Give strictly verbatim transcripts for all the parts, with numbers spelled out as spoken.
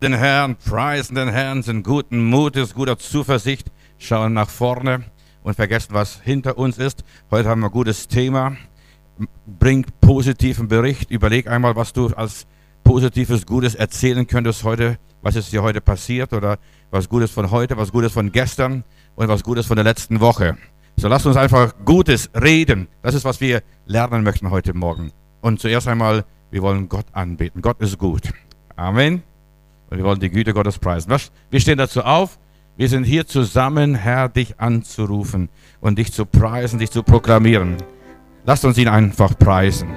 den Herrn, preisen den Herrn, sind guten Mutes, guter Zuversicht, schauen nach vorne und vergessen, was hinter uns ist. Heute haben wir ein gutes Thema. Bring positiven Bericht. Überleg einmal, was du als positives, Gutes erzählen könntest heute, was ist dir heute passiert oder was Gutes von heute, was Gutes von gestern und was Gutes von der letzten Woche. So lasst uns einfach Gutes reden. Das ist, was wir lernen möchten heute Morgen. Und zuerst einmal, wir wollen Gott anbeten. Gott ist gut. Amen. Und wir wollen die Güte Gottes preisen. Wir stehen dazu auf. Wir sind hier zusammen, Herr, dich anzurufen und dich zu preisen, dich zu proklamieren. Lasst uns ihn einfach preisen.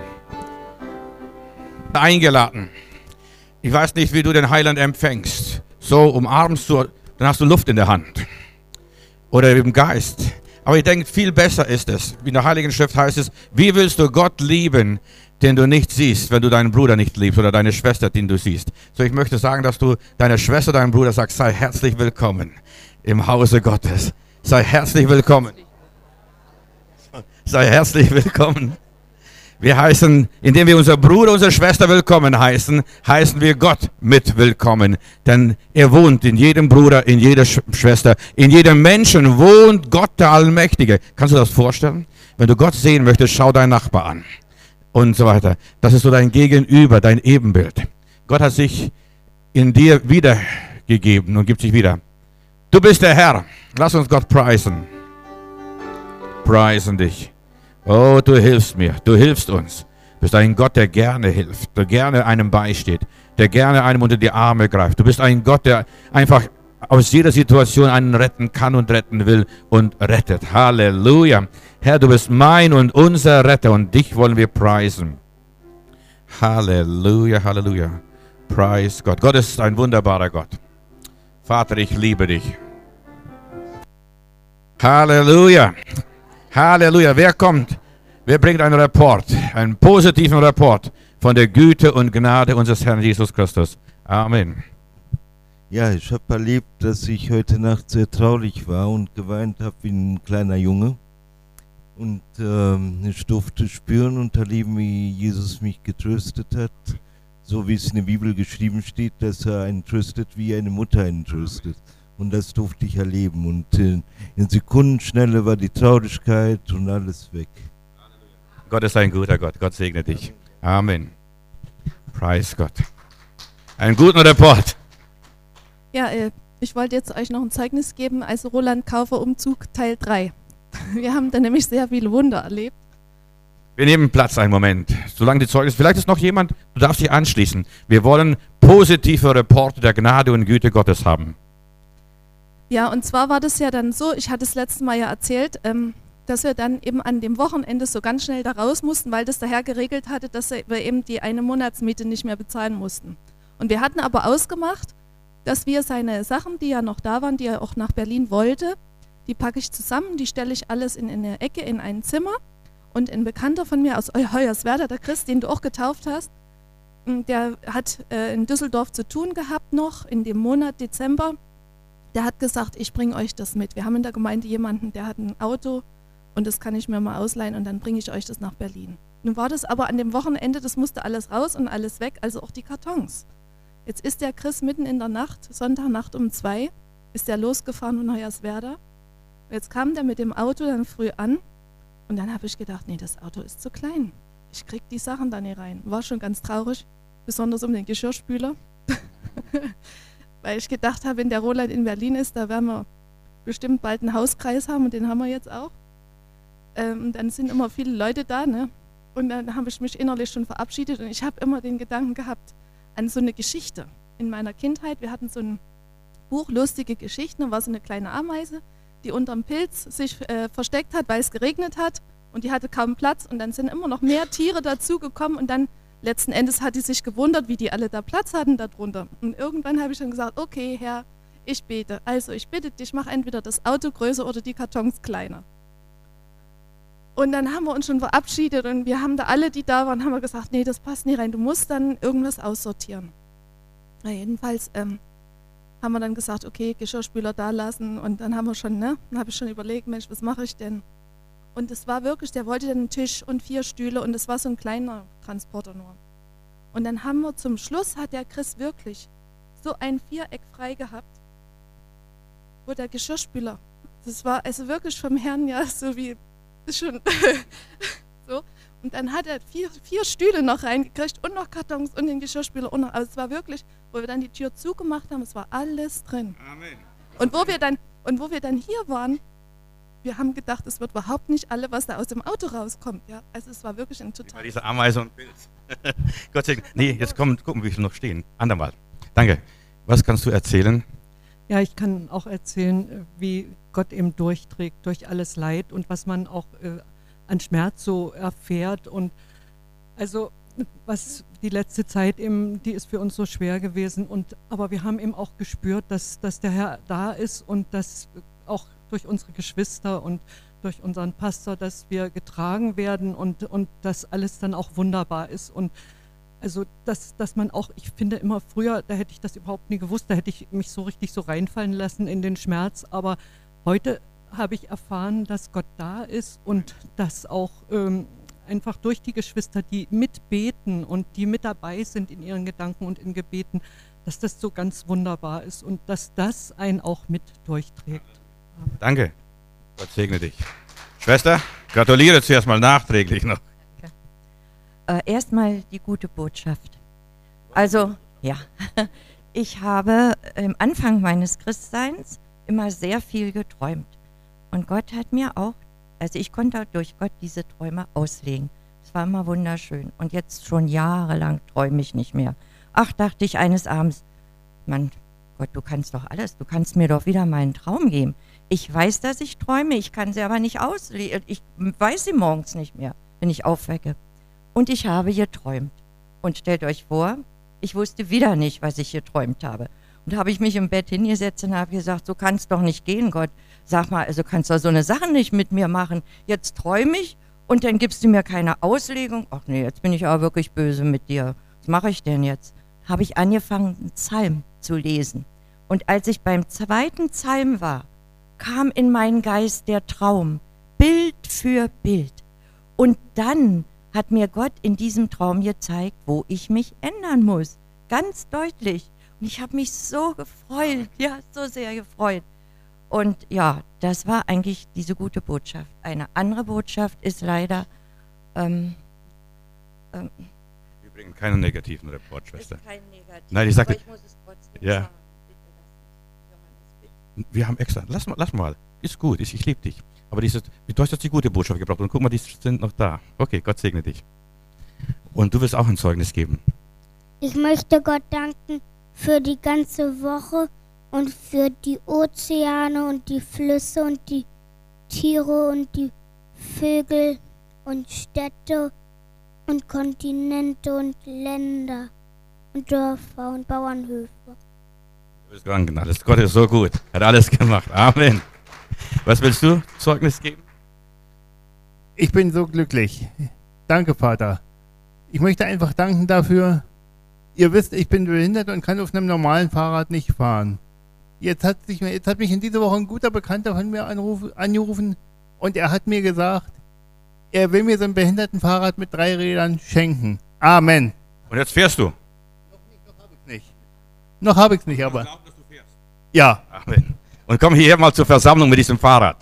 Eingeladen. Ich weiß nicht, wie du den Heiland empfängst. So umarmst du, dann hast du Luft in der Hand. Oder im Geist. Aber ich denke, viel besser ist es. Wie in der Heiligen Schrift heißt es, wie willst du Gott lieben, den du nicht siehst, wenn du deinen Bruder nicht liebst oder deine Schwester, den du siehst. So, ich möchte sagen, dass du deiner Schwester, deinem Bruder sagst, sei herzlich willkommen im Hause Gottes. Sei herzlich willkommen. Sei herzlich willkommen. Wir heißen, indem wir unser Bruder, unsere Schwester willkommen heißen, heißen wir Gott mit willkommen. Denn er wohnt in jedem Bruder, in jeder Sch- Schwester, in jedem Menschen wohnt Gott der Allmächtige. Kannst du das vorstellen? Wenn du Gott sehen möchtest, schau deinen Nachbar an. Und so weiter. Das ist so dein Gegenüber, dein Ebenbild. Gott hat sich in dir wiedergegeben und gibt sich wieder. Du bist der Herr. Lass uns Gott preisen. Preisen dich. Oh, du hilfst mir, du hilfst uns. Du bist ein Gott, der gerne hilft, der gerne einem beisteht, der gerne einem unter die Arme greift. Du bist ein Gott, der einfach aus jeder Situation einen retten kann und retten will und rettet. Halleluja. Herr, du bist mein und unser Retter und dich wollen wir preisen. Halleluja, Halleluja. Preis Gott. Gott ist ein wunderbarer Gott. Vater, ich liebe dich. Halleluja. Halleluja. Wer kommt? Wer bringt einen Report, einen positiven Report von der Güte und Gnade unseres Herrn Jesus Christus? Amen. Ja, ich habe erlebt, dass ich heute Nacht sehr traurig war und geweint habe wie ein kleiner Junge. Und ähm, ich durfte spüren und erleben, wie Jesus mich getröstet hat. So wie es in der Bibel geschrieben steht, dass er einen tröstet, wie eine Mutter einen tröstet. Und das durfte ich erleben. Und äh, in Sekundenschnelle war die Traurigkeit und alles weg. Gott ist ein guter Gott. Gott segne dich. Amen. Preis Gott. Einen guten Report. Ja, äh, ich wollte jetzt euch noch ein Zeugnis geben, also Roland Kaufer Umzug Teil drei. Wir haben da nämlich sehr viele Wunder erlebt. Wir nehmen Platz einen Moment. Solange die Zeugnis, vielleicht ist noch jemand, du darfst dich anschließen. Wir wollen positive Reporte der Gnade und Güte Gottes haben. Ja, und zwar war das ja dann so, ich hatte es letztes Mal ja erzählt, ähm, dass wir dann eben an dem Wochenende so ganz schnell da raus mussten, weil das der Herr geregelt hatte, dass wir eben die eine Monatsmiete nicht mehr bezahlen mussten. Und wir hatten aber ausgemacht, dass wir seine Sachen, die ja noch da waren, die er auch nach Berlin wollte, die packe ich zusammen, die stelle ich alles in, in eine Ecke, in ein Zimmer. Und ein Bekannter von mir aus Hoyerswerda, der Chris, den du auch getauft hast, der hat äh, in Düsseldorf zu tun gehabt noch, in dem Monat Dezember. Der hat gesagt, ich bringe euch das mit. Wir haben in der Gemeinde jemanden, der hat ein Auto und das kann ich mir mal ausleihen und dann bringe ich euch das nach Berlin. Nun war das aber an dem Wochenende, das musste alles raus und alles weg, also auch die Kartons. Jetzt ist der Chris mitten in der Nacht, Sonntagnacht um zwei, ist der losgefahren von Hoyerswerda. Jetzt kam der mit dem Auto dann früh an und dann habe ich gedacht, nee, das Auto ist zu klein. Ich krieg die Sachen da nicht rein. War schon ganz traurig, besonders um den Geschirrspüler. Weil ich gedacht habe, wenn der Roland in Berlin ist, da werden wir bestimmt bald einen Hauskreis haben und den haben wir jetzt auch. Ähm, dann sind immer viele Leute da, ne? Und dann habe ich mich innerlich schon verabschiedet und ich habe immer den Gedanken gehabt an so eine Geschichte. In meiner Kindheit, wir hatten so ein Buch, lustige Geschichten, da war so eine kleine Ameise, die unterm Pilz sich äh, versteckt hat, weil es geregnet hat und die hatte kaum Platz und dann sind immer noch mehr Tiere dazugekommen und dann letzten Endes hat die sich gewundert, wie die alle da Platz hatten darunter. Und irgendwann habe ich dann gesagt, okay Herr, ich bete, also ich bitte dich, mach entweder das Auto größer oder die Kartons kleiner. Und dann haben wir uns schon verabschiedet und wir haben da alle, die da waren, haben wir gesagt, nee, das passt nicht rein, du musst dann irgendwas aussortieren. Na, jedenfalls ähm, haben wir dann gesagt, okay, Geschirrspüler da lassen und dann haben wir schon, ne, dann habe ich schon überlegt, Mensch, was mache ich denn? Und es war wirklich, der wollte dann einen Tisch und vier Stühle und es war so ein kleiner Transporter nur. Und dann haben wir zum Schluss, hat der Chris wirklich so ein Viereck frei gehabt, wo der Geschirrspüler, das war also wirklich vom Herrn ja so wie, schon so. Und dann hat er vier, vier Stühle noch reingekriegt und noch Kartons und den Geschirrspüler und noch, also es war wirklich, wo wir dann die Tür zugemacht haben, es war alles drin. Amen. Und wo wir dann, und wo wir dann hier waren, wir haben gedacht, es wird überhaupt nicht alle, was da aus dem Auto rauskommt. Ja? Also es war wirklich ein total... Bei dieser Ameise und Pilz. Gott sei Dank. Nee, jetzt kommen, gucken, wie viele noch stehen. Andermal. Danke. Was kannst du erzählen? Ja, ich kann auch erzählen, wie Gott eben durchträgt durch alles Leid und was man auch äh, an Schmerz so erfährt. Und also was die letzte Zeit eben, die ist für uns so schwer gewesen. Und aber wir haben eben auch gespürt, dass, dass der Herr da ist und dass auch durch unsere Geschwister und durch unseren Pastor, dass wir getragen werden und, und dass alles dann auch wunderbar ist. Und also, dass, dass man auch, ich finde immer früher, da hätte ich das überhaupt nie gewusst, da hätte ich mich so richtig so reinfallen lassen in den Schmerz. Aber heute habe ich erfahren, dass Gott da ist und dass auch ähm, einfach durch die Geschwister, die mitbeten und die mit dabei sind in ihren Gedanken und in Gebeten, dass das so ganz wunderbar ist und dass das einen auch mit durchträgt. Danke. Gott segne dich. Schwester, gratuliere zuerst mal nachträglich noch. Äh, erstmal die gute Botschaft. Also, ja, ich habe am Anfang meines Christseins immer sehr viel geträumt. Und Gott hat mir auch, also ich konnte durch Gott diese Träume auslegen. Es war immer wunderschön. Und jetzt schon jahrelang träume ich nicht mehr. Ach, dachte ich eines Abends, Mann, Gott, du kannst doch alles, du kannst mir doch wieder meinen Traum geben. Ich weiß, dass ich träume, ich kann sie aber nicht auslegen. Ich weiß sie morgens nicht mehr, wenn ich aufwecke. Und ich habe geträumt. Und stellt euch vor, ich wusste wieder nicht, was ich geträumt habe. Und habe ich mich im Bett hingesetzt und habe gesagt, so kann es doch nicht gehen, Gott. Sag mal, also kannst du so eine Sache nicht mit mir machen. Jetzt träume ich und dann gibst du mir keine Auslegung. Ach nee, jetzt bin ich aber wirklich böse mit dir. Was mache ich denn jetzt? Habe ich angefangen, einen Psalm zu lesen. Und als ich beim zweiten Psalm war, kam in meinen Geist der Traum, Bild für Bild. Und dann hat mir Gott in diesem Traum gezeigt, wo ich mich ändern muss. Ganz deutlich. Und ich habe mich so gefreut, ja, so sehr gefreut. Und ja, das war eigentlich diese gute Botschaft. Eine andere Botschaft ist leider... Ähm, ähm, Wir bringen keinen negativen Report, Schwester. Ist kein negativ, Nein, ich sagte, aber ich muss es trotzdem ja. sagen. Bitte lass mich. Wir haben extra, lass mal, lass mal. Ist gut, ich, ich liebe dich. Aber dieses, du hast jetzt die gute Botschaft gebraucht und guck mal, die sind noch da. Okay, Gott segne dich. Und du wirst auch ein Zeugnis geben. Ich möchte Gott danken für die ganze Woche und für die Ozeane und die Flüsse und die Tiere und die Vögel und Städte und Kontinente und Länder und Dörfer und Bauernhöfe. Du bist danken, alles. Gott ist so gut. Hat alles gemacht. Amen. Was willst du Zeugnis geben? Ich bin so glücklich. Danke, Vater. Ich möchte einfach danken dafür. Ihr wisst, ich bin behindert und kann auf einem normalen Fahrrad nicht fahren. Jetzt hat, sich, jetzt hat mich in dieser Woche ein guter Bekannter von mir anruf, angerufen und er hat mir gesagt, er will mir so ein Behindertenfahrrad mit drei Rädern schenken. Amen. Und jetzt fährst du? Noch nicht, noch habe ich es nicht. Noch habe ich es nicht, aber... Glaub, dass du fährst. Ja. Amen. Und komm hierher mal zur Versammlung mit diesem Fahrrad.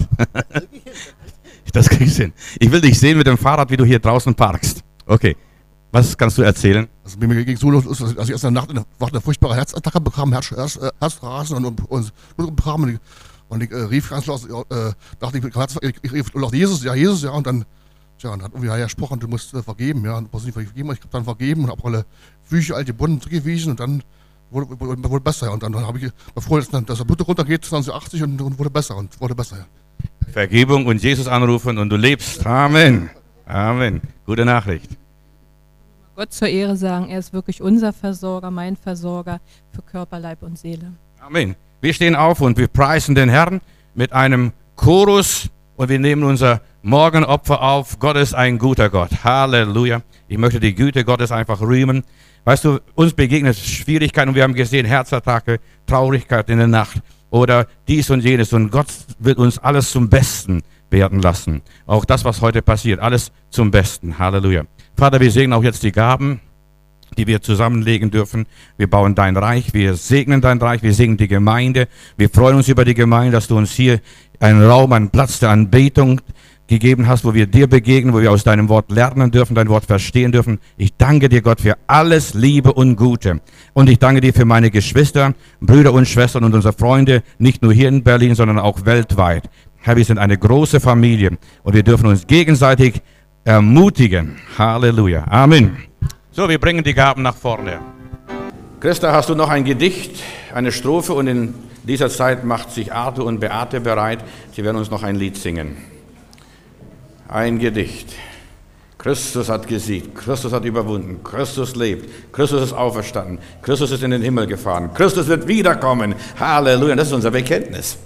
Das kriegst du hin. Ich will dich sehen mit dem Fahrrad, wie du hier draußen parkst. Okay. Was kannst du erzählen? Also mir ging so los, als ich erst in der Nacht war eine furchtbare Herzattacke bekam, Herz, Herz, Herzrasen und, und, und, und bekam und ich, und ich äh, rief ganz laut, äh, dachte ich, ich, ich rief laut Jesus, ja Jesus, ja und dann, tja, dann hat irgendwie ja gesprochen, du musst äh, vergeben, ja, und du musst nicht vergeben, ich habe dann vergeben und habe alle Füße, alte Bunden zurückgewiesen und dann wurde, wurde, wurde besser und dann, dann habe ich war froh, dass, dass der Blut runtergeht, zwanzig achtzig und, und wurde besser und wurde besser, ja. Vergebung und Jesus anrufen und du lebst. Amen. Amen. Gute Nachricht. Gott zur Ehre sagen, er ist wirklich unser Versorger, mein Versorger für Körper, Leib und Seele. Amen. Wir stehen auf und wir preisen den Herrn mit einem Chorus und wir nehmen unser Morgenopfer auf. Gott ist ein guter Gott. Halleluja. Ich möchte die Güte Gottes einfach rühmen. Weißt du, uns begegnet Schwierigkeiten und wir haben gesehen Herzattacke, Traurigkeit in der Nacht oder dies und jenes und Gott wird uns alles zum Besten werden lassen. Auch das, was heute passiert, alles zum Besten. Halleluja. Vater, wir segnen auch jetzt die Gaben die wir zusammenlegen dürfen. Wir bauen dein Reich, wir segnen dein Reich, wir segnen die Gemeinde. Wir freuen uns über die Gemeinde, dass du uns hier einen Raum, einen Platz der Anbetung gegeben hast, wo wir dir begegnen, wo wir aus deinem Wort lernen dürfen, dein Wort verstehen dürfen. Ich danke dir, Gott, für alles Liebe und Gute. Und ich danke dir für meine Geschwister, Brüder und Schwestern und unsere Freunde, nicht nur hier in Berlin, sondern auch weltweit. Herr, wir sind eine große Familie und wir dürfen uns gegenseitig ermutigen. Halleluja. Amen. So, wir bringen die Gaben nach vorne. Christa, hast du noch ein Gedicht, eine Strophe? Und in dieser Zeit macht sich Arthur und Beate bereit. Sie werden uns noch ein Lied singen. Ein Gedicht. Christus hat gesiegt, Christus hat überwunden, Christus lebt, Christus ist auferstanden, Christus ist in den Himmel gefahren, Christus wird wiederkommen. Halleluja, das ist unser Bekenntnis.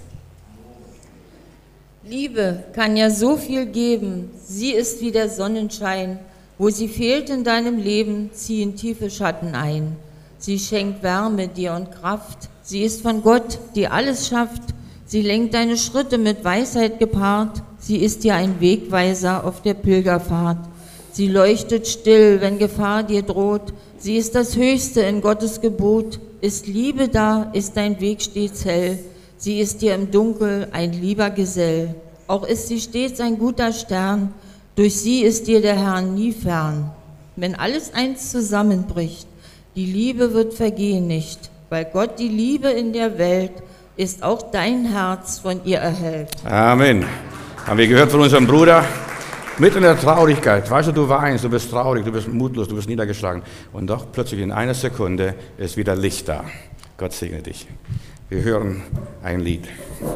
Liebe kann ja so viel geben, sie ist wie der Sonnenschein. Wo sie fehlt in deinem Leben, ziehen tiefe Schatten ein. Sie schenkt Wärme dir und Kraft, sie ist von Gott, die alles schafft. Sie lenkt deine Schritte mit Weisheit gepaart, sie ist dir ein Wegweiser auf der Pilgerfahrt. Sie leuchtet still, wenn Gefahr dir droht, sie ist das Höchste in Gottes Gebot. Ist Liebe da, ist dein Weg stets hell, sie ist dir im Dunkel ein lieber Gesell. Auch ist sie stets ein guter Stern, durch sie ist dir der Herr nie fern. Wenn alles einst zusammenbricht, die Liebe wird vergehen nicht, weil Gott die Liebe in der Welt ist, auch dein Herz von ihr erhellt. Amen. Haben wir gehört von unserem Bruder? Mitten in der Traurigkeit, weißt du, du weinst, du bist traurig, du bist mutlos, du bist niedergeschlagen. Und doch plötzlich in einer Sekunde ist wieder Licht da. Gott segne dich. Wir hören ein Lied.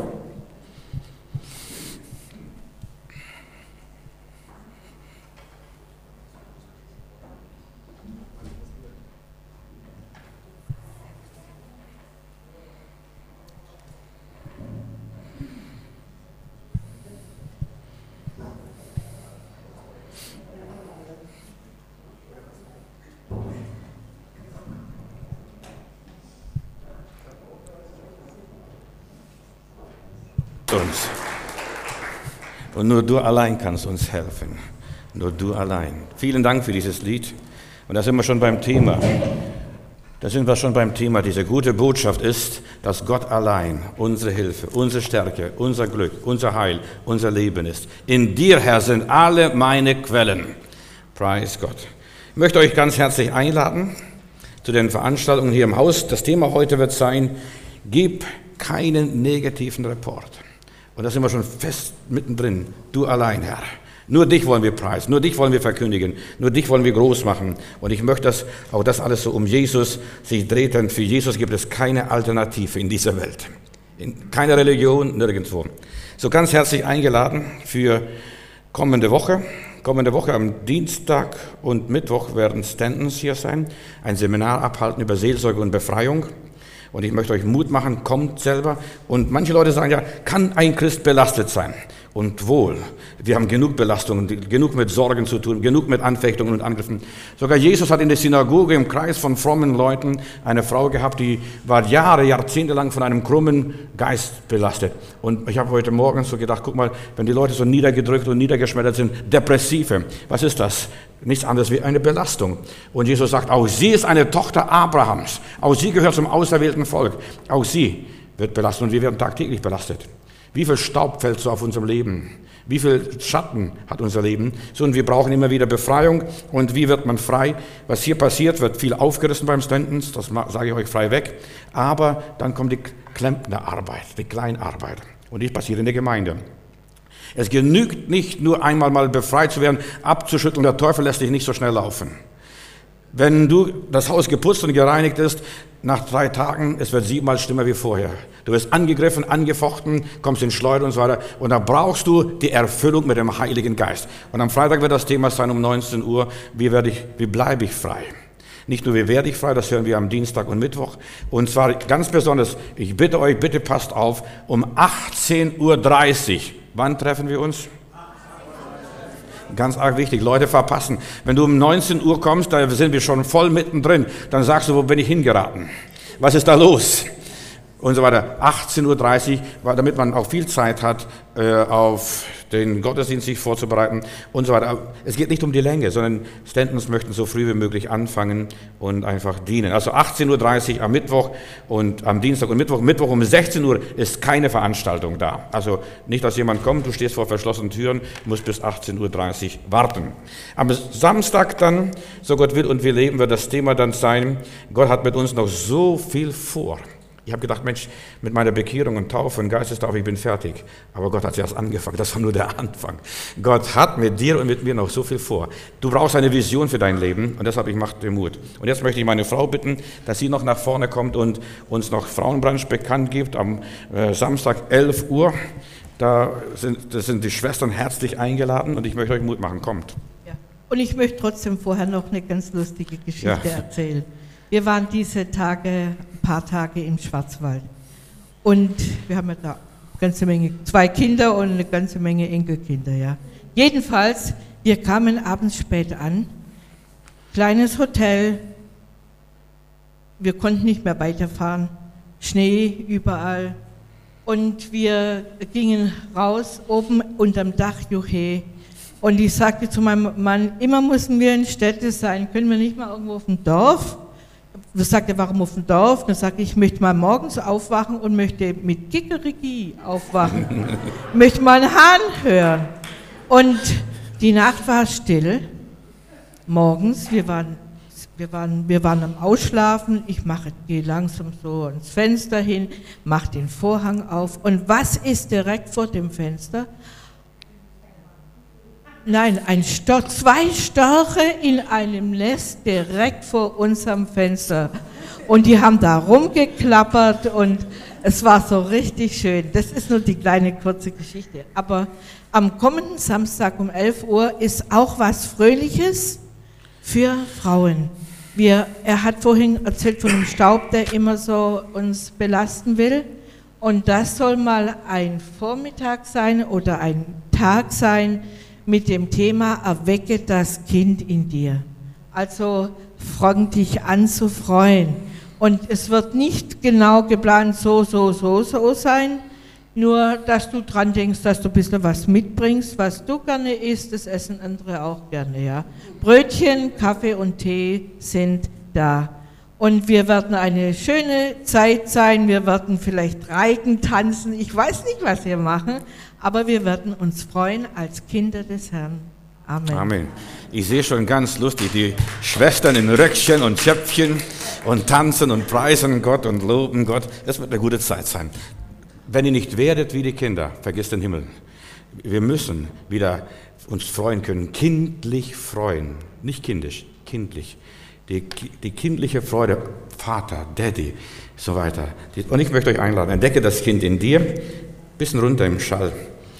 Uns. Und nur du allein kannst uns helfen. Nur du allein. Vielen Dank für dieses Lied. Und da sind wir schon beim Thema. Da sind wir schon beim Thema. Diese gute Botschaft ist, dass Gott allein unsere Hilfe, unsere Stärke, unser Glück, unser Heil, unser Leben ist. In dir, Herr, sind alle meine Quellen. Preis Gott. Ich möchte euch ganz herzlich einladen zu den Veranstaltungen hier im Haus. Das Thema heute wird sein, gib keinen negativen Report. Und da sind wir schon fest mittendrin. Du allein, Herr. Nur dich wollen wir preisen, nur dich wollen wir verkündigen, nur dich wollen wir groß machen. Und ich möchte, dass auch das alles so um Jesus sich dreht, denn für Jesus gibt es keine Alternative in dieser Welt. In keiner Religion, nirgendwo. So ganz herzlich eingeladen für kommende Woche. Kommende Woche am Dienstag und Mittwoch werden Stantons hier sein, ein Seminar abhalten über Seelsorge und Befreiung. Und ich möchte euch Mut machen, kommt selber. Und manche Leute sagen ja, kann ein Christ belastet sein? Und wohl, wir haben genug Belastungen, genug mit Sorgen zu tun, genug mit Anfechtungen und Angriffen. Sogar Jesus hat in der Synagoge im Kreis von frommen Leuten eine Frau gehabt, die war Jahre, Jahrzehnte lang von einem krummen Geist belastet. Und ich habe heute Morgen so gedacht, guck mal, wenn die Leute so niedergedrückt und niedergeschmettert sind, Depressive, was ist das? Nichts anderes wie eine Belastung. Und Jesus sagt, auch sie ist eine Tochter Abrahams. Auch sie gehört zum auserwählten Volk. Auch sie wird belastet und wir werden tagtäglich belastet. Wie viel Staub fällt so auf unserem Leben? Wie viel Schatten hat unser Leben? So, und wir brauchen immer wieder Befreiung. Und wie wird man frei? Was hier passiert, wird viel aufgerissen beim Stantons, das sage ich euch frei weg. Aber dann kommt die Klempnerarbeit, die Kleinarbeit. Und die passiert in der Gemeinde. Es genügt nicht nur einmal mal befreit zu werden, abzuschütteln, der Teufel lässt dich nicht so schnell laufen. Wenn du das Haus geputzt und gereinigt ist, nach drei Tagen, es wird siebenmal schlimmer wie vorher. Du wirst angegriffen, angefochten, kommst in Schleuder und so weiter. Und da brauchst du die Erfüllung mit dem Heiligen Geist. Und am Freitag wird das Thema sein um neunzehn Uhr, wie, werde ich, wie bleibe ich frei? Nicht nur wie werde ich frei, das hören wir am Dienstag und Mittwoch. Und zwar ganz besonders, ich bitte euch, bitte passt auf, um achtzehn Uhr dreißig. Wann treffen wir uns? Ganz arg wichtig, Leute verpassen. Wenn du um neunzehn Uhr kommst, da sind wir schon voll mittendrin, dann sagst du, wo bin ich hingeraten? Was ist da los? und so weiter. achtzehn Uhr dreißig, damit man auch viel Zeit hat, äh, auf den Gottesdienst sich vorzubereiten und so weiter. Es geht nicht um die Länge, sondern Stantons möchten so früh wie möglich anfangen und einfach dienen. Also achtzehn Uhr dreißig am Mittwoch und am Dienstag und Mittwoch. Mittwoch um sechzehn Uhr ist keine Veranstaltung da. Also nicht, dass jemand kommt, du stehst vor verschlossenen Türen, musst bis achtzehn Uhr dreißig warten. Am Samstag dann, so Gott will und wir leben, wird das Thema dann sein, Gott hat mit uns noch so viel vor. Ich habe gedacht, Mensch, mit meiner Bekehrung und Taufe und Geistestaufe, ich bin fertig. Aber Gott hat erst angefangen, das war nur der Anfang. Gott hat mit dir und mit mir noch so viel vor. Du brauchst eine Vision für dein Leben und deshalb, ich mache dir Mut. Und jetzt möchte ich meine Frau bitten, dass sie noch nach vorne kommt und uns noch Frauenbrunch bekannt gibt am äh, Samstag elf Uhr. Da sind, das sind die Schwestern herzlich eingeladen und ich möchte euch Mut machen, kommt. Ja. Und ich möchte trotzdem vorher noch eine ganz lustige Geschichte Ja. erzählen. Wir waren diese Tage, ein paar Tage im Schwarzwald und wir haben ja da eine ganze Menge, zwei Kinder und eine ganze Menge Enkelkinder, ja. Jedenfalls, wir kamen abends spät an, kleines Hotel, wir konnten nicht mehr weiterfahren, Schnee überall und wir gingen raus, oben unterm Dach, juhe. Und ich sagte zu meinem Mann, immer müssen wir in Städte sein, können wir nicht mal irgendwo auf dem Dorf? Da sagte er, warum auf dem Dorf? Dann sagte ich, ich möchte mal morgens aufwachen und möchte mit Kikeriki aufwachen. Ich möchte mal einen Hahn hören. Und die Nacht war still. Morgens, wir waren, wir waren, wir waren am Ausschlafen. Ich mache, gehe langsam so ans Fenster hin, mache den Vorhang auf. Und was ist direkt vor dem Fenster? Nein, ein Storch, zwei Störche in einem Nest direkt vor unserem Fenster. Und die haben da rumgeklappert und es war so richtig schön. Das ist nur die kleine kurze Geschichte. Aber am kommenden Samstag um elf Uhr ist auch was Fröhliches für Frauen. Wir, er hat vorhin erzählt von dem Staub, der immer so uns belasten will. Und das soll mal ein Vormittag sein oder ein Tag sein, mit dem Thema Erwecke das Kind in dir. Also fang dich an zu freuen. Und es wird nicht genau geplant, so, so, so, so sein, nur dass du dran denkst, dass du ein bisschen was mitbringst, was du gerne isst, das essen andere auch gerne. Ja. Brötchen, Kaffee und Tee sind da. Und wir werden eine schöne Zeit sein, wir werden vielleicht Reigen tanzen, ich weiß nicht, was wir machen, aber wir werden uns freuen als Kinder des Herrn. Amen. Amen. Ich sehe schon ganz lustig, die Schwestern in Röckchen und Zöpfchen und tanzen und preisen Gott und loben Gott. Das wird eine gute Zeit sein. Wenn ihr nicht werdet wie die Kinder, vergesst den Himmel. Wir müssen wieder uns freuen können, kindlich freuen, nicht kindisch, kindlich. Die, die kindliche Freude, Vater, Daddy, so weiter. Und ich möchte euch einladen, entdecke das Kind in dir, bisschen runter im Schall.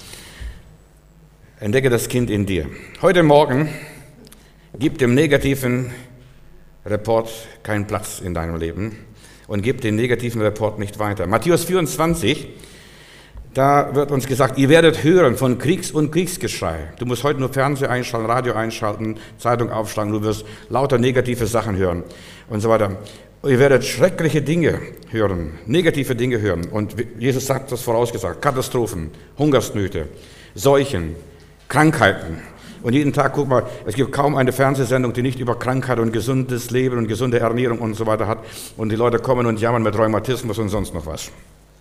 Entdecke das Kind in dir. Heute Morgen gib dem negativen Report keinen Platz in deinem Leben und gib den negativen Report nicht weiter. Matthäus vierundzwanzig, da wird uns gesagt, ihr werdet hören von Kriegs- und Kriegsgeschrei. Du musst heute nur Fernseher einschalten, Radio einschalten, Zeitung aufschlagen, du wirst lauter negative Sachen hören und so weiter. Ihr werdet schreckliche Dinge hören, negative Dinge hören. Und Jesus sagt das vorausgesagt, Katastrophen, Hungersnöte, Seuchen, Krankheiten. Und jeden Tag, guck mal, es gibt kaum eine Fernsehsendung, die nicht über Krankheit und gesundes Leben und gesunde Ernährung und so weiter hat. Und die Leute kommen und jammern mit Rheumatismus und sonst noch was.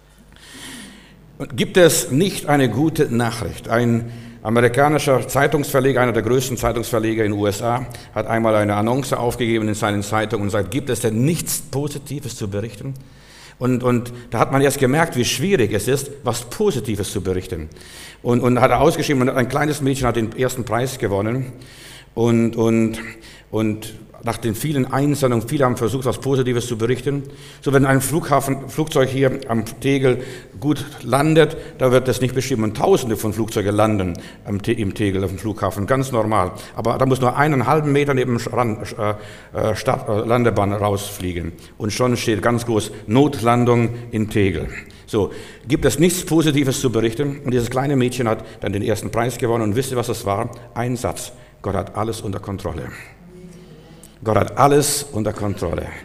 Und gibt es nicht eine gute Nachricht? Ein amerikanischer Zeitungsverleger, einer der größten Zeitungsverleger in den U S A, hat einmal eine Annonce aufgegeben in seinen Zeitungen und sagt, gibt es denn nichts Positives zu berichten? Und, und da hat man erst gemerkt, wie schwierig es ist, was Positives zu berichten. Und, und hat er ausgeschrieben, und ein kleines Mädchen hat den ersten Preis gewonnen. Und, und, und nach den vielen Einsendungen, viele haben versucht, was Positives zu berichten. So, wenn ein Flughafen, Flugzeug hier am Tegel gut landet, da wird das nicht beschrieben. Und Tausende von Flugzeugen landen am Te- im Tegel auf dem Flughafen, ganz normal. Aber da muss nur einen halben Meter neben Rand, äh, Stadt, äh, Landebahn rausfliegen. Und schon steht ganz groß Notlandung in Tegel. So, gibt es nichts Positives zu berichten? Und dieses kleine Mädchen hat dann den ersten Preis gewonnen. Und wisst ihr, was das war? Ein Satz. Gott hat alles unter Kontrolle. Gott hat alles unter Kontrolle.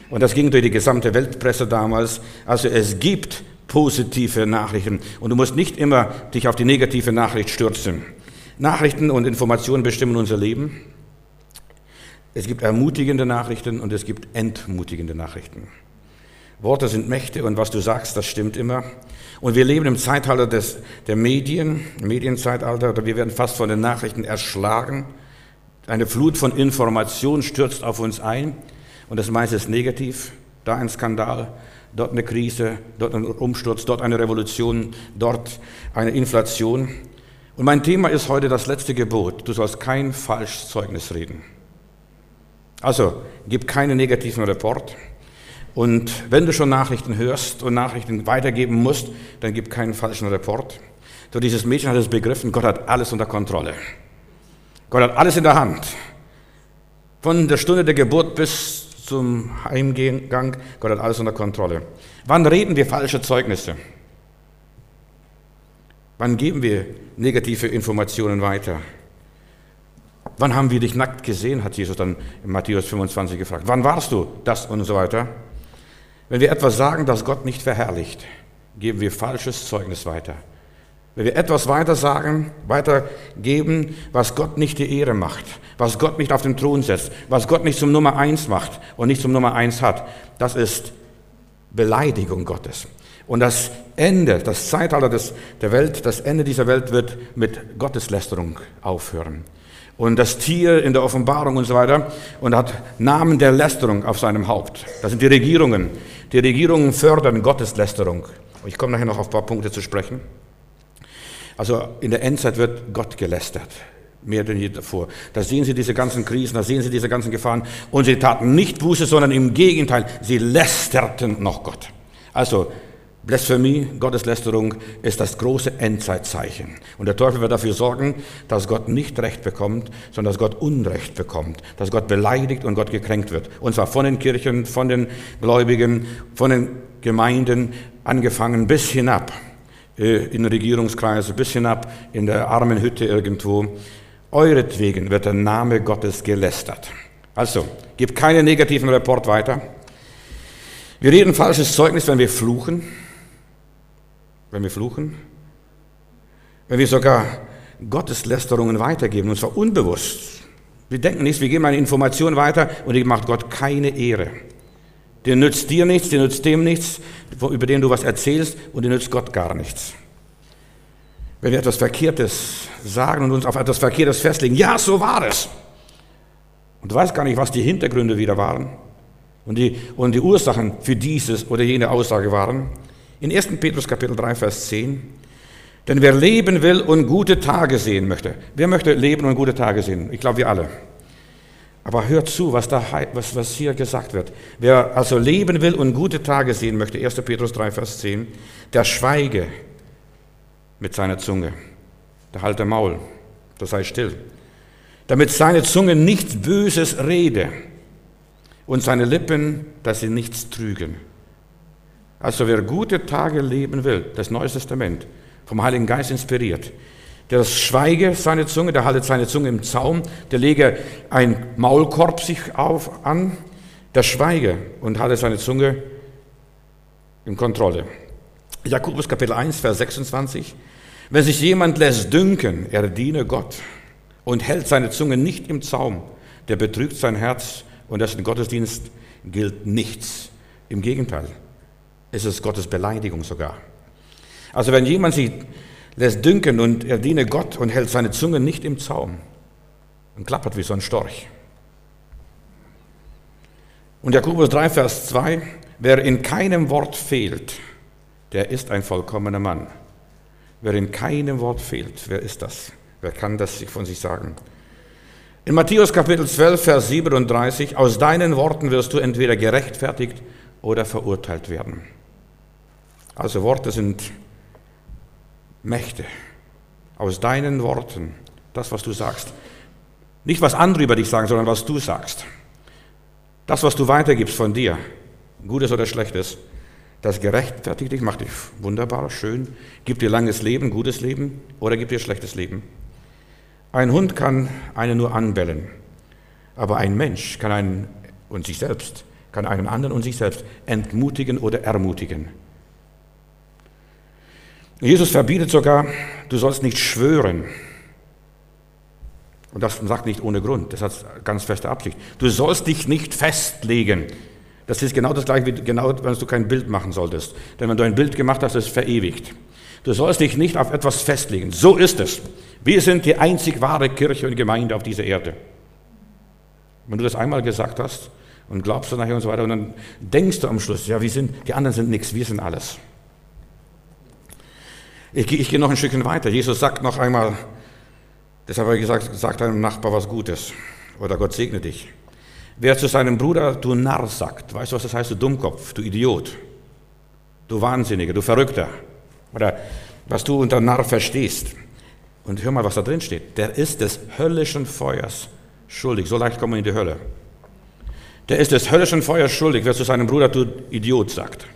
Und das ging durch die gesamte Weltpresse damals. Also es gibt positive Nachrichten. Und du musst nicht immer dich auf die negative Nachricht stürzen. Nachrichten und Informationen bestimmen unser Leben. Es gibt ermutigende Nachrichten und es gibt entmutigende Nachrichten. Worte sind Mächte und was du sagst, das stimmt immer. Und wir leben im Zeitalter des, der Medien, Medienzeitalter, oder wir werden fast von den Nachrichten erschlagen. Eine Flut von Informationen stürzt auf uns ein und das meiste ist negativ. Da ein Skandal, dort eine Krise, dort ein Umsturz, dort eine Revolution, dort eine Inflation. Und mein Thema ist heute das letzte Gebot. Du sollst kein falsches Zeugnis reden. Also, gib keinen negativen Report. Und wenn du schon Nachrichten hörst und Nachrichten weitergeben musst, dann gib keinen falschen Report. So, dieses Mädchen hat es begriffen, Gott hat alles unter Kontrolle. Gott hat alles in der Hand. Von der Stunde der Geburt bis zum Heimgang, Gott hat alles unter Kontrolle. Wann reden wir falsche Zeugnisse? Wann geben wir negative Informationen weiter? Wann haben wir dich nackt gesehen, hat Jesus dann in Matthäus fünfundzwanzig gefragt. Wann warst du? Das und so weiter. Wenn wir etwas sagen, das Gott nicht verherrlicht, geben wir falsches Zeugnis weiter. Wenn wir etwas weiter sagen, weitergeben, was Gott nicht die Ehre macht, was Gott nicht auf den Thron setzt, was Gott nicht zum Nummer eins macht und nicht zum Nummer eins hat, das ist Beleidigung Gottes. Und das Ende, das Zeitalter des, der Welt, das Ende dieser Welt wird mit Gotteslästerung aufhören. Und das Tier in der Offenbarung und so weiter und hat Namen der Lästerung auf seinem Haupt. Das sind die Regierungen. Die Regierungen fördern Gotteslästerung. Ich komme nachher noch auf ein paar Punkte zu sprechen. Also in der Endzeit wird Gott gelästert, mehr denn je davor. Da sehen Sie diese ganzen Krisen, da sehen Sie diese ganzen Gefahren. Und sie taten nicht Buße, sondern im Gegenteil, sie lästerten noch Gott. Also Blasphemie, Gotteslästerung ist das große Endzeitzeichen. Und der Teufel wird dafür sorgen, dass Gott nicht Recht bekommt, sondern dass Gott Unrecht bekommt, dass Gott beleidigt und Gott gekränkt wird. Und zwar von den Kirchen, von den Gläubigen, von den Gemeinden, angefangen bis hinab in Regierungskreise, bis hinab in der Armenhütte irgendwo. Euretwegen wird der Name Gottes gelästert. Also, gib keinen negativen Report weiter. Wir reden falsches Zeugnis, wenn wir fluchen. Wenn wir fluchen. Wenn wir sogar Gotteslästerungen weitergeben, und zwar unbewusst. Wir denken nichts, wir geben eine Information weiter und die macht Gott keine Ehre. Die nützt dir nichts, die nützt dem nichts, über den du was erzählst, und die nützt Gott gar nichts. Wenn wir etwas Verkehrtes sagen und uns auf etwas Verkehrtes festlegen, ja, so war es. Und du weißt gar nicht, was die Hintergründe wieder waren und die, und die Ursachen für dieses oder jene Aussage waren. In ersten Petrus Kapitel drei, Vers zehn, denn wer leben will und gute Tage sehen möchte, wer möchte leben und gute Tage sehen? Ich glaube, wir alle. Aber hört zu, was, da, was, was hier gesagt wird. Wer also leben will und gute Tage sehen möchte, erster Petrus drei, Vers zehn, der schweige mit seiner Zunge, der halte Maul, der sei still, damit seine Zunge nichts Böses rede und seine Lippen, dass sie nichts trügen. Also wer gute Tage leben will, das Neue Testament, vom Heiligen Geist inspiriert, der schweige seine Zunge, der haltet seine Zunge im Zaum, der lege ein Maulkorb sich auf an, der schweige und halte seine Zunge in Kontrolle. Jakobus Kapitel eins, Vers sechsundzwanzig, wenn sich jemand lässt dünken, er diene Gott und hält seine Zunge nicht im Zaum, der betrügt sein Herz und dessen Gottesdienst gilt nichts. Im Gegenteil, es ist Gottes Beleidigung sogar. Also wenn jemand sich lässt dünken und er diene Gott und hält seine Zunge nicht im Zaum und klappert wie so ein Storch. Und Jakobus drei, Vers zwei, wer in keinem Wort fehlt, der ist ein vollkommener Mann. Wer in keinem Wort fehlt, wer ist das? Wer kann das von sich sagen? In Matthäus Kapitel zwölf, Vers siebenunddreißig, aus deinen Worten wirst du entweder gerechtfertigt oder verurteilt werden. Also Worte sind Mächte. Aus deinen Worten, das, was du sagst. Nicht, was andere über dich sagen, sondern was du sagst. Das, was du weitergibst von dir, Gutes oder Schlechtes, das gerechtfertigt dich, macht dich wunderbar, schön, gibt dir langes Leben, gutes Leben oder gibt dir schlechtes Leben. Ein Hund kann einen nur anbellen, aber ein Mensch kann einen, und sich selbst, kann einen anderen und sich selbst entmutigen oder ermutigen. Jesus verbietet sogar, du sollst nicht schwören. Und das sagt nicht ohne Grund, das hat ganz feste Absicht. Du sollst dich nicht festlegen. Das ist genau das gleiche, wie genau, wenn du kein Bild machen solltest. Denn wenn du ein Bild gemacht hast, ist es verewigt. Du sollst dich nicht auf etwas festlegen. So ist es. Wir sind die einzig wahre Kirche und Gemeinde auf dieser Erde. Wenn du das einmal gesagt hast und glaubst du nachher und so weiter, und dann denkst du am Schluss, ja, wir sind, die anderen sind nichts, wir sind alles. Ich, ich gehe noch ein Stückchen weiter. Jesus sagt noch einmal, deshalb habe ich gesagt, sag deinem Nachbar was Gutes oder Gott segne dich. Wer zu seinem Bruder du Narr sagt, weißt du, was das heißt, du Dummkopf, du Idiot, du Wahnsinniger, du Verrückter oder was du unter Narr verstehst. Und hör mal, was da drin steht. Der ist des höllischen Feuers schuldig. So leicht kommen wir in die Hölle. Der ist des höllischen Feuers schuldig, wer zu seinem Bruder du Idiot sagt.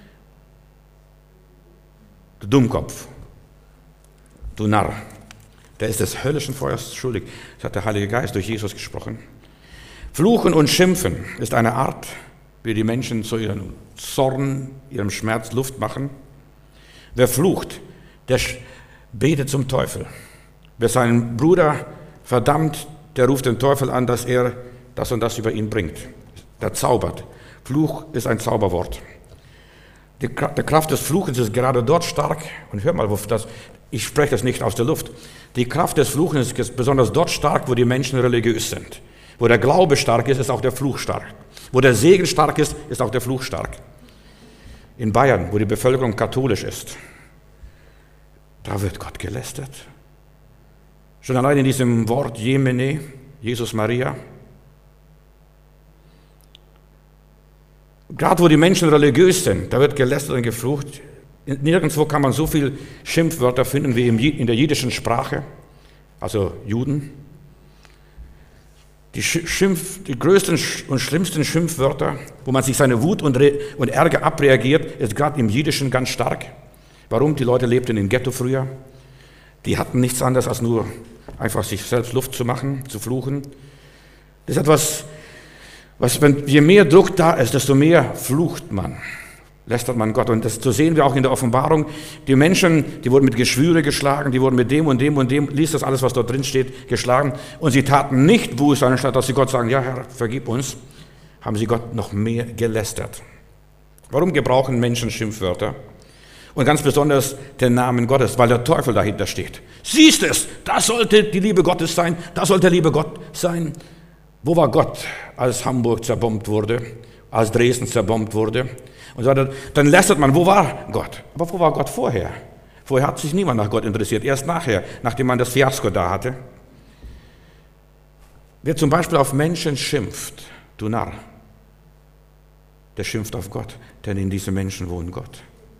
Du Dummkopf, du Narr. Der ist des höllischen Feuers schuldig. Das hat der Heilige Geist durch Jesus gesprochen. Fluchen und Schimpfen ist eine Art, wie die Menschen zu ihrem Zorn, ihrem Schmerz Luft machen. Wer flucht, der betet zum Teufel. Wer seinen Bruder verdammt, der ruft den Teufel an, dass er das und das über ihn bringt. Der zaubert. Fluch ist ein Zauberwort. Die Kraft des Fluchens ist gerade dort stark, und hör mal, das, ich spreche das nicht aus der Luft, die Kraft des Fluchens ist besonders dort stark, wo die Menschen religiös sind. Wo der Glaube stark ist, ist auch der Fluch stark. Wo der Segen stark ist, ist auch der Fluch stark. In Bayern, wo die Bevölkerung katholisch ist, da wird Gott gelästert. Schon allein in diesem Wort Jemene, Jesus Maria. Gerade wo die Menschen religiös sind, da wird gelästert und geflucht. Nirgendwo kann man so viele Schimpfwörter finden wie in der jiddischen Sprache, also Juden. Die, Schimpf, die größten und schlimmsten Schimpfwörter, wo man sich seine Wut und, Re und Ärger abreagiert, ist gerade im Jiddischen ganz stark. Warum? Die Leute lebten im Ghetto früher. Die hatten nichts anderes als nur einfach sich selbst Luft zu machen, zu fluchen. Das ist etwas, was, wenn, je mehr Druck da ist, desto mehr flucht man, lästert man Gott. Und das so sehen wir auch in der Offenbarung. Die Menschen, die wurden mit Geschwüre geschlagen, die wurden mit dem und dem und dem, liest das alles, was dort drin steht, geschlagen. Und sie taten nicht Buße, anstatt dass sie Gott sagen, ja Herr, vergib uns, haben sie Gott noch mehr gelästert. Warum gebrauchen Menschen Schimpfwörter? Und ganz besonders den Namen Gottes, weil der Teufel dahinter steht. Siehst es, das sollte die Liebe Gottes sein, das sollte der liebe Gott sein. Wo war Gott, als Hamburg zerbombt wurde, als Dresden zerbombt wurde? Und so weiter. Dann lästert man, wo war Gott? Aber wo war Gott vorher? Vorher hat sich niemand nach Gott interessiert, erst nachher, nachdem man das Fiasko da hatte. Wer zum Beispiel auf Menschen schimpft, du Narr, der schimpft auf Gott, denn in diesen Menschen wohnt Gott.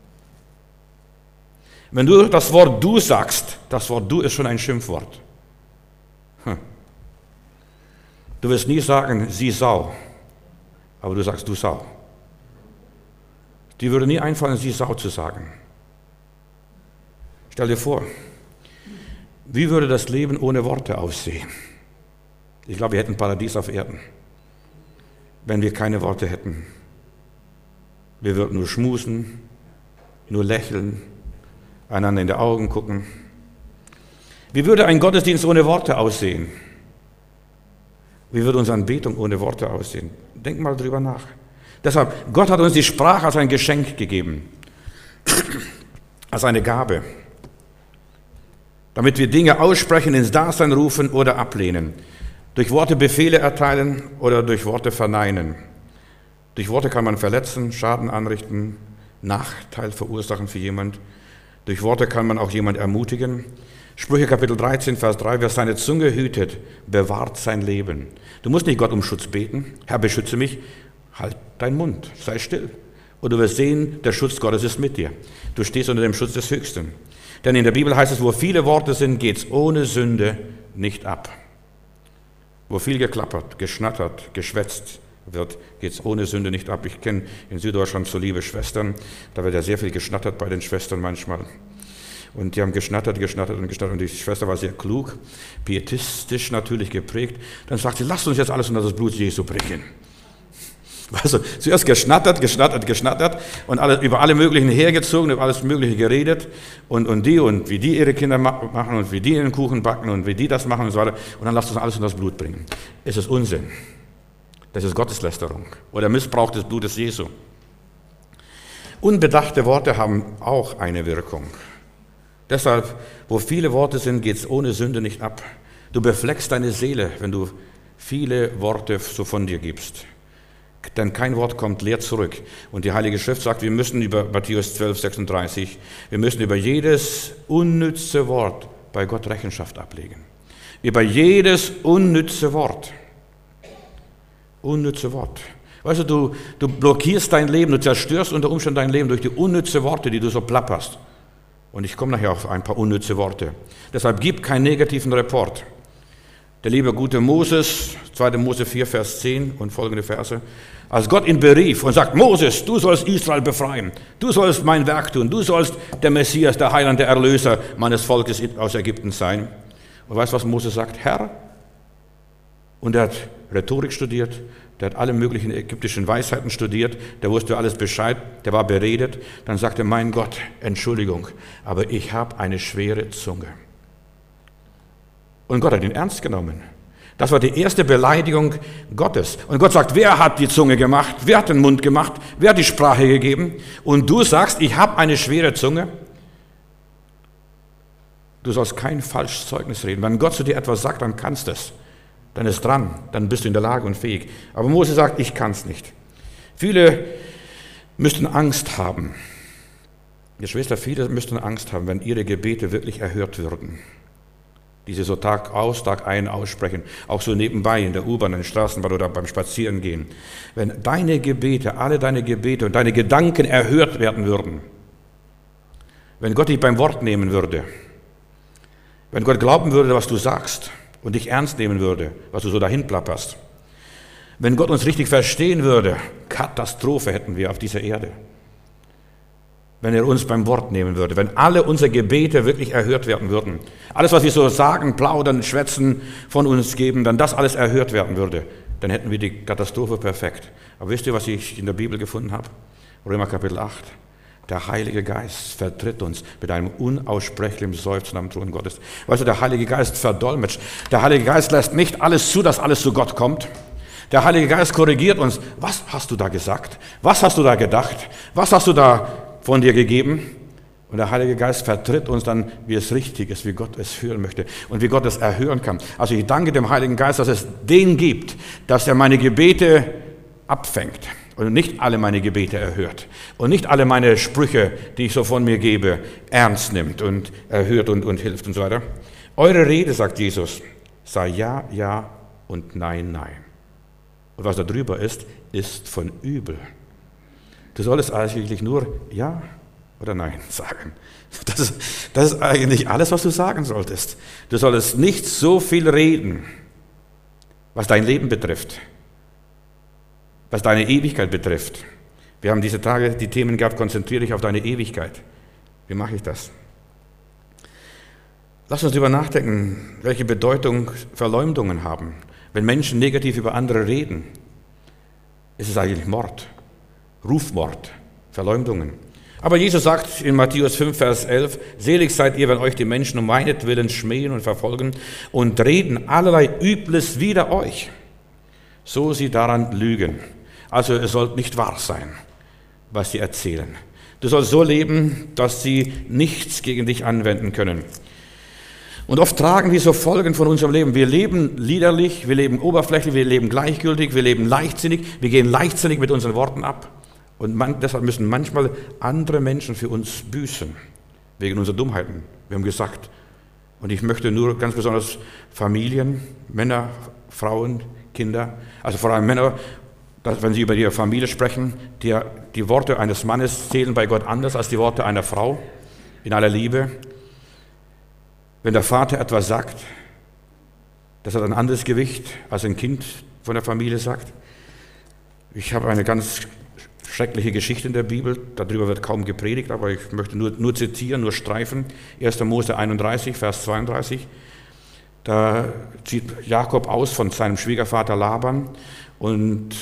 Wenn du das Wort du sagst, das Wort du ist schon ein Schimpfwort. Hm. Du wirst nie sagen, sie Sau, aber du sagst du Sau. Die würde nie einfallen, sie Sau zu sagen. Stell dir vor, wie würde das Leben ohne Worte aussehen? Ich glaube, wir hätten Paradies auf Erden, wenn wir keine Worte hätten. Wir würden nur schmusen, nur lächeln, einander in die Augen gucken. Wie würde ein Gottesdienst ohne Worte aussehen? Wie würde unsere Anbetung ohne Worte aussehen? Denk mal drüber nach. Deshalb, Gott hat uns die Sprache als ein Geschenk gegeben, als eine Gabe, damit wir Dinge aussprechen, ins Dasein rufen oder ablehnen, durch Worte Befehle erteilen oder durch Worte verneinen. Durch Worte kann man verletzen, Schaden anrichten, Nachteil verursachen für jemand. Durch Worte kann man auch jemand ermutigen. Sprüche Kapitel dreizehn, Vers drei, wer seine Zunge hütet, bewahrt sein Leben. Du musst nicht Gott um Schutz beten. Herr, beschütze mich. Halt deinen Mund, sei still. Und du wirst sehen, der Schutz Gottes ist mit dir. Du stehst unter dem Schutz des Höchsten. Denn in der Bibel heißt es, wo viele Worte sind, geht's ohne Sünde nicht ab. Wo viel geklappert, geschnattert, geschwätzt wird, geht's ohne Sünde nicht ab. Ich kenne in Süddeutschland so liebe Schwestern, da wird ja sehr viel geschnattert bei den Schwestern manchmal. Und die haben geschnattert, geschnattert und geschnattert. Und die Schwester war sehr klug, pietistisch natürlich geprägt. Dann sagt sie, lasst uns jetzt alles unter das Blut Jesu bringen. Also zuerst geschnattert, geschnattert, geschnattert und alle, über alle möglichen hergezogen, über alles Mögliche geredet und, und die und wie die ihre Kinder ma- machen und wie die ihren Kuchen backen und wie die das machen und so weiter. Und dann lasst uns alles in das Blut bringen. Es ist Unsinn. Das ist Gotteslästerung oder Missbrauch des Blutes Jesu. Unbedachte Worte haben auch eine Wirkung. Deshalb, wo viele Worte sind, geht es ohne Sünde nicht ab. Du befleckst deine Seele, wenn du viele Worte so von dir gibst. Denn kein Wort kommt leer zurück. Und die Heilige Schrift sagt, wir müssen über Matthäus zwölf, sechsunddreißig, wir müssen über jedes unnütze Wort bei Gott Rechenschaft ablegen. Über jedes unnütze Wort. Unnütze Wort. Weißt du, du, du blockierst dein Leben, du zerstörst unter Umständen dein Leben durch die unnütze Worte, die du so plapperst. Und ich komme nachher auf ein paar unnütze Worte. Deshalb gib keinen negativen Report. Der liebe gute Moses, zweiter Mose vier, Vers zehn und folgende Verse, als Gott ihn berief und sagt, Moses, du sollst Israel befreien, du sollst mein Werk tun, du sollst der Messias, der Heiland, der Erlöser meines Volkes aus Ägypten sein. Und weißt du, was Moses sagt? Herr, und er hat Rhetorik studiert, der hat alle möglichen ägyptischen Weisheiten studiert, der wusste alles Bescheid, der war beredet. Dann sagte er, mein Gott, Entschuldigung, aber ich habe eine schwere Zunge. Und Gott hat ihn ernst genommen. Das war die erste Beleidigung Gottes. Und Gott sagt, wer hat die Zunge gemacht? Wer hat den Mund gemacht? Wer hat die Sprache gegeben? Und du sagst, ich habe eine schwere Zunge. Du sollst kein falsches Zeugnis reden. Wenn Gott zu dir etwas sagt, dann kannst du es. Dann ist dran, dann bist du in der Lage und fähig. Aber Mose sagt, ich kann es nicht. Viele müssten Angst haben. Geschwister, viele müssten Angst haben, wenn ihre Gebete wirklich erhört würden. Die sie so Tag aus, Tag ein aussprechen, auch so nebenbei in der U-Bahn, in den Straßenbahn oder beim Spazierengehen. Wenn deine Gebete, alle deine Gebete und deine Gedanken erhört werden würden, wenn Gott dich beim Wort nehmen würde, wenn Gott glauben würde, was du sagst und dich ernst nehmen würde, was du so dahin plapperst, wenn Gott uns richtig verstehen würde, Katastrophe hätten wir auf dieser Erde. Wenn er uns beim Wort nehmen würde, wenn alle unsere Gebete wirklich erhört werden würden, alles, was wir so sagen, plaudern, schwätzen, von uns geben, dann das alles erhört werden würde, dann hätten wir die Katastrophe perfekt. Aber wisst ihr, was ich in der Bibel gefunden habe? Römer Kapitel acht. Der Heilige Geist vertritt uns mit einem unaussprechlichen Seufzen am Thron Gottes. Weißt du, der Heilige Geist verdolmetscht. Der Heilige Geist lässt nicht alles zu, dass alles zu Gott kommt. Der Heilige Geist korrigiert uns. Was hast du da gesagt? Was hast du da gedacht? Was hast du da von dir gegeben? Und der Heilige Geist vertritt uns dann, wie es richtig ist, wie Gott es hören möchte und wie Gott es erhören kann. Also ich danke dem Heiligen Geist, dass es den gibt, dass er meine Gebete abfängt und nicht alle meine Gebete erhört und nicht alle meine Sprüche, die ich so von mir gebe, ernst nimmt und erhört und, und hilft und so weiter. Eure Rede, sagt Jesus, sei ja, ja und nein, nein. Und was da drüber ist, ist von übel. Du solltest eigentlich nur ja oder nein sagen. Das ist, das ist eigentlich alles, was du sagen solltest. Du solltest nicht so viel reden, was dein Leben betrifft, was deine Ewigkeit betrifft. Wir haben diese Tage die Themen gehabt, konzentriere dich auf deine Ewigkeit. Wie mache ich das? Lass uns darüber nachdenken, welche Bedeutung Verleumdungen haben. Wenn Menschen negativ über andere reden, ist es eigentlich Mord, Rufmord, Verleumdungen. Aber Jesus sagt in Matthäus fünf, Vers elf, selig seid ihr, wenn euch die Menschen um meinetwillen schmähen und verfolgen und reden allerlei Übles wider euch, so sie daran lügen. Also es soll nicht wahr sein, was sie erzählen. Du sollst so leben, dass sie nichts gegen dich anwenden können. Und oft tragen wir so Folgen von unserem Leben. Wir leben liederlich, wir leben oberflächlich, wir leben gleichgültig, wir leben leichtsinnig, wir gehen leichtsinnig mit unseren Worten ab. Und man, deshalb müssen manchmal andere Menschen für uns büßen, wegen unserer Dummheiten. Wir haben gesagt, und ich möchte nur ganz besonders Familien, Männer, Frauen, Kinder, also vor allem Männer, dass, wenn sie über ihre Familie sprechen, die, die Worte eines Mannes zählen bei Gott anders als die Worte einer Frau, in aller Liebe. Wenn der Vater etwas sagt, das hat ein anderes Gewicht, als ein Kind von der Familie sagt. Ich habe eine ganz schreckliche Geschichte in der Bibel, darüber wird kaum gepredigt, aber ich möchte nur, nur zitieren, nur streifen. erster Mose einunddreißig, Vers zweiunddreißig. Da zieht Jakob aus von seinem Schwiegervater Laban und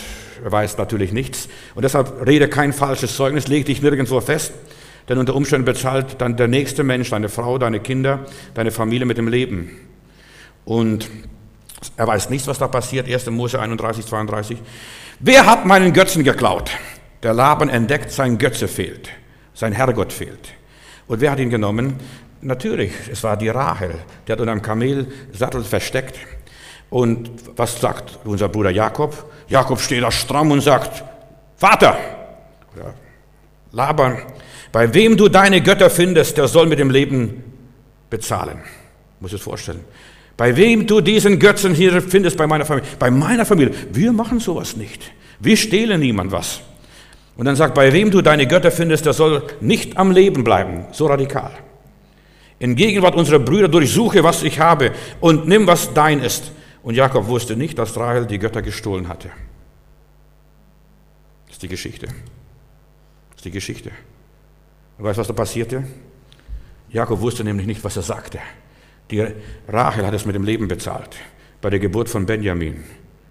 er weiß natürlich nichts. Und deshalb rede kein falsches Zeugnis, leg dich nirgendwo fest, denn unter Umständen bezahlt dann der nächste Mensch, deine Frau, deine Kinder, deine Familie mit dem Leben. Und er weiß nichts, was da passiert. erster Mose einunddreißig, zweiunddreißig. Wer hat meinen Götzen geklaut? Der Laban entdeckt, sein Götze fehlt, sein Herrgott fehlt. Und wer hat ihn genommen? Natürlich, es war die Rahel. Die hat unter einem Kamelsattel versteckt. Und was sagt unser Bruder Jakob? Jakob steht da stramm und sagt, Vater, oder Laban, bei wem du deine Götter findest, der soll mit dem Leben bezahlen. Muss es vorstellen. Bei wem du diesen Götzen hier findest, bei meiner Familie. Bei meiner Familie. Wir machen sowas nicht. Wir stehlen niemand was. Und dann sagt, bei wem du deine Götter findest, der soll nicht am Leben bleiben. So radikal. In Gegenwart unserer Brüder durchsuche, was ich habe und nimm, was dein ist. Und Jakob wusste nicht, dass Rahel die Götter gestohlen hatte. Das ist die Geschichte. Das ist die Geschichte. Und weißt du, was da passierte? Jakob wusste nämlich nicht, was er sagte. Die Rahel hat es mit dem Leben bezahlt, bei der Geburt von Benjamin.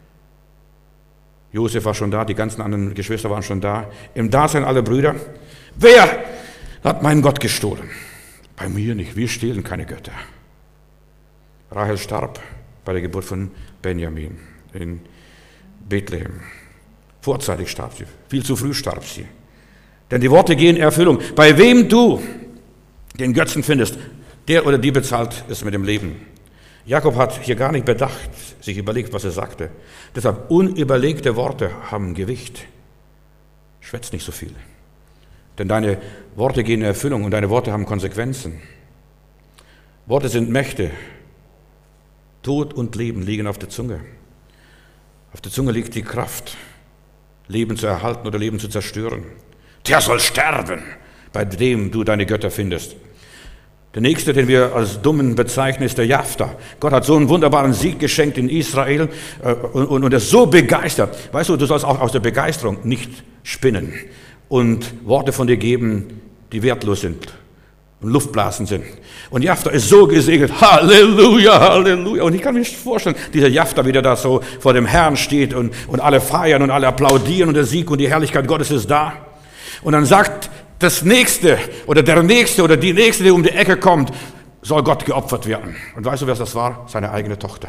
Josef war schon da, die ganzen anderen Geschwister waren schon da. Im Dasein aller Brüder. Wer hat meinen Gott gestohlen? Bei mir nicht, wir stehlen keine Götter. Rahel starb bei der Geburt von Benjamin in Bethlehem. Vorzeitig starb sie, viel zu früh starb sie. Denn die Worte gehen in Erfüllung. Bei wem du den Götzen findest, der oder die bezahlt es mit dem Leben. Jakob hat hier gar nicht bedacht, sich überlegt, was er sagte. Deshalb unüberlegte Worte haben Gewicht. Schwätz nicht so viel. Denn deine Worte gehen in Erfüllung und deine Worte haben Konsequenzen. Worte sind Mächte. Tod und Leben liegen auf der Zunge. Auf der Zunge liegt die Kraft, Leben zu erhalten oder Leben zu zerstören. Der soll sterben, bei dem du deine Götter findest. Der nächste, den wir als Dummen bezeichnen, ist der Jafta. Gott hat so einen wunderbaren Sieg geschenkt in Israel äh, und, und, und er ist so begeistert. Weißt du, du sollst auch aus der Begeisterung nicht spinnen und Worte von dir geben, die wertlos sind und Luftblasen sind. Und Jafta ist so gesegnet. Halleluja, Halleluja. Und ich kann mir vorstellen, dieser Jafta, wie der da so vor dem Herrn steht und, und alle feiern und alle applaudieren und der Sieg und die Herrlichkeit Gottes ist da. Und dann sagt das Nächste oder der Nächste oder die Nächste, die um die Ecke kommt, soll Gott geopfert werden. Und weißt du, wer das war? Seine eigene Tochter.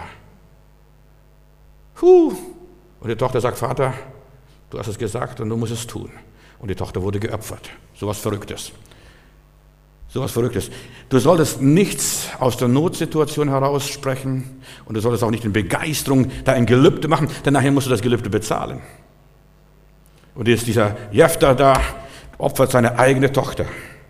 Puh. Und die Tochter sagt, Vater, du hast es gesagt und du musst es tun. Und die Tochter wurde geopfert. So was Verrücktes. So was Verrücktes. Du solltest nichts aus der Notsituation heraus sprechen und du solltest auch nicht in Begeisterung da ein Gelübde machen, denn nachher musst du das Gelübde bezahlen. Und jetzt dieser Jefter da, opfert seine eigene Tochter.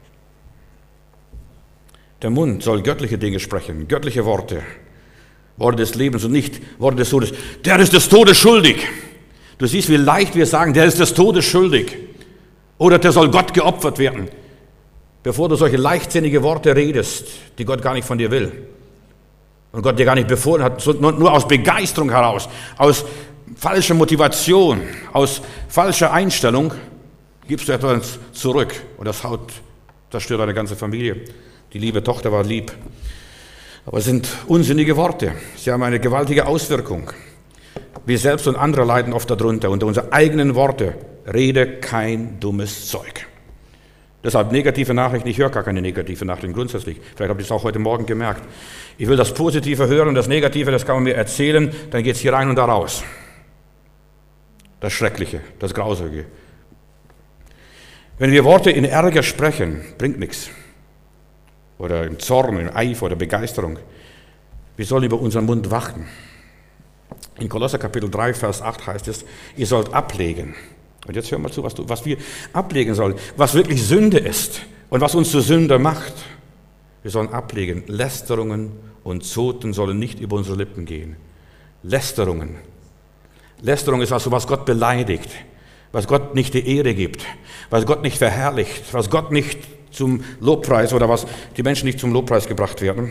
Der Mund soll göttliche Dinge sprechen, göttliche Worte, Worte des Lebens und nicht Worte des Todes. Der ist des Todes schuldig. Du siehst, wie leicht wir sagen, der ist des Todes schuldig. Oder der soll Gott geopfert werden. Bevor du solche leichtsinnige Worte redest, die Gott gar nicht von dir will und Gott dir gar nicht befohlen hat, nur aus Begeisterung heraus, aus falscher Motivation, aus falscher Einstellung, gibst du etwas zurück und das haut, das stört deine ganze Familie. Die liebe Tochter war lieb. Aber es sind unsinnige Worte. Sie haben eine gewaltige Auswirkung. Wir selbst und andere leiden oft darunter. Unter unseren eigenen Worte rede kein dummes Zeug. Deshalb negative Nachrichten. Ich höre gar keine negative Nachrichten grundsätzlich. Vielleicht habt ihr es auch heute Morgen gemerkt. Ich will das Positive hören und das Negative, das kann man mir erzählen. Dann geht es hier rein und da raus. Das Schreckliche, das Grausige. Wenn wir Worte in Ärger sprechen, bringt nichts. Oder im Zorn, im Eifer oder Begeisterung. Wir sollen über unseren Mund wachen. In Kolosser Kapitel drei, Vers acht heißt es, ihr sollt ablegen. Und jetzt hör mal zu, was, du, was wir ablegen sollen, was wirklich Sünde ist und was uns zu Sünder macht. Wir sollen ablegen. Lästerungen und Zoten sollen nicht über unsere Lippen gehen. Lästerungen. Lästerung ist also, was Gott beleidigt, was Gott nicht die Ehre gibt, was Gott nicht verherrlicht, was Gott nicht zum Lobpreis oder was die Menschen nicht zum Lobpreis gebracht werden.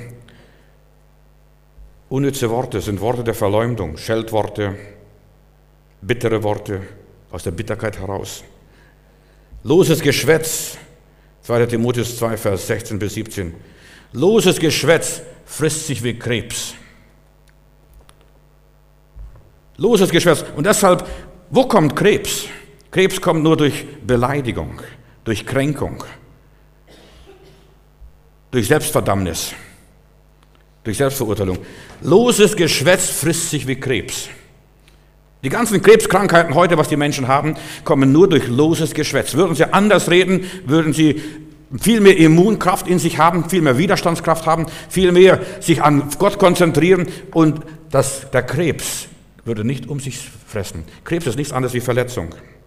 Unnütze Worte sind Worte der Verleumdung, Scheldworte, bittere Worte aus der Bitterkeit heraus. Loses Geschwätz, zweiter Timotheus zwei, Vers sechzehn bis siebzehn. Loses Geschwätz frisst sich wie Krebs. Loses Geschwätz. Und deshalb Wo kommt Krebs? Krebs kommt nur durch Beleidigung, durch Kränkung, durch Selbstverdammnis, durch Selbstverurteilung. Loses Geschwätz frisst sich wie Krebs. Die ganzen Krebskrankheiten heute, was die Menschen haben, kommen nur durch loses Geschwätz. Würden sie anders reden, würden sie viel mehr Immunkraft in sich haben, viel mehr Widerstandskraft haben, viel mehr sich an Gott konzentrieren und das, der Krebs würde nicht um sich fressen. Krebs ist nichts anderes wie Verletzung.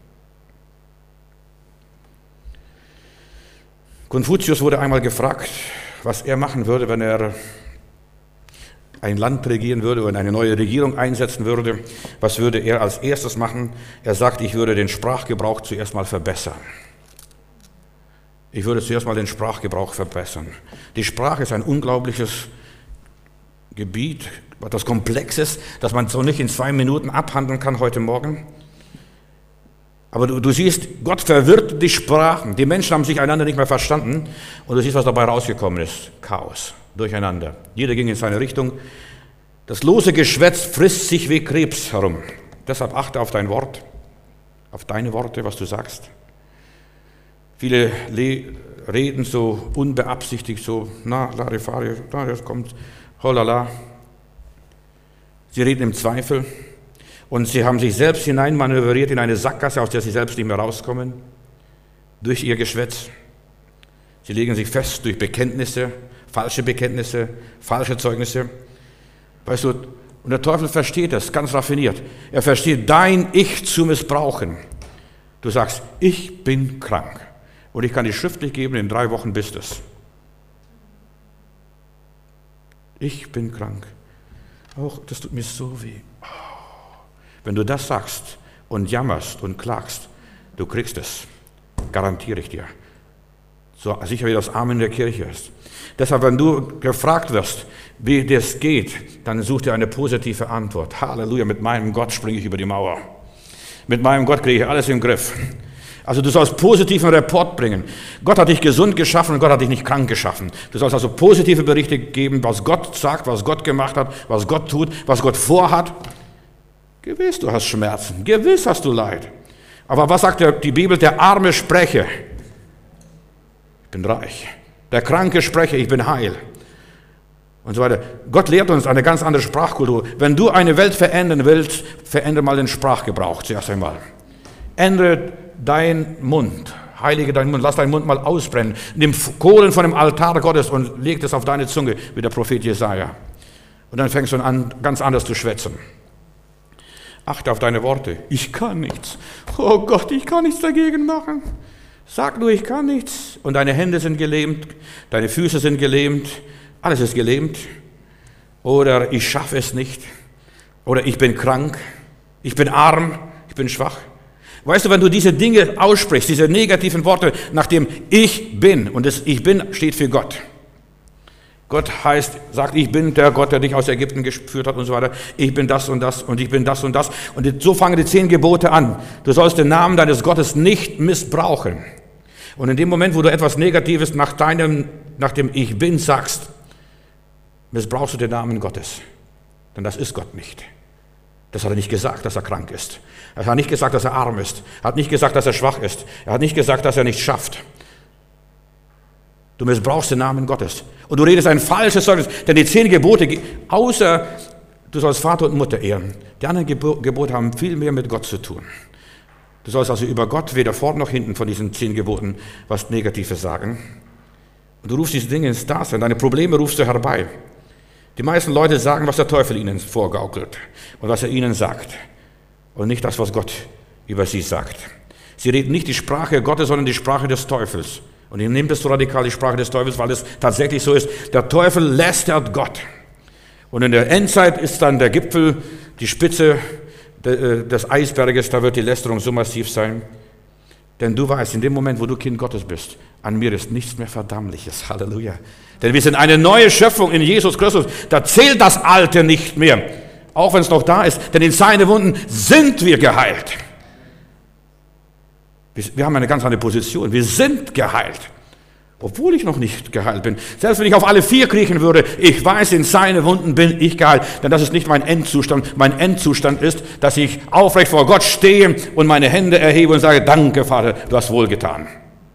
Konfuzius wurde einmal gefragt, was er machen würde, wenn er ein Land regieren würde oder eine neue Regierung einsetzen würde. Was würde er als erstes machen? Er sagt, ich würde den Sprachgebrauch zuerst mal verbessern. Ich würde zuerst mal den Sprachgebrauch verbessern. Die Sprache ist ein unglaubliches Gebiet, etwas Komplexes, das man so nicht in zwei Minuten abhandeln kann heute Morgen. Aber du, du siehst, Gott verwirrt die Sprachen. Die Menschen haben sich einander nicht mehr verstanden. Und du siehst, was dabei rausgekommen ist. Chaos, Durcheinander. Jeder ging in seine Richtung. Das lose Geschwätz frisst sich wie Krebs herum. Deshalb achte auf dein Wort, auf deine Worte, was du sagst. Viele reden so unbeabsichtigt, so, na, Larifari, na, das kommt, holala. Sie reden im Zweifel. Und sie haben sich selbst hineinmanövriert in eine Sackgasse, aus der sie selbst nicht mehr rauskommen, durch ihr Geschwätz. Sie legen sich fest durch Bekenntnisse, falsche Bekenntnisse, falsche Zeugnisse. Weißt du, und der Teufel versteht das ganz raffiniert. Er versteht, dein Ich zu missbrauchen. Du sagst, ich bin krank und ich kann dich schriftlich geben, in drei Wochen bist es. Ich bin krank. Auch das tut mir so weh. Wenn du das sagst und jammerst und klagst, du kriegst es, garantiere ich dir. So sicher wie das Amen der Kirche ist. Deshalb, wenn du gefragt wirst, wie das geht, dann such dir eine positive Antwort. Halleluja, mit meinem Gott springe ich über die Mauer. Mit meinem Gott kriege ich alles im Griff. Also du sollst positiven Report bringen. Gott hat dich gesund geschaffen und Gott hat dich nicht krank geschaffen. Du sollst also positive Berichte geben, was Gott sagt, was Gott gemacht hat, was Gott tut, was Gott vorhat. Gewiss, du hast Schmerzen. Gewiss hast du Leid. Aber was sagt die Bibel? Der Arme spreche, ich bin reich. Der Kranke spreche, ich bin heil. Und so weiter. Gott lehrt uns eine ganz andere Sprachkultur. Wenn du eine Welt verändern willst, verändere mal den Sprachgebrauch zuerst einmal. Ändere deinen Mund. Heilige deinen Mund. Lass deinen Mund mal ausbrennen. Nimm Kohlen von dem Altar Gottes und leg das auf deine Zunge, wie der Prophet Jesaja. Und dann fängst du an, ganz anders zu schwätzen. Achte auf deine Worte. Ich kann nichts. Oh Gott, ich kann nichts dagegen machen. Sag nur, ich kann nichts. Und deine Hände sind gelähmt, deine Füße sind gelähmt, alles ist gelähmt. Oder ich schaffe es nicht. Oder ich bin krank, ich bin arm, ich bin schwach. Weißt du, wenn du diese Dinge aussprichst, diese negativen Worte, nach dem Ich bin, und das Ich bin steht für Gott. Gott heißt, sagt, ich bin der Gott, der dich aus Ägypten geführt hat und so weiter. Ich bin das und das und ich bin das und das. Und so fangen die zehn Gebote an. Du sollst den Namen deines Gottes nicht missbrauchen. Und in dem Moment, wo du etwas Negatives nach deinem, nach dem Ich bin sagst, missbrauchst du den Namen Gottes. Denn das ist Gott nicht. Das hat er nicht gesagt, dass er krank ist. Er hat nicht gesagt, dass er arm ist. Er hat nicht gesagt, dass er schwach ist. Er hat nicht gesagt, dass er nicht schafft. Du missbrauchst den Namen Gottes. Und du redest ein falsches Zeugnis. Denn die zehn Gebote, außer du sollst Vater und Mutter ehren, die anderen Gebote haben viel mehr mit Gott zu tun. Du sollst also über Gott weder vorn noch hinten von diesen zehn Geboten was Negatives sagen. Und du rufst diese Dinge ins Dasein. Deine Probleme rufst du herbei. Die meisten Leute sagen, was der Teufel ihnen vorgaukelt und was er ihnen sagt. Und nicht das, was Gott über sie sagt. Sie reden nicht die Sprache Gottes, sondern die Sprache des Teufels. Und ihr nehmt es so radikal, die Sprache des Teufels, weil es tatsächlich so ist. Der Teufel lästert Gott. Und in der Endzeit ist dann der Gipfel, die Spitze des Eisberges, da wird die Lästerung so massiv sein. Denn du weißt, in dem Moment, wo du Kind Gottes bist, an mir ist nichts mehr Verdammliches. Halleluja. Denn wir sind eine neue Schöpfung in Jesus Christus. Da zählt das Alte nicht mehr. Auch wenn es noch da ist. Denn in seinen Wunden sind wir geheilt. Wir haben eine ganz andere Position. Wir sind geheilt. Obwohl ich noch nicht geheilt bin. Selbst wenn ich auf alle vier kriechen würde, ich weiß, in seine Wunden bin ich geheilt. Denn das ist nicht mein Endzustand. Mein Endzustand ist, dass ich aufrecht vor Gott stehe und meine Hände erhebe und sage, danke Vater, du hast wohlgetan.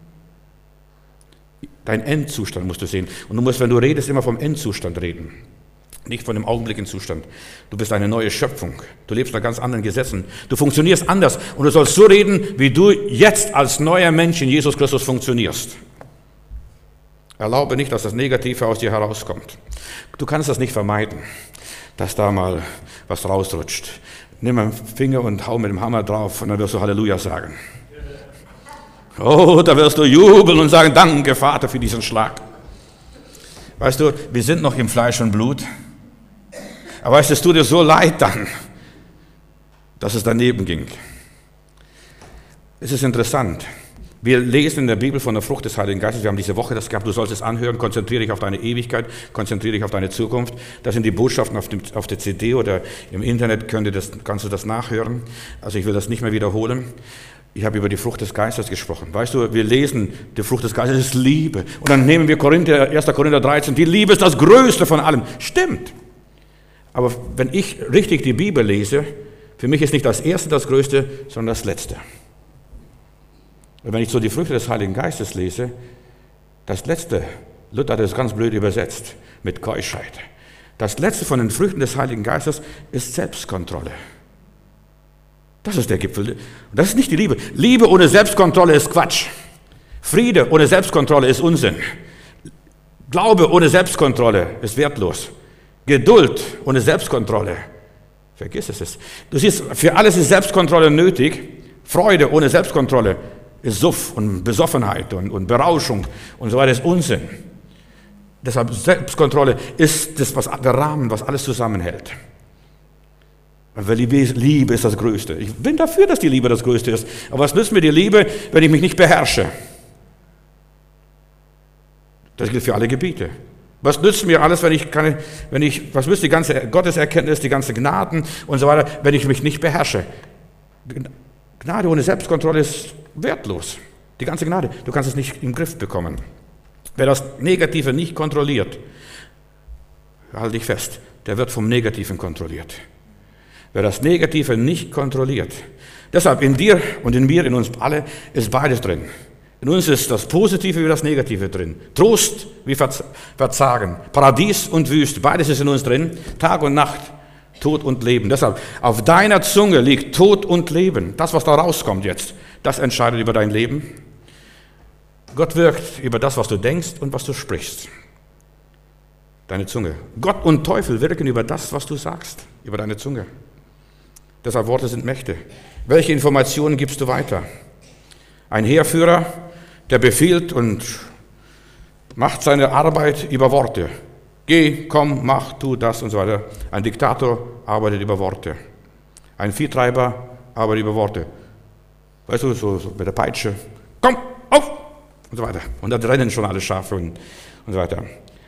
Dein Endzustand musst du sehen. Und du musst, wenn du redest, immer vom Endzustand reden. Nicht von dem augenblicklichen Zustand. Du bist eine neue Schöpfung. Du lebst nach ganz anderen Gesetzen. Du funktionierst anders. Und du sollst so reden, wie du jetzt als neuer Mensch in Jesus Christus funktionierst. Erlaube nicht, dass das Negative aus dir herauskommt. Du kannst das nicht vermeiden, dass da mal was rausrutscht. Nimm einen Finger und hau mit dem Hammer drauf und dann wirst du Halleluja sagen. Oh, da wirst du jubeln und sagen, danke Vater für diesen Schlag. Weißt du, wir sind noch im Fleisch und Blut. Aber weißt du, es tut dir so leid dann, dass es daneben ging. Es ist interessant. Wir lesen in der Bibel von der Frucht des Heiligen Geistes. Wir haben diese Woche das gehabt. Du sollst es anhören. Konzentriere dich auf deine Ewigkeit. Konzentriere dich auf deine Zukunft. Das sind die Botschaften auf, dem, auf der C D oder im Internet. Könnt ihr das, kannst du das nachhören. Also ich will das nicht mehr wiederholen. Ich habe über die Frucht des Geistes gesprochen. Weißt du, wir lesen, die Frucht des Geistes ist Liebe. Und dann nehmen wir Korinther, erster Korinther dreizehn. Die Liebe ist das Größte von allem. Stimmt. Aber wenn ich richtig die Bibel lese, für mich ist nicht das Erste das Größte, sondern das Letzte. Und wenn ich so die Früchte des Heiligen Geistes lese, das Letzte, Luther hat es ganz blöd übersetzt, mit Keuschheit. Das Letzte von den Früchten des Heiligen Geistes ist Selbstkontrolle. Das ist der Gipfel. Das ist nicht die Liebe. Liebe ohne Selbstkontrolle ist Quatsch. Friede ohne Selbstkontrolle ist Unsinn. Glaube ohne Selbstkontrolle ist wertlos. Geduld ohne Selbstkontrolle, vergiss es. Du siehst, für alles ist Selbstkontrolle nötig. Freude ohne Selbstkontrolle ist Suff und Besoffenheit und, und Berauschung und so weiter ist Unsinn. Deshalb Selbstkontrolle ist das, was, der Rahmen, was alles zusammenhält. Weil Liebe ist das Größte. Ich bin dafür, dass die Liebe das Größte ist. Aber was nützt mir die Liebe, wenn ich mich nicht beherrsche? Das gilt für alle Gebiete. Was nützt mir alles, wenn ich keine, wenn ich, was nützt die ganze Gotteserkenntnis, die ganze Gnaden und so weiter, wenn ich mich nicht beherrsche? Gnade ohne Selbstkontrolle ist wertlos. Die ganze Gnade, du kannst es nicht im Griff bekommen. Wer das Negative nicht kontrolliert, halte dich fest, der wird vom Negativen kontrolliert. Wer das Negative nicht kontrolliert, deshalb in dir und in mir, in uns alle, ist beides drin. In uns ist das Positive wie das Negative drin. Trost wie Verzagen. Paradies und Wüste. Beides ist in uns drin. Tag und Nacht. Tod und Leben. Deshalb, auf deiner Zunge liegt Tod und Leben. Das, was da rauskommt jetzt, das entscheidet über dein Leben. Gott wirkt über das, was du denkst und was du sprichst. Deine Zunge. Gott und Teufel wirken über das, was du sagst. Über deine Zunge. Deshalb, Worte sind Mächte. Welche Informationen gibst du weiter? Ein Heerführer, der befiehlt und macht seine Arbeit über Worte. Geh, komm, mach, tu das und so weiter. Ein Diktator arbeitet über Worte. Ein Viehtreiber arbeitet über Worte. Weißt du, so, so mit der Peitsche. Komm, auf! Und so weiter. Und da rennen schon alle Schafe und, und so weiter.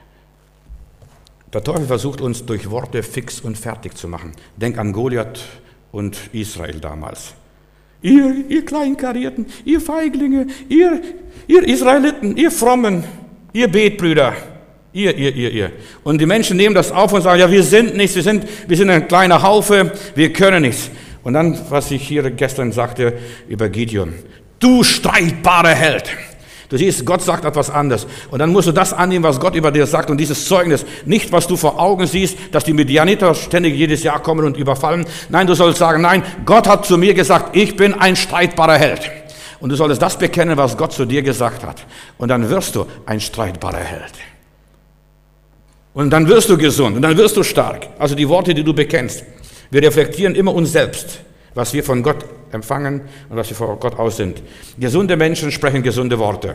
Der Teufel versucht uns durch Worte fix und fertig zu machen. Denk an Goliath und Israel damals. Ihr, ihr Kleinkarierten, ihr Feiglinge, ihr, ihr Israeliten, ihr Frommen, ihr Betbrüder, ihr, ihr, ihr, ihr. Und die Menschen nehmen das auf und sagen, ja, wir sind nichts, wir sind, wir sind ein kleiner Haufe, wir können nichts. Und dann, was ich hier gestern sagte über Gideon, du streitbarer Held. Du siehst, Gott sagt etwas anderes. Und dann musst du das annehmen, was Gott über dir sagt und dieses Zeugnis. Nicht, was du vor Augen siehst, dass die Midianiter ständig jedes Jahr kommen und überfallen. Nein, du sollst sagen, nein, Gott hat zu mir gesagt, ich bin ein streitbarer Held. Und du solltest das bekennen, was Gott zu dir gesagt hat. Und dann wirst du ein streitbarer Held. Und dann wirst du gesund und dann wirst du stark. Also die Worte, die du bekennst. Wir reflektieren immer uns selbst, was wir von Gott empfangen und was wir vor Gott aus sind. Gesunde Menschen sprechen gesunde Worte.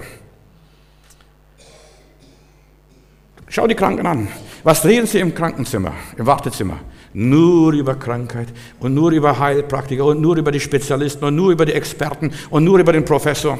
Schau die Kranken an. Was reden sie im Krankenzimmer, im Wartezimmer? Nur über Krankheit und nur über Heilpraktiker und nur über die Spezialisten und nur über die Experten und nur über den Professor.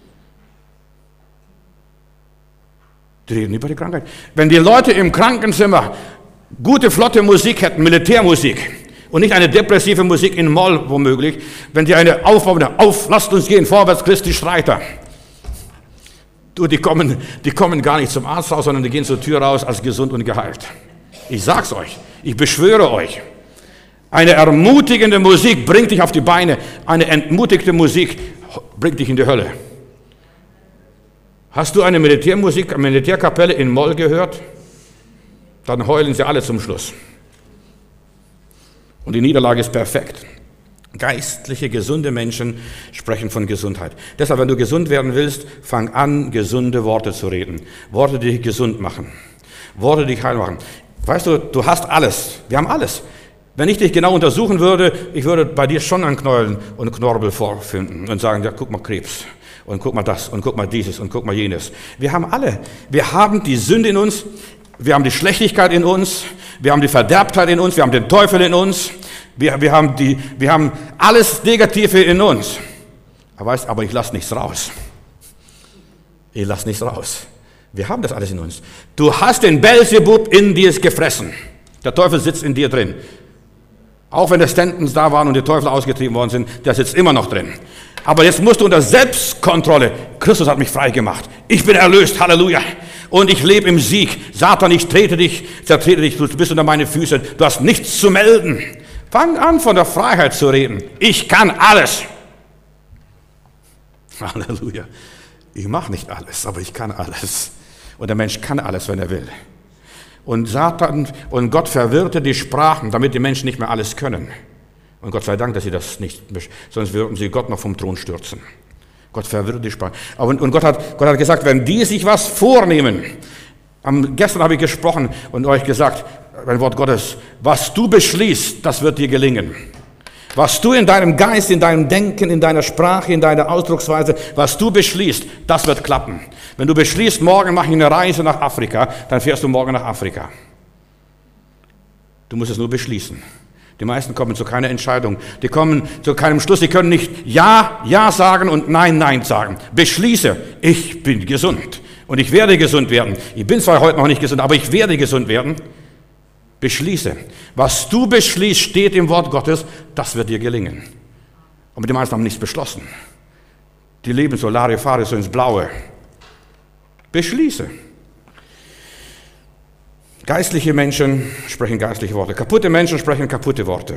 Die reden über die Krankheit. Wenn die Leute im Krankenzimmer gute, flotte Musik hätten, Militärmusik, und nicht eine depressive Musik in Moll womöglich, wenn die eine aufbauende, auf, lasst uns gehen, vorwärts, Christi Streiter. Du, die kommen, die kommen gar nicht zum Arzt raus, sondern die gehen zur Tür raus als gesund und geheilt. Ich sag's euch, ich beschwöre euch. Eine ermutigende Musik bringt dich auf die Beine, eine entmutigte Musik bringt dich in die Hölle. Hast du eine Militärmusik, eine Militärkapelle in Moll gehört? Dann heulen sie alle zum Schluss. Und die Niederlage ist perfekt. Geistliche, gesunde Menschen sprechen von Gesundheit. Deshalb, wenn du gesund werden willst, fang an, gesunde Worte zu reden. Worte, die dich gesund machen. Worte, die dich heil machen. Weißt du, du hast alles. Wir haben alles. Wenn ich dich genau untersuchen würde, ich würde bei dir schon einen Knäuel und Knorbel vorfinden und sagen, ja, guck mal Krebs. Und guck mal das und guck mal dieses und guck mal jenes. Wir haben alle. Wir haben die Sünde in uns. Wir haben die Schlechtigkeit in uns. Wir haben die Verderbtheit in uns. Wir haben den Teufel in uns. Wir, wir, haben, die, wir haben alles Negative in uns. Aber, weißt, aber ich lasse nichts raus. Ich lasse nichts raus. Wir haben das alles in uns. Du hast den Beelzebub in dir gefressen. Der Teufel sitzt in dir drin. Auch wenn die Stantons da waren und die Teufel ausgetrieben worden sind, der sitzt immer noch drin. Aber jetzt musst du unter Selbstkontrolle. Christus hat mich frei gemacht. Ich bin erlöst. Halleluja. Und ich lebe im Sieg. Satan, ich trete dich, zertrete dich, du bist unter meine Füße. Du hast nichts zu melden. Fang an, von der Freiheit zu reden. Ich kann alles. Halleluja. Ich mache nicht alles, aber ich kann alles. Und der Mensch kann alles, wenn er will. Und Satan und Gott verwirrte die Sprachen, damit die Menschen nicht mehr alles können. Und Gott sei Dank, dass sie das nicht, sonst würden sie Gott noch vom Thron stürzen. Gott verwirrt die Sprache. Und, und Gott, hat, Gott hat gesagt, wenn die sich was vornehmen, am, gestern habe ich gesprochen und euch gesagt, ein Wort Gottes, was du beschließt, das wird dir gelingen. Was du in deinem Geist, in deinem Denken, in deiner Sprache, in deiner Ausdrucksweise, was du beschließt, das wird klappen. Wenn du beschließt, morgen mache ich eine Reise nach Afrika, dann fährst du morgen nach Afrika. Du musst es nur beschließen. Die meisten kommen zu keiner Entscheidung. Die kommen zu keinem Schluss. Sie können nicht Ja, Ja sagen und Nein, Nein sagen. Beschließe, ich bin gesund und ich werde gesund werden. Ich bin zwar heute noch nicht gesund, aber ich werde gesund werden. Beschließe. Was du beschließt, steht im Wort Gottes, das wird dir gelingen. Und die meisten haben nichts beschlossen. Die leben so Larifari, so ins Blaue. Beschließe. Geistliche Menschen sprechen geistliche Worte. Kaputte Menschen sprechen kaputte Worte.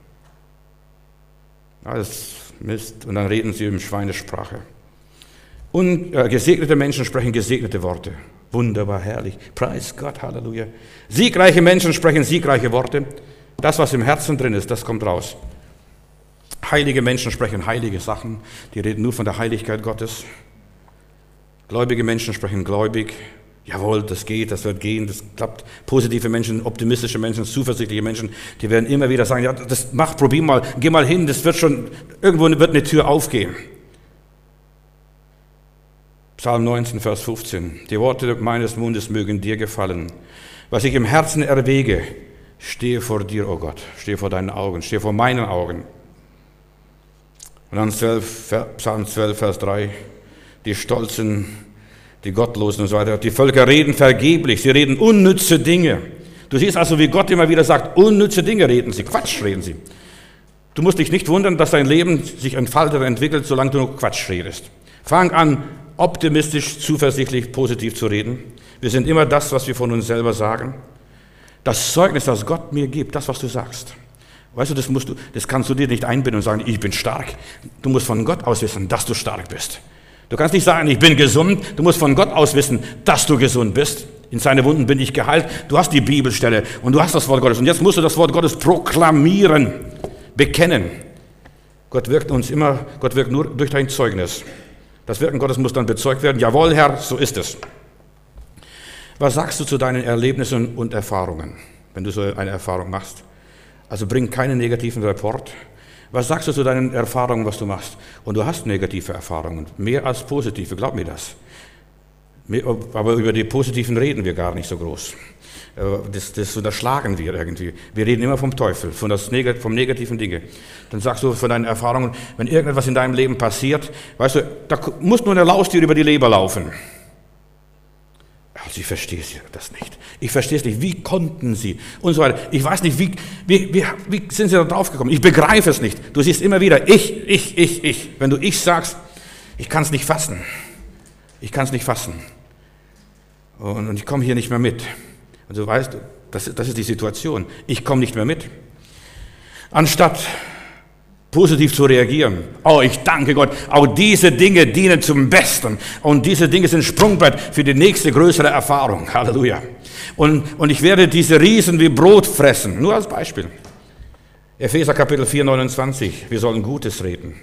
Alles Mist. Und dann reden sie in Schweinesprache. Und äh, gesegnete Menschen sprechen gesegnete Worte. Wunderbar, herrlich. Preis Gott, Halleluja. Siegreiche Menschen sprechen siegreiche Worte. Das, was im Herzen drin ist, das kommt raus. Heilige Menschen sprechen heilige Sachen. Die reden nur von der Heiligkeit Gottes. Gläubige Menschen sprechen gläubig. Jawohl, das geht, das wird gehen, das klappt. Positive Menschen, optimistische Menschen, zuversichtliche Menschen, die werden immer wieder sagen, ja, das mach, probier mal, geh mal hin, das wird schon, irgendwo wird eine Tür aufgehen. Psalm neunzehn, Vers fünfzehn. Die Worte meines Mundes mögen dir gefallen. Was ich im Herzen erwäge, stehe vor dir, oh Gott, stehe vor deinen Augen, stehe vor meinen Augen. Und dann zwölf, Psalm zwölf, Vers drei. Die Stolzen, die Gottlosen und so weiter. Die Völker reden vergeblich, sie reden unnütze Dinge. Du siehst also, wie Gott immer wieder sagt, unnütze Dinge reden sie, Quatsch reden sie. Du musst dich nicht wundern, dass dein Leben sich entfaltet und entwickelt, solange du nur Quatsch redest. Fang an, optimistisch, zuversichtlich, positiv zu reden. Wir sind immer das, was wir von uns selber sagen. Das Zeugnis, das Gott mir gibt, das, was du sagst. Weißt du, das, musst du, das kannst du dir nicht einbinden und sagen, ich bin stark. Du musst von Gott aus wissen, dass du stark bist. Du kannst nicht sagen, ich bin gesund. Du musst von Gott aus wissen, dass du gesund bist. In seine Wunden bin ich geheilt. Du hast die Bibelstelle und du hast das Wort Gottes. Und jetzt musst du das Wort Gottes proklamieren, bekennen. Gott wirkt uns immer, Gott wirkt nur durch dein Zeugnis. Das Wirken Gottes muss dann bezeugt werden. Jawohl, Herr, so ist es. Was sagst du zu deinen Erlebnissen und Erfahrungen, wenn du so eine Erfahrung machst? Also bring keinen negativen Report. Was sagst du zu deinen Erfahrungen, was du machst? Und du hast negative Erfahrungen, mehr als positive, glaub mir das. Aber über die positiven reden wir gar nicht so groß. Das, das unterschlagen wir irgendwie. Wir reden immer vom Teufel, von das Neg- vom negativen Dinge. Dann sagst du von deinen Erfahrungen, wenn irgendetwas in deinem Leben passiert, weißt du, da muss nur eine Laus dir über die Leber laufen. Also ich verstehe das nicht. Ich verstehe es nicht. Wie konnten sie? Und so weiter. Ich weiß nicht, wie, wie, wie, wie sind sie da drauf gekommen? Ich begreife es nicht. Du siehst immer wieder, ich, ich, ich, ich. Wenn du ich sagst, ich kann es nicht fassen. Ich kann es nicht fassen. Und, und ich komme hier nicht mehr mit. Und du weißt, das, das ist die Situation. Ich komme nicht mehr mit. Anstatt positiv zu reagieren. Oh, ich danke Gott. Auch diese Dinge dienen zum Besten. Und diese Dinge sind Sprungbrett für die nächste größere Erfahrung. Halleluja. Und, und ich werde diese Riesen wie Brot fressen. Nur als Beispiel. Epheser Kapitel vier, neunundzwanzig. Wir sollen Gutes reden.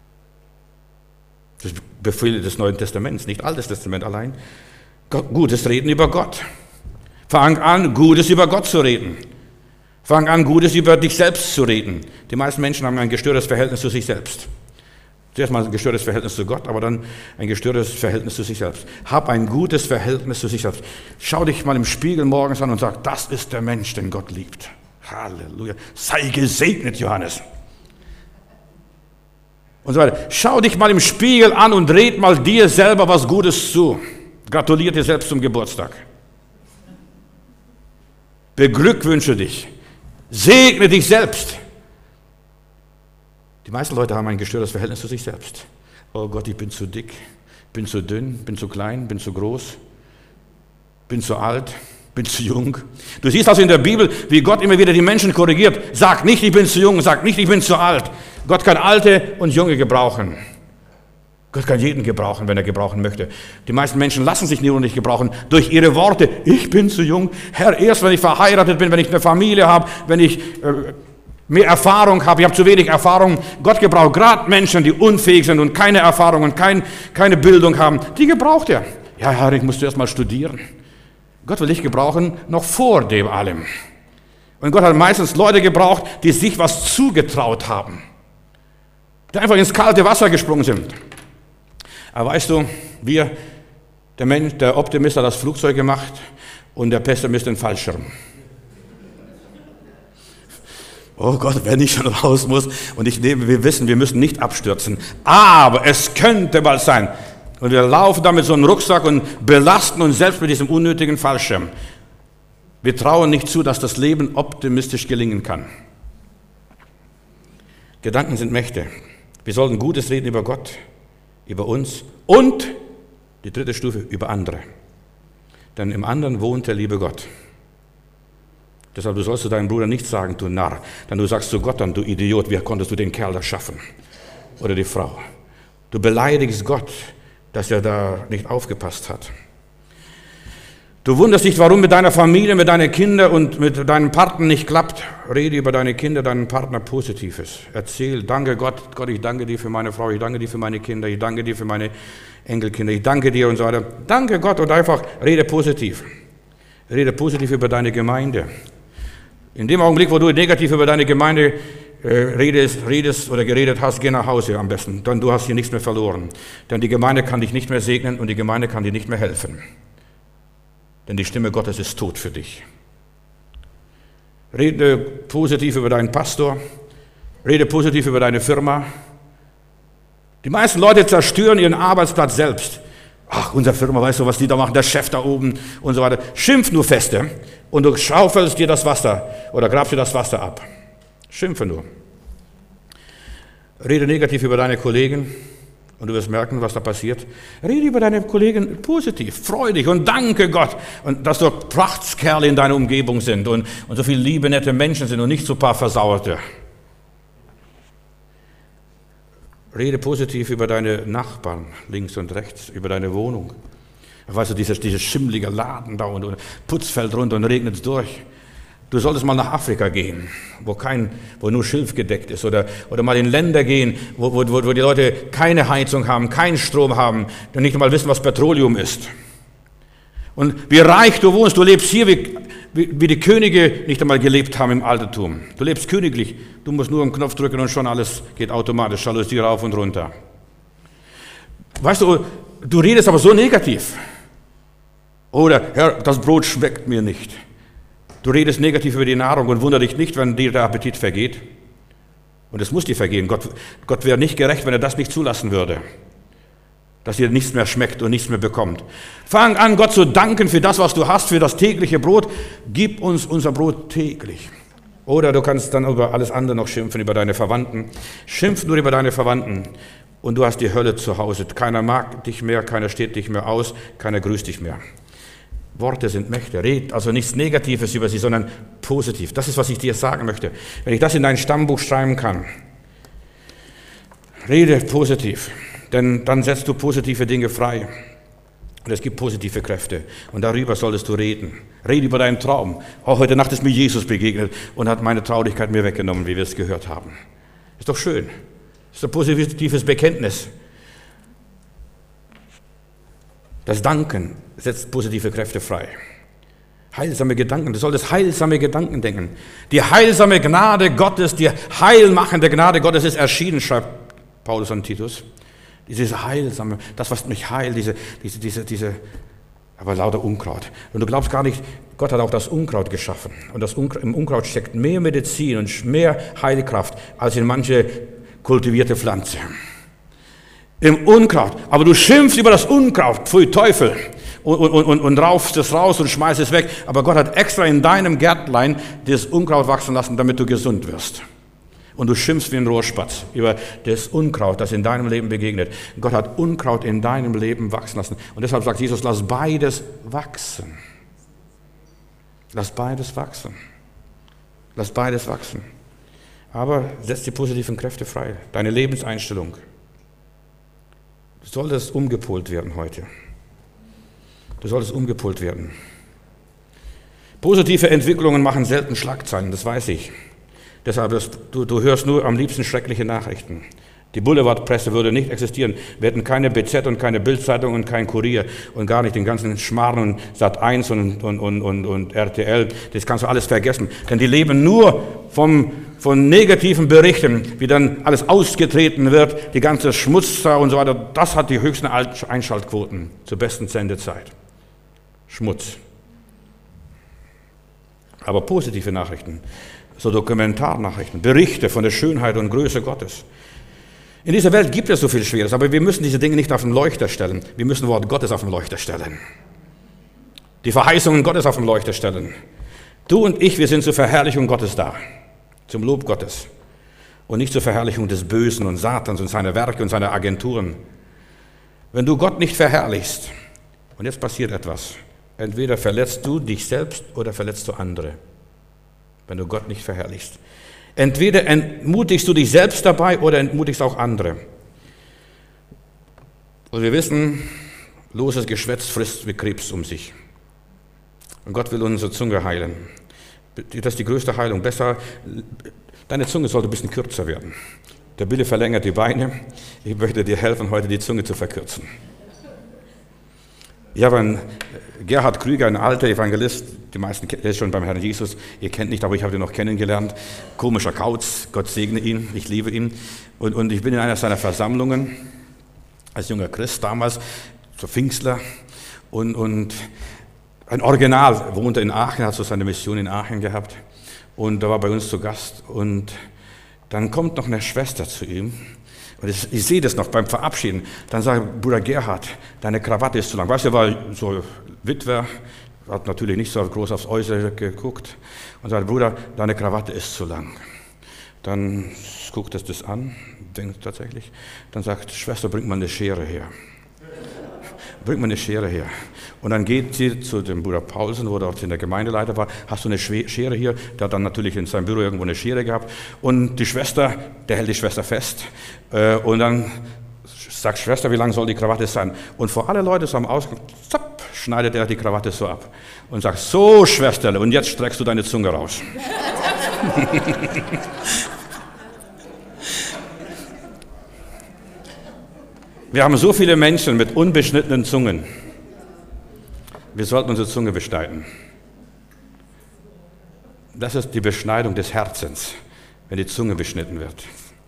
Das ist Befehl des Neuen Testaments, nicht Altes Testament allein. Gutes Reden über Gott. Fang an, Gutes über Gott zu reden. Fang an, Gutes über dich selbst zu reden. Die meisten Menschen haben ein gestörtes Verhältnis zu sich selbst. Zuerst mal ein gestörtes Verhältnis zu Gott, aber dann ein gestörtes Verhältnis zu sich selbst. Hab ein gutes Verhältnis zu sich selbst. Schau dich mal im Spiegel morgens an und sag, das ist der Mensch, den Gott liebt. Halleluja. Sei gesegnet, Johannes. Und so weiter. Schau dich mal im Spiegel an und red mal dir selber was Gutes zu. Gratuliere dir selbst zum Geburtstag. Beglückwünsche dich. Segne dich selbst. Die meisten Leute haben ein gestörtes Verhältnis zu sich selbst. Oh Gott, ich bin zu dick, bin zu dünn, bin zu klein, bin zu groß, bin zu alt, bin zu jung. Du siehst also in der Bibel, wie Gott immer wieder die Menschen korrigiert. Sag nicht, ich bin zu jung, sag nicht, ich bin zu alt. Gott kann Alte und Junge gebrauchen. Gott kann jeden gebrauchen, wenn er gebrauchen möchte. Die meisten Menschen lassen sich nur nicht gebrauchen durch ihre Worte. Ich bin zu jung. Herr, erst wenn ich verheiratet bin, wenn ich eine Familie habe, wenn ich äh, mehr Erfahrung habe, ich habe zu wenig Erfahrung. Gott gebraucht gerade Menschen, die unfähig sind und keine Erfahrung und kein, keine Bildung haben. Die gebraucht er. Ja, Herr, ich musste erst mal studieren. Gott will dich gebrauchen, noch vor dem allem. Und Gott hat meistens Leute gebraucht, die sich was zugetraut haben. Die einfach ins kalte Wasser gesprungen sind. Aber weißt du, wir, der Mensch, der Optimist hat das Flugzeug gemacht und der Pessimist den Fallschirm. Oh Gott, wenn ich schon raus muss und ich nehme, wir wissen, wir müssen nicht abstürzen. Aber es könnte bald sein. Und wir laufen da mit so einem Rucksack und belasten uns selbst mit diesem unnötigen Fallschirm. Wir trauen nicht zu, dass das Leben optimistisch gelingen kann. Gedanken sind Mächte. Wir sollten Gutes reden über Gott, über uns und, die dritte Stufe, über andere. Denn im anderen wohnt der liebe Gott. Deshalb, du sollst zu deinem Bruder nicht sagen, du Narr. Denn du sagst zu Gott dann, du Idiot, wie konntest du den Kerl da schaffen? Oder die Frau. Du beleidigst Gott, dass er da nicht aufgepasst hat. Du wunderst dich, warum mit deiner Familie, mit deinen Kindern und mit deinem Partner nicht klappt. Rede über deine Kinder, deinen Partner Positives. Erzähl, danke Gott, Gott, ich danke dir für meine Frau, ich danke dir für meine Kinder, ich danke dir für meine Enkelkinder, ich danke dir und so weiter. Danke Gott und einfach rede positiv. Rede positiv über deine Gemeinde. In dem Augenblick, wo du negativ über deine Gemeinde äh, redest, redest oder geredet hast, geh nach Hause am besten. Denn du hast hier nichts mehr verloren. Denn die Gemeinde kann dich nicht mehr segnen und die Gemeinde kann dir nicht mehr helfen. Denn die Stimme Gottes ist tot für dich. Rede positiv über deinen Pastor. Rede positiv über deine Firma. Die meisten Leute zerstören ihren Arbeitsplatz selbst. Ach, unsere Firma, weißt du, was die da machen, der Chef da oben und so weiter. Schimpf nur feste und du schaufelst dir das Wasser oder grabst dir das Wasser ab. Schimpfe nur. Rede negativ über deine Kollegen. Und du wirst merken, was da passiert. Rede über deine Kollegen positiv, freu dich und danke Gott, und dass so Prachtskerle in deiner Umgebung sind und, und so viele liebe, nette Menschen sind und nicht so ein paar Versauerte. Rede positiv über deine Nachbarn, links und rechts, über deine Wohnung. Weißt du, dieses, dieses schimmlige Laden da und, und Putz fällt runter und regnet es durch. Du solltest mal nach Afrika gehen, wo, kein, wo nur Schilf gedeckt ist, oder, oder mal in Länder gehen, wo, wo, wo die Leute keine Heizung haben, keinen Strom haben und nicht mal wissen, was Petroleum ist. Und wie reich du wohnst, du lebst hier, wie, wie, wie die Könige nicht einmal gelebt haben im Altertum. Du lebst königlich, du musst nur einen Knopf drücken und schon alles geht automatisch, Jalousie rauf und runter. Weißt du, du redest aber so negativ. Oder, Herr, das Brot schmeckt mir nicht. Du redest negativ über die Nahrung und wundere dich nicht, wenn dir der Appetit vergeht. Und es muss dir vergehen. Gott, Gott wäre nicht gerecht, wenn er das nicht zulassen würde. Dass dir nichts mehr schmeckt und nichts mehr bekommt. Fang an, Gott zu danken für das, was du hast, für das tägliche Brot. Gib uns unser Brot täglich. Oder du kannst dann über alles andere noch schimpfen, über deine Verwandten. Schimpf nur über deine Verwandten. und du hast die Hölle zu Hause. Keiner mag dich mehr, keiner steht dich mehr aus, keiner grüßt dich mehr. Worte sind Mächte. Red also nichts Negatives über sie, sondern positiv. Das ist, was ich dir sagen möchte. Wenn ich das in dein Stammbuch schreiben kann, rede positiv, denn dann setzt du positive Dinge frei. Und es gibt positive Kräfte. Und darüber solltest du reden. Rede über deinen Traum. Auch heute Nacht ist mir Jesus begegnet und hat meine Traurigkeit mir weggenommen, wie wir es gehört haben. Ist doch schön. Ist ein positives Bekenntnis. Das Danken setzt positive Kräfte frei. Heilsame Gedanken, du solltest heilsame Gedanken denken. Die heilsame Gnade Gottes, die heilmachende Gnade Gottes ist erschienen, schreibt Paulus an Titus. Diese heilsame, das, was mich heilt, diese, diese, diese, diese, aber lauter Unkraut. Und du glaubst gar nicht, Gott hat auch das Unkraut geschaffen. Und das Unkraut, im Unkraut steckt mehr Medizin und mehr Heilkraft als in manche kultivierte Pflanze. Im Unkraut. Aber du schimpfst über das Unkraut, pfui Teufel, und, und, und, und raufst es raus und schmeißt es weg. Aber Gott hat extra in deinem Gärtlein das Unkraut wachsen lassen, damit du gesund wirst. Und du schimpfst wie ein Rohrspatz über das Unkraut, das in deinem Leben begegnet. Gott hat Unkraut in deinem Leben wachsen lassen. Und deshalb sagt Jesus, lass beides wachsen. Lass beides wachsen. Lass beides wachsen. Aber setz die positiven Kräfte frei. Deine Lebenseinstellung. Du solltest umgepolt werden heute. Du solltest umgepolt werden. Positive Entwicklungen machen selten Schlagzeilen, das weiß ich. Deshalb, du, du hörst nur am liebsten schreckliche Nachrichten. Die Boulevardpresse würde nicht existieren. Wir hätten keine B Z und keine Bildzeitung und kein Kurier und gar nicht den ganzen Schmarrn und Sat eins und, und, und, und, und R T L. Das kannst du alles vergessen. Denn die leben nur vom, von negativen Berichten, wie dann alles ausgetreten wird, die ganze Schmutz da und so weiter. Das hat die höchsten Einschaltquoten zur besten Sendezeit. Schmutz. Aber positive Nachrichten. So Dokumentarnachrichten, Berichte von der Schönheit und Größe Gottes. In dieser Welt gibt es so viel Schweres, aber wir müssen diese Dinge nicht auf den Leuchter stellen. Wir müssen Wort Gottes auf den Leuchter stellen. Die Verheißungen Gottes auf den Leuchter stellen. Du und ich, wir sind zur Verherrlichung Gottes da, zum Lob Gottes. Und nicht zur Verherrlichung des Bösen und Satans und seiner Werke und seiner Agenturen. Wenn du Gott nicht verherrlichst, und jetzt passiert etwas, entweder verletzt du dich selbst oder verletzt du andere. Wenn du Gott nicht verherrlichst. Entweder entmutigst du dich selbst dabei oder entmutigst auch andere. Und wir wissen, loses Geschwätz frisst wie Krebs um sich. Und Gott will unsere Zunge heilen. Das ist die größte Heilung. Besser, deine Zunge sollte ein bisschen kürzer werden. Der Billy verlängert die Beine. Ich möchte dir helfen, heute die Zunge zu verkürzen. Ich habe einen Gerhard Krüger, ein alter Evangelist, die meisten kennen, der ist schon beim Herrn Jesus, ihr kennt nicht, aber ich habe ihn noch kennengelernt. Komischer Kauz, Gott segne ihn, ich liebe ihn. Und, und ich bin in einer seiner Versammlungen, als junger Christ damals, so Pfingstler, und, und ein Original wohnte in Aachen, hat so seine Mission in Aachen gehabt, und da war bei uns zu Gast, und dann kommt noch eine Schwester zu ihm. Und ich, ich sehe das noch beim Verabschieden. Dann sage ich, Bruder Gerhard, deine Krawatte ist zu lang. Weißt du, er war so Witwer, hat natürlich nicht so groß aufs Äußere geguckt. Und sagt, Bruder, deine Krawatte ist zu lang. Dann guckt es das an, denkt tatsächlich. Dann sagt, Schwester, bring mal eine Schere her. Bring mal eine Schere her. Und dann geht sie zu dem Bruder Paulsen, wo dort in der Gemeindeleiter war. Hast du eine Schere hier? Der hat dann natürlich in seinem Büro irgendwo eine Schere gehabt. Und die Schwester, der hält die Schwester fest. Und dann sagt Schwester, wie lang soll die Krawatte sein? Und vor alle Leute so am Ausgang, zapp, schneidet er die Krawatte so ab. Und sagt, so Schwesterle, und jetzt streckst du deine Zunge raus. Wir haben so viele Menschen mit unbeschnittenen Zungen. Wir sollten unsere Zunge beschneiden. Das ist die Beschneidung des Herzens, wenn die Zunge beschnitten wird.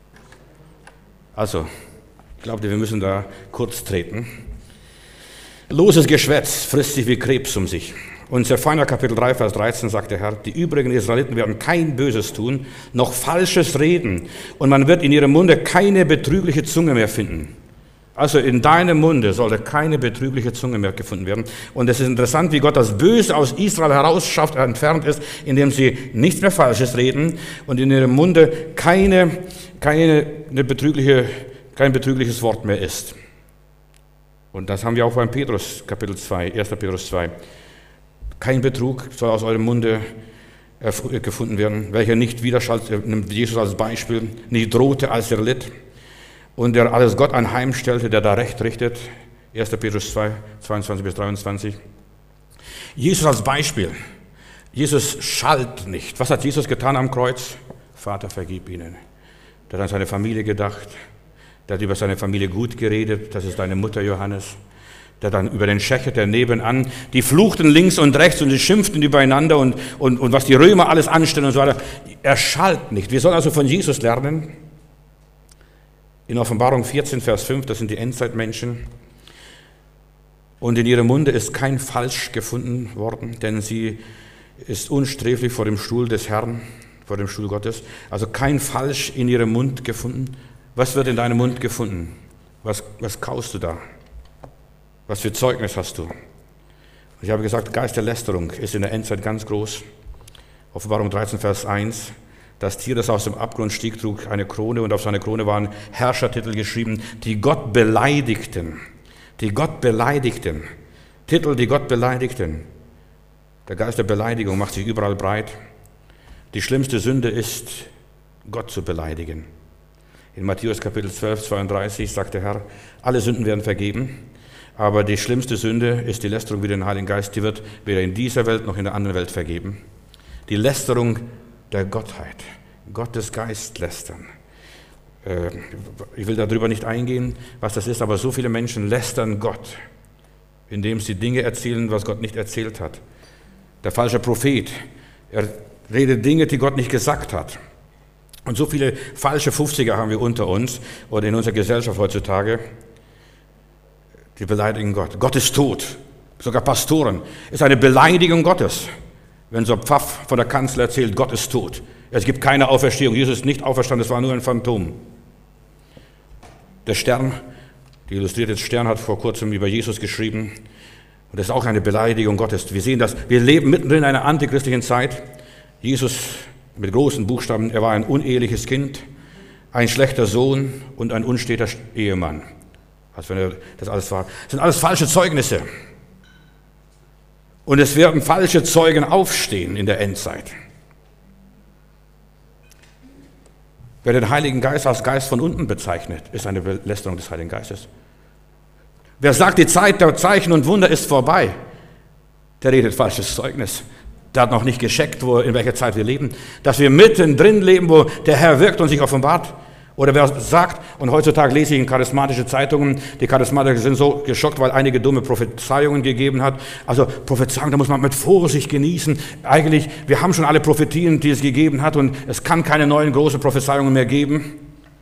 Also, ich glaube, wir müssen da kurz treten. Loses Geschwätz frisst sich wie Krebs um sich. Und in Zephania Kapitel drei, Vers dreizehn sagt der Herr, die übrigen Israeliten werden kein Böses tun, noch Falsches reden, und man wird in ihrem Munde keine betrügliche Zunge mehr finden. Also in deinem Munde sollte keine betrügliche Zunge mehr gefunden werden. Und es ist interessant, wie Gott das Böse aus Israel herausschafft, entfernt ist, indem sie nichts mehr Falsches reden und in ihrem Munde keine, keine eine betrügliche kein betrügliches Wort mehr ist. Und das haben wir auch beim Petrus, Kapitel zwei, erster Petrus zwei. Kein Betrug soll aus eurem Munde gefunden werden, welcher nicht widerschallt, nimmt Jesus als Beispiel, nicht drohte, als er litt, und der alles Gott anheimstellte, der da Recht richtet, erster Petrus zwei, zweiundzwanzig bis dreiundzwanzig. Jesus als Beispiel. Jesus schalt nicht. Was hat Jesus getan am Kreuz? Vater, vergib ihnen. Der hat an seine Familie gedacht, der hat über seine Familie gut geredet, das ist deine Mutter Johannes. Der dann über den Schächer, der nebenan, die fluchten links und rechts und die schimpften übereinander und, und, und was die Römer alles anstellen und so weiter. Er schalt nicht. Wir sollen also von Jesus lernen. In Offenbarung vierzehn, Vers fünf, das sind die Endzeitmenschen. Und in ihrem Munde ist kein Falsch gefunden worden, denn sie ist unsträflich vor dem Stuhl des Herrn, vor dem Stuhl Gottes. Also kein Falsch in ihrem Mund gefunden. Was wird in deinem Mund gefunden? Was, was kaust du da? Was für Zeugnis hast du? Ich habe gesagt, Geist der Lästerung ist in der Endzeit ganz groß. Offenbarung dreizehn, Vers eins. Das Tier, das aus dem Abgrund stieg, trug eine Krone und auf seine Krone waren Herrschertitel geschrieben, die Gott beleidigten. Die Gott beleidigten. Titel, die Gott beleidigten. Der Geist der Beleidigung macht sich überall breit. Die schlimmste Sünde ist, Gott zu beleidigen. In Matthäus Kapitel zwölf, zweiunddreißig sagt der Herr, alle Sünden werden vergeben. Aber die schlimmste Sünde ist die Lästerung wider den Heiligen Geist. Die wird weder in dieser Welt noch in der anderen Welt vergeben. Die Lästerung der Gottheit. Gottes Geist lästern. Ich will darüber nicht eingehen, was das ist, aber so viele Menschen lästern Gott, indem sie Dinge erzählen, was Gott nicht erzählt hat. Der falsche Prophet, er redet Dinge, die Gott nicht gesagt hat. Und so viele falsche Fünfziger haben wir unter uns oder in unserer Gesellschaft heutzutage. Die beleidigen Gott. Gott ist tot. Sogar Pastoren. Ist eine Beleidigung Gottes. Wenn so ein Pfaff von der Kanzel erzählt, Gott ist tot. Es gibt keine Auferstehung. Jesus ist nicht auferstanden, es war nur ein Phantom. Der Stern, die Illustrierte Stern hat vor kurzem über Jesus geschrieben. Und das ist auch eine Beleidigung Gottes. Wir sehen das. Wir leben mittendrin in einer antichristlichen Zeit. Jesus mit großen Buchstaben, er war ein uneheliches Kind, ein schlechter Sohn und ein unsteter Ehemann. Als wenn er das alles war. Das sind alles falsche Zeugnisse. Und es werden falsche Zeugen aufstehen in der Endzeit. Wer den Heiligen Geist als Geist von unten bezeichnet, ist eine Belästerung des Heiligen Geistes. Wer sagt, die Zeit der Zeichen und Wunder ist vorbei, der redet falsches Zeugnis. Der hat noch nicht gescheckt, wo, in welcher Zeit wir leben. Dass wir mittendrin leben, wo der Herr wirkt und sich offenbart. Oder wer sagt, und heutzutage lese ich in charismatische Zeitungen, die Charismatiker sind so geschockt, weil einige dumme Prophezeiungen gegeben hat. Also Prophezeiungen, da muss man mit Vorsicht genießen. Eigentlich, wir haben schon alle Prophetien, die es gegeben hat, und es kann keine neuen großen Prophezeiungen mehr geben.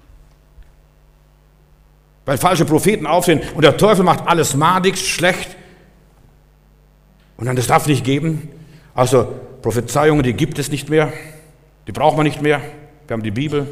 Weil falsche Propheten aufsehen und der Teufel macht alles madig, schlecht. Und dann, das darf nicht geben. Also Prophezeiungen, die gibt es nicht mehr. Die braucht man nicht mehr. Wir haben die Bibel.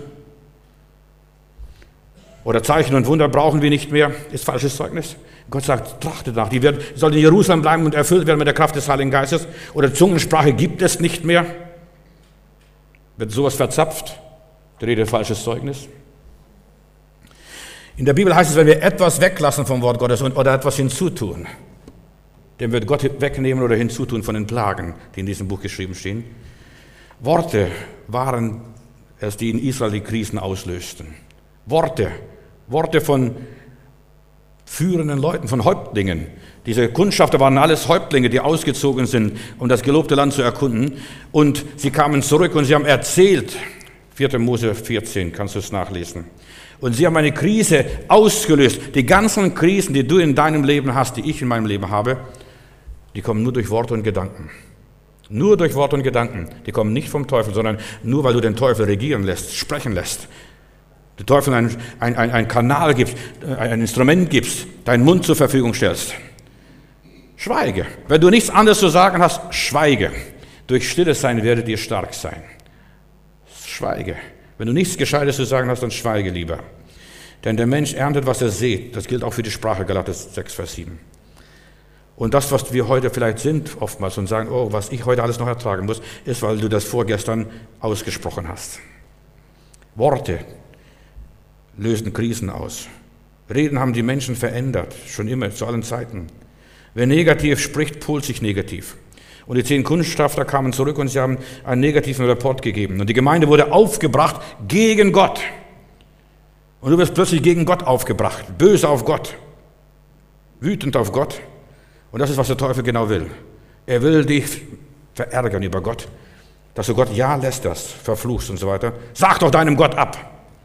Oder Zeichen und Wunder brauchen wir nicht mehr, ist falsches Zeugnis. Gott sagt, trachtet nach, die wird, soll in Jerusalem bleiben und erfüllt werden mit der Kraft des Heiligen Geistes. Oder Zungensprache gibt es nicht mehr. Wird sowas verzapft, der redet falsches Zeugnis. In der Bibel heißt es, wenn wir etwas weglassen vom Wort Gottes und, oder etwas hinzutun, dem wird Gott wegnehmen oder hinzutun von den Plagen, die in diesem Buch geschrieben stehen. Worte waren es, die in Israel die Krisen auslösten. Worte. Worte von führenden Leuten, von Häuptlingen. Diese Kundschafter waren alles Häuptlinge, die ausgezogen sind, um das gelobte Land zu erkunden. Und sie kamen zurück und sie haben erzählt, vierter Mose vierzehn, kannst du es nachlesen. Und sie haben eine Krise ausgelöst. Die ganzen Krisen, die du in deinem Leben hast, die ich in meinem Leben habe, die kommen nur durch Worte und Gedanken. Nur durch Worte und Gedanken. Die kommen nicht vom Teufel, sondern nur, weil du den Teufel regieren lässt, sprechen lässt. Der Teufel einen ein, ein, ein Kanal gibst, ein Instrument gibst, deinen Mund zur Verfügung stellst. Schweige. Wenn du nichts anderes zu sagen hast, schweige. Durch stilles Sein werdet ihr stark sein. Schweige. Wenn du nichts Gescheites zu sagen hast, dann schweige lieber. Denn der Mensch erntet, was er sät. Das gilt auch für die Sprache, Galater sechs, Vers sieben. Und das, was wir heute vielleicht sind, oftmals, und sagen, oh, was ich heute alles noch ertragen muss, ist, weil du das vorgestern ausgesprochen hast. Worte. lösen Krisen aus. Reden haben die Menschen verändert, schon immer, zu allen Zeiten. Wer negativ spricht, polt sich negativ. Und die zehn Kundschafter kamen zurück und sie haben einen negativen Report gegeben. Und die Gemeinde wurde aufgebracht gegen Gott. Und du wirst plötzlich gegen Gott aufgebracht, böse auf Gott, wütend auf Gott. Und das ist, was der Teufel genau will. Er will dich verärgern über Gott, dass du Gott ja lästerst, verfluchst und so weiter. Sag doch deinem Gott ab.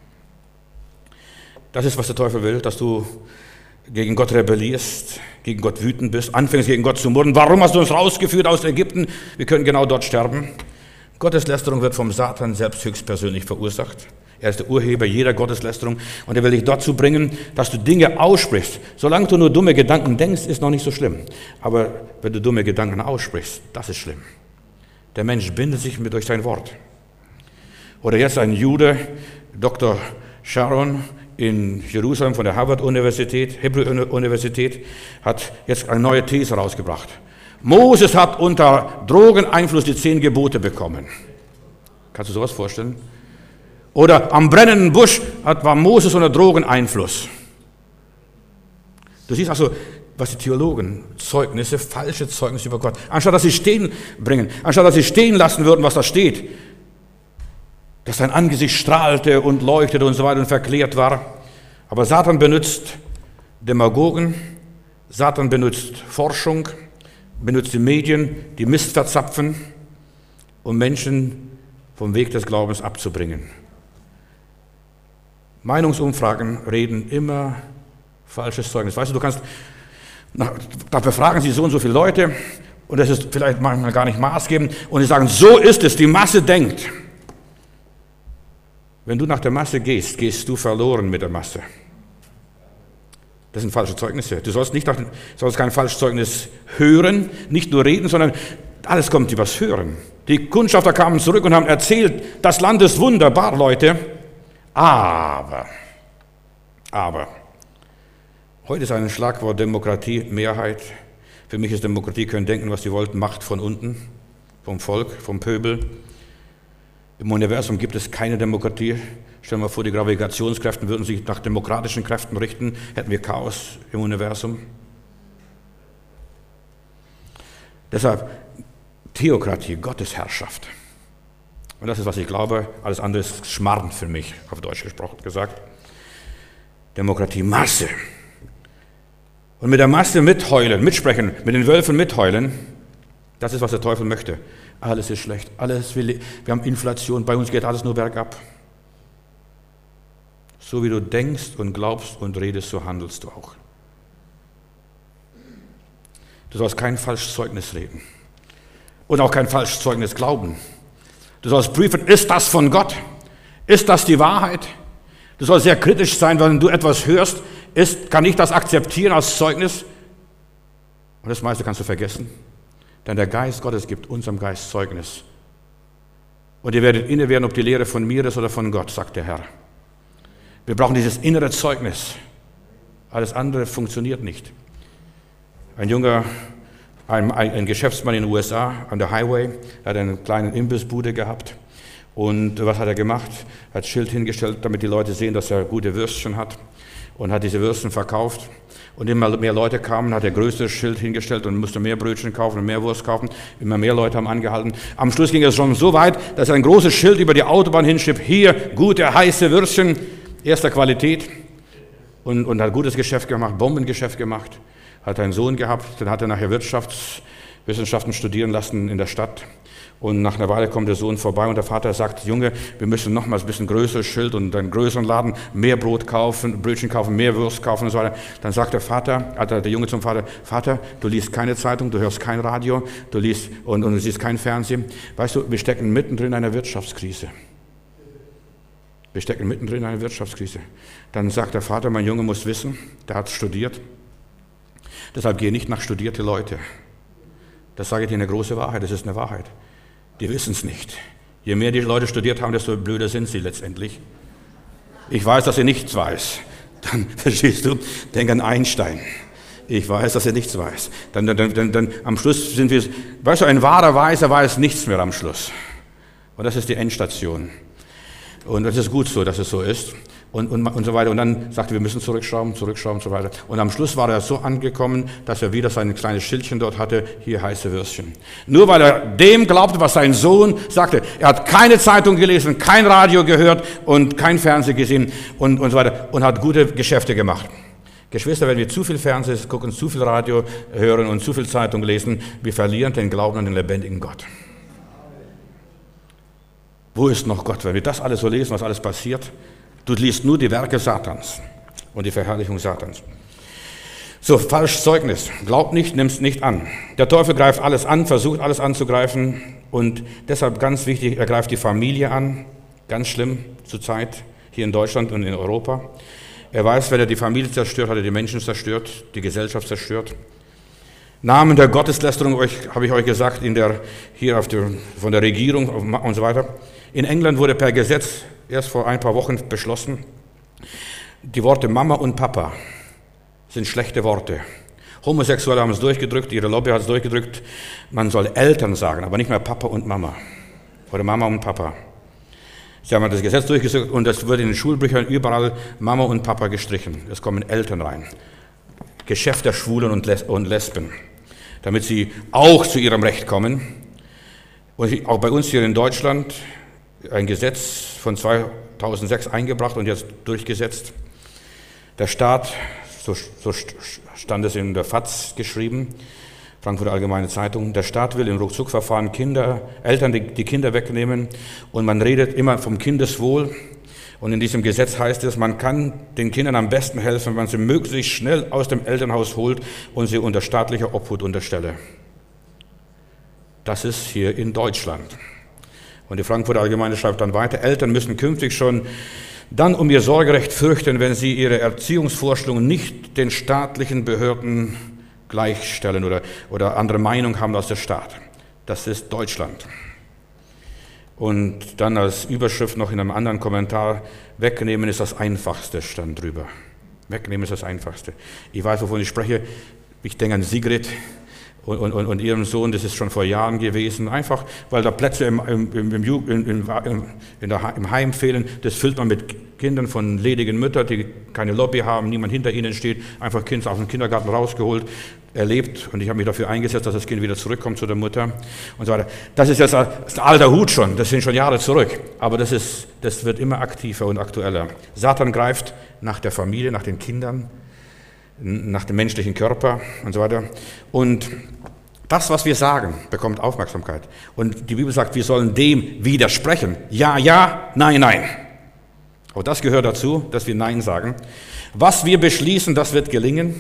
Das ist, was der Teufel will, dass du gegen Gott rebellierst, gegen Gott wütend bist, anfängst gegen Gott zu murren. Warum hast du uns rausgeführt aus Ägypten? Wir können genau dort sterben. Gotteslästerung wird vom Satan selbst höchstpersönlich verursacht. Er ist der Urheber jeder Gotteslästerung und er will dich dazu bringen, dass du Dinge aussprichst. Solange du nur dumme Gedanken denkst, ist noch nicht so schlimm. Aber wenn du dumme Gedanken aussprichst, das ist schlimm. Der Mensch bindet sich mit durch sein Wort. Oder jetzt ein Jude, Doktor Sharon in Jerusalem von der Harvard-Universität, Hebrew-Universität, hat jetzt eine neue These rausgebracht. Moses hat unter Drogeneinfluss die zehn Gebote bekommen. Kannst du sowas vorstellen? Oder am brennenden Busch hat, war Moses unter Drogeneinfluss. Du siehst also, was die Theologen, Zeugnisse, falsche Zeugnisse über Gott, anstatt dass sie stehen bringen, anstatt dass sie stehen lassen würden, was da steht, dass sein Angesicht strahlte und leuchtete und so weiter und verklärt war. Aber Satan benutzt Demagogen, Satan benutzt Forschung, benutzt die Medien, die Mist verzapfen, um Menschen vom Weg des Glaubens abzubringen. Meinungsumfragen reden immer falsches Zeugnis. Weißt du, du kannst, da befragen sie so und so viele Leute und das ist vielleicht manchmal gar nicht maßgebend und sie sagen, so ist es, die Masse denkt. Wenn du nach der Masse gehst, gehst du verloren mit der Masse. Das sind falsche Zeugnisse. Du sollst, nicht nach, sollst kein falsches Zeugnis hören, nicht nur reden, sondern alles kommt übers Hören. Die Kundschafter kamen zurück und haben erzählt, das Land ist wunderbar, Leute. Aber, aber, heute ist ein Schlagwort Demokratie, Mehrheit. Für mich ist Demokratie, können denken, was sie wollten, Macht von unten, vom Volk, vom Pöbel. Im Universum gibt es keine Demokratie. Stellen wir vor, die Gravitationskräfte würden sich nach demokratischen Kräften richten, hätten wir Chaos im Universum. Deshalb Theokratie, Gottesherrschaft. Und das ist, was ich glaube. Alles andere ist Schmarrn für mich, auf Deutsch gesprochen gesagt. Demokratie, Masse. Und mit der Masse mitheulen, mitsprechen, mit den Wölfen mitheulen, das ist, was der Teufel möchte. Alles ist schlecht, alles will, wir haben Inflation, bei uns geht alles nur bergab. So wie du denkst und glaubst und redest, so handelst du auch. Du sollst kein falsches Zeugnis reden und auch kein falsches Zeugnis glauben. Du sollst prüfen, ist das von Gott? Ist das die Wahrheit? Du sollst sehr kritisch sein, wenn du etwas hörst. Ist, kann ich das akzeptieren als Zeugnis? Und das meiste kannst du vergessen. Denn der Geist Gottes gibt unserem Geist Zeugnis. Und ihr werdet inne werden, ob die Lehre von mir ist oder von Gott, sagt der Herr. Wir brauchen dieses innere Zeugnis. Alles andere funktioniert nicht. Ein junger, ein, ein Geschäftsmann in den U S A, an der Highway, hat eine kleine Imbissbude gehabt. Und was hat er gemacht? Er hat ein Schild hingestellt, damit die Leute sehen, dass er gute Würstchen hat. Und hat diese Würstchen verkauft. Und immer mehr Leute kamen, hat er größeres Schild hingestellt und musste mehr Brötchen kaufen und mehr Wurst kaufen. Immer mehr Leute haben angehalten. Am Schluss ging es schon so weit, dass er ein großes Schild über die Autobahn hinschrieb, hier gute, heiße Würstchen, erster Qualität. Und, und hat gutes Geschäft gemacht, Bombengeschäft gemacht. Hat einen Sohn gehabt, den hat er nachher Wirtschaftswissenschaften studieren lassen in der Stadt. Und nach einer Weile kommt der Sohn vorbei und der Vater sagt, Junge, wir müssen nochmals ein bisschen größeres Schild und einen größeren Laden, mehr Brot kaufen, Brötchen kaufen, mehr Wurst kaufen und so weiter. Dann sagt der Vater, also der Junge zum Vater, Vater, du liest keine Zeitung, du hörst kein Radio, du liest und, und du siehst kein Fernsehen. Weißt du, wir stecken mittendrin in einer Wirtschaftskrise. Wir stecken mittendrin in einer Wirtschaftskrise. Dann sagt der Vater, mein Junge muss wissen, der hat studiert. Deshalb gehe nicht nach studierte Leute. Das sage ich dir eine große Wahrheit, das ist eine Wahrheit. Die wissen es nicht. Je mehr die Leute studiert haben, desto blöder sind sie letztendlich. Ich weiß, dass ihr nichts weiß. Dann, verstehst du, denk an Einstein. Ich weiß, dass er nichts weiß. Dann, dann, dann, dann am Schluss sind wir, weißt du, ein wahrer Weiser weiß nichts mehr am Schluss. Und das ist die Endstation. Und das ist gut so, dass es so ist. Und, und, und so weiter. Und dann sagte, wir müssen zurückschrauben, zurückschrauben und so weiter. Und am Schluss war er so angekommen, dass er wieder sein kleines Schildchen dort hatte, hier heiße Würstchen. Nur weil er dem glaubte, was sein Sohn sagte. Er hat keine Zeitung gelesen, kein Radio gehört und kein Fernsehen gesehen und, und so weiter. Und hat gute Geschäfte gemacht. Geschwister, wenn wir zu viel Fernsehen gucken, zu viel Radio hören und zu viel Zeitung lesen, wir verlieren den Glauben an den lebendigen Gott. Wo ist noch Gott? Wenn wir das alles so lesen, was alles passiert, du liest nur die Werke Satans und die Verherrlichung Satans. So, falsches Zeugnis. Glaub nicht, nimm es nicht an. Der Teufel greift alles an, versucht alles anzugreifen und deshalb ganz wichtig, er greift die Familie an. Ganz schlimm zurzeit hier in Deutschland und in Europa. Er weiß, wenn er die Familie zerstört, hat er die Menschen zerstört, die Gesellschaft zerstört. Namen der Gotteslästerung, habe ich euch gesagt, in der, hier auf der, von der Regierung und so weiter. In England wurde per Gesetz erst vor ein paar Wochen beschlossen, die Worte Mama und Papa sind schlechte Worte. Homosexuelle haben es durchgedrückt, ihre Lobby hat es durchgedrückt, man soll Eltern sagen, aber nicht mehr Papa und Mama oder Mama und Papa. Sie haben das Gesetz durchgesetzt und es wird in den Schulbüchern überall Mama und Papa gestrichen. Es kommen Eltern rein. Geschäft der Schwulen und, Les- und Lesben, damit sie auch zu ihrem Recht kommen. Und auch bei uns hier in Deutschland ein Gesetz von zweitausendsechs eingebracht und jetzt durchgesetzt. Der Staat, so, so stand es in der F A Z geschrieben, Frankfurter Allgemeine Zeitung, der Staat will im Ruckzuckverfahren Kinder, Eltern die, die Kinder wegnehmen und man redet immer vom Kindeswohl. Und in diesem Gesetz heißt es, man kann den Kindern am besten helfen, wenn man sie möglichst schnell aus dem Elternhaus holt und sie unter staatlicher Obhut unterstelle. Das ist hier in Deutschland. Und die Frankfurter Allgemeine schreibt dann weiter, Eltern müssen künftig schon dann um ihr Sorgerecht fürchten, wenn sie ihre Erziehungsvorstellungen nicht den staatlichen Behörden gleichstellen oder, oder andere Meinung haben als der Staat. Das ist Deutschland. Und dann als Überschrift noch in einem anderen Kommentar, wegnehmen ist das Einfachste, stand drüber. Wegnehmen ist das Einfachste. Ich weiß, wovon ich spreche. Ich denke an Sigrid und, und, und ihrem Sohn, das ist schon vor Jahren gewesen. Einfach, weil da Plätze im, im, im, im, im, im, in der, im Heim fehlen. Das füllt man mit Kindern von ledigen Müttern, die keine Lobby haben, niemand hinter ihnen steht. Einfach Kind aus dem Kindergarten rausgeholt, erlebt. Und ich habe mich dafür eingesetzt, dass das Kind wieder zurückkommt zu der Mutter und so weiter. Das ist jetzt ein alter Hut schon, das sind schon Jahre zurück. Aber das, ist, das wird immer aktiver und aktueller. Satan greift nach der Familie, nach den Kindern, nach dem menschlichen Körper und so weiter. Und das, was wir sagen, bekommt Aufmerksamkeit. Und die Bibel sagt, wir sollen dem widersprechen. Ja, ja, nein, nein. Auch das gehört dazu, dass wir Nein sagen. Was wir beschließen, das wird gelingen.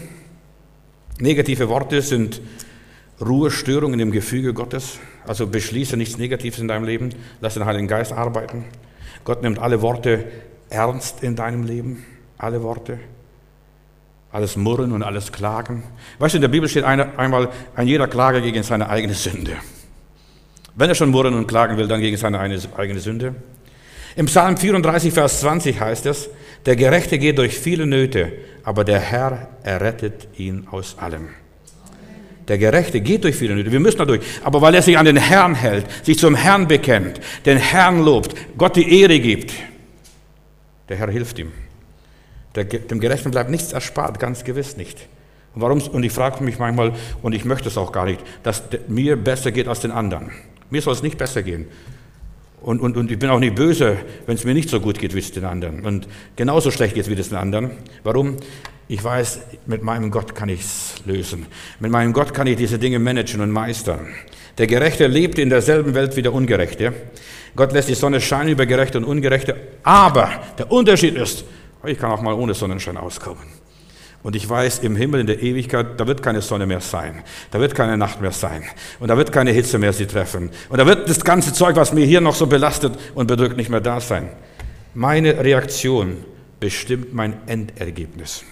Negative Worte sind Ruhestörungen im Gefüge Gottes. Also beschließe nichts Negatives in deinem Leben. Lass den Heiligen Geist arbeiten. Gott nimmt alle Worte ernst in deinem Leben. Alle Worte. Alles Murren und alles Klagen. Weißt du, in der Bibel steht eine, einmal, ein jeder klage gegen seine eigene Sünde. Wenn er schon murren und klagen will, dann gegen seine eigene Sünde. Im Psalm vierunddreißig, Vers zwanzig heißt es, der Gerechte geht durch viele Nöte, aber der Herr errettet ihn aus allem. Der Gerechte geht durch viele Nöte, wir müssen da durch, aber weil er sich an den Herrn hält, sich zum Herrn bekennt, den Herrn lobt, Gott die Ehre gibt, der Herr hilft ihm. Der, dem Gerechten bleibt nichts erspart, ganz gewiss nicht. Und warum? Und ich frage mich manchmal, und ich möchte es auch gar nicht, dass mir besser geht als den anderen. Mir soll es nicht besser gehen. Und, und, und ich bin auch nicht böse, wenn es mir nicht so gut geht wie es den anderen. Und genauso schlecht geht es wie es den anderen. Warum? Ich weiß, mit meinem Gott kann ich es lösen. Mit meinem Gott kann ich diese Dinge managen und meistern. Der Gerechte lebt in derselben Welt wie der Ungerechte. Gott lässt die Sonne scheinen über Gerechte und Ungerechte. Aber der Unterschied ist, ich kann auch mal ohne Sonnenschein auskommen. Und ich weiß, im Himmel, in der Ewigkeit, da wird keine Sonne mehr sein. Da wird keine Nacht mehr sein. Und da wird keine Hitze mehr sie treffen. Und da wird das ganze Zeug, was mir hier noch so belastet und bedrückt, nicht mehr da sein. Meine Reaktion bestimmt mein Endergebnis.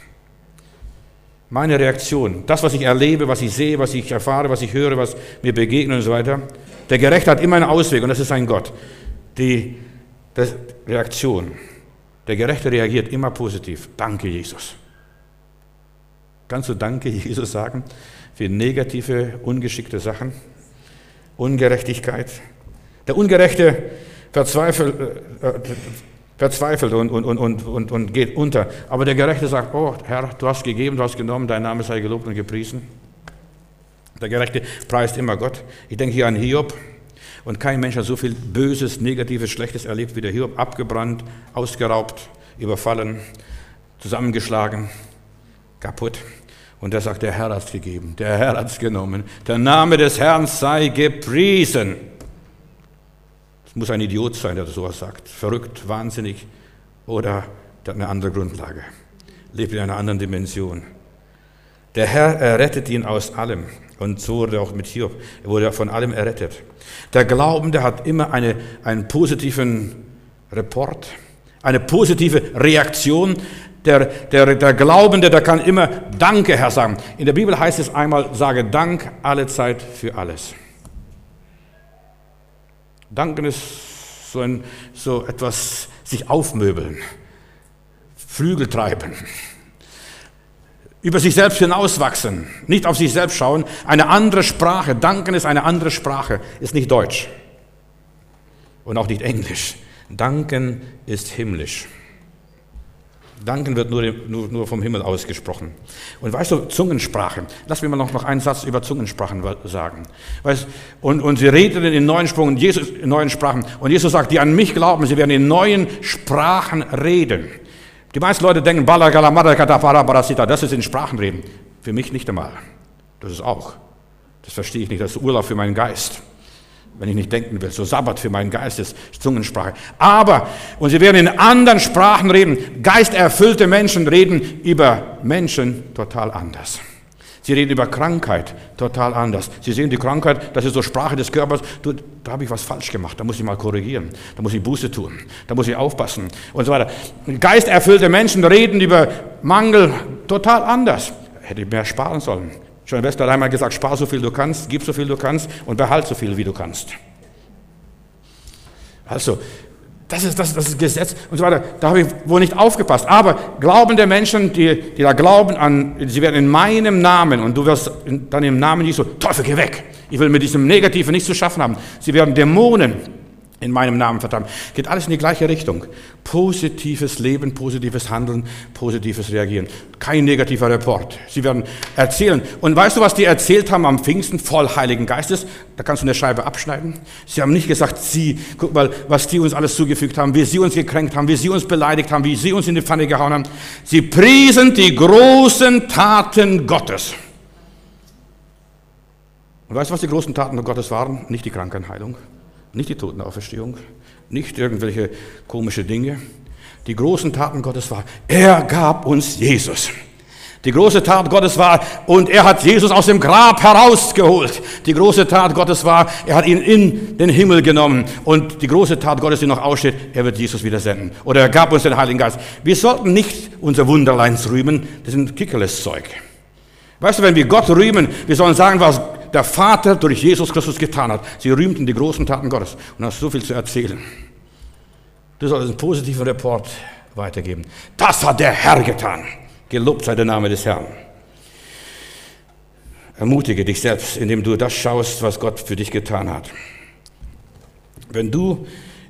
Meine Reaktion, das, was ich erlebe, was ich sehe, was ich erfahre, was ich höre, was mir begegnet und so weiter. Der Gerechte hat immer einen Ausweg und das ist ein Gott. Die, die Reaktion. Der Gerechte reagiert immer positiv. Danke, Jesus. Kannst du Danke, Jesus sagen für negative, ungeschickte Sachen? Ungerechtigkeit. Der Ungerechte verzweifelt, äh, verzweifelt und, und, und, und, und geht unter. Aber der Gerechte sagt, oh Herr, du hast gegeben, du hast genommen, dein Name sei gelobt und gepriesen. Der Gerechte preist immer Gott. Ich denke hier an Hiob. Und kein Mensch hat so viel Böses, Negatives, Schlechtes erlebt wie der Hiob. Abgebrannt, ausgeraubt, überfallen, zusammengeschlagen, kaputt. Und er sagt, der Herr hat es gegeben, der Herr hat es genommen. Der Name des Herrn sei gepriesen. Es muss ein Idiot sein, der sowas sagt. Verrückt, wahnsinnig oder der hat eine andere Grundlage. Lebt in einer anderen Dimension. Der Herr errettet ihn aus allem. Und so wurde er auch mit Hiob. Er wurde von allem errettet. Der Glaubende hat immer eine, einen positiven Report, eine positive Reaktion. Der, der, der Glaubende, der kann immer Danke, Herr, sagen. In der Bibel heißt es einmal, sage Dank alle Zeit für alles. Danken ist so, ein, so etwas, sich aufmöbeln, Flügel treiben, über sich selbst hinauswachsen, nicht auf sich selbst schauen, eine andere Sprache. Danken ist eine andere Sprache, ist nicht Deutsch und auch nicht Englisch. Danken ist himmlisch. Danken wird nur, nur, nur vom Himmel ausgesprochen. Und weißt du, Zungensprache, lass mich mal noch, noch einen Satz über Zungensprachen sagen. Weißt, und, und sie redeten in neuen Sprachen, Jesus in neuen Sprachen. Und Jesus sagt, die an mich glauben, sie werden in neuen Sprachen reden. Die meisten Leute denken, das ist in Sprachen reden. Für mich nicht einmal. Das ist auch. Das verstehe ich nicht. Das ist Urlaub für meinen Geist. Wenn ich nicht denken will, so Sabbat für meinen Geist ist Zungensprache. Aber, und sie werden in anderen Sprachen reden, geisterfüllte Menschen reden über Menschen total anders. Sie reden über Krankheit total anders. Sie sehen die Krankheit, das ist so Sprache des Körpers. Du, da habe ich was falsch gemacht, da muss ich mal korrigieren, da muss ich Buße tun, da muss ich aufpassen und so weiter. Geisterfüllte Menschen reden über Mangel total anders. Hätte ich mehr sparen sollen. John Wester hat einmal gesagt, spar so viel du kannst, gib so viel du kannst und behalt so viel wie du kannst. Also, das ist das, das ist Gesetz und so weiter. Da habe ich wohl nicht aufgepasst. Aber glaubende Menschen, die, die da glauben an, sie werden in meinem Namen, und du wirst dann im Namen Jesu, Teufel, geh weg. Ich will mit diesem Negativen nichts zu schaffen haben. Sie werden Dämonen in meinem Namen verdammt. Geht alles in die gleiche Richtung. Positives Leben, positives Handeln, positives Reagieren. Kein negativer Report. Sie werden erzählen. Und weißt du, was die erzählt haben am Pfingsten, voll Heiligen Geistes? Da kannst du eine Scheibe abschneiden. Sie haben nicht gesagt, sie, guck mal, was die uns alles zugefügt haben, wie sie uns gekränkt haben, wie sie uns beleidigt haben, wie sie uns in die Pfanne gehauen haben. Sie priesen die großen Taten Gottes. Und weißt du, was die großen Taten Gottes waren? Nicht die Krankenheilung. Nicht die Totenauferstehung, nicht irgendwelche komische Dinge. Die großen Taten Gottes war, er gab uns Jesus. Die große Tat Gottes war, und er hat Jesus aus dem Grab herausgeholt. Die große Tat Gottes war, er hat ihn in den Himmel genommen. Und die große Tat Gottes, die noch aussteht, er wird Jesus wieder senden. Oder er gab uns den Heiligen Geist. Wir sollten nicht unser Wunderleins rühmen, das ist ein Kickerles-Zeug. Weißt du, wenn wir Gott rühmen, wir sollen sagen, was der Vater durch Jesus Christus getan hat. Sie rühmten die großen Taten Gottes und hast so viel zu erzählen. Du sollst einen positiven Report weitergeben. Das hat der Herr getan. Gelobt sei der Name des Herrn. Ermutige dich selbst, indem du das schaust, was Gott für dich getan hat. Wenn du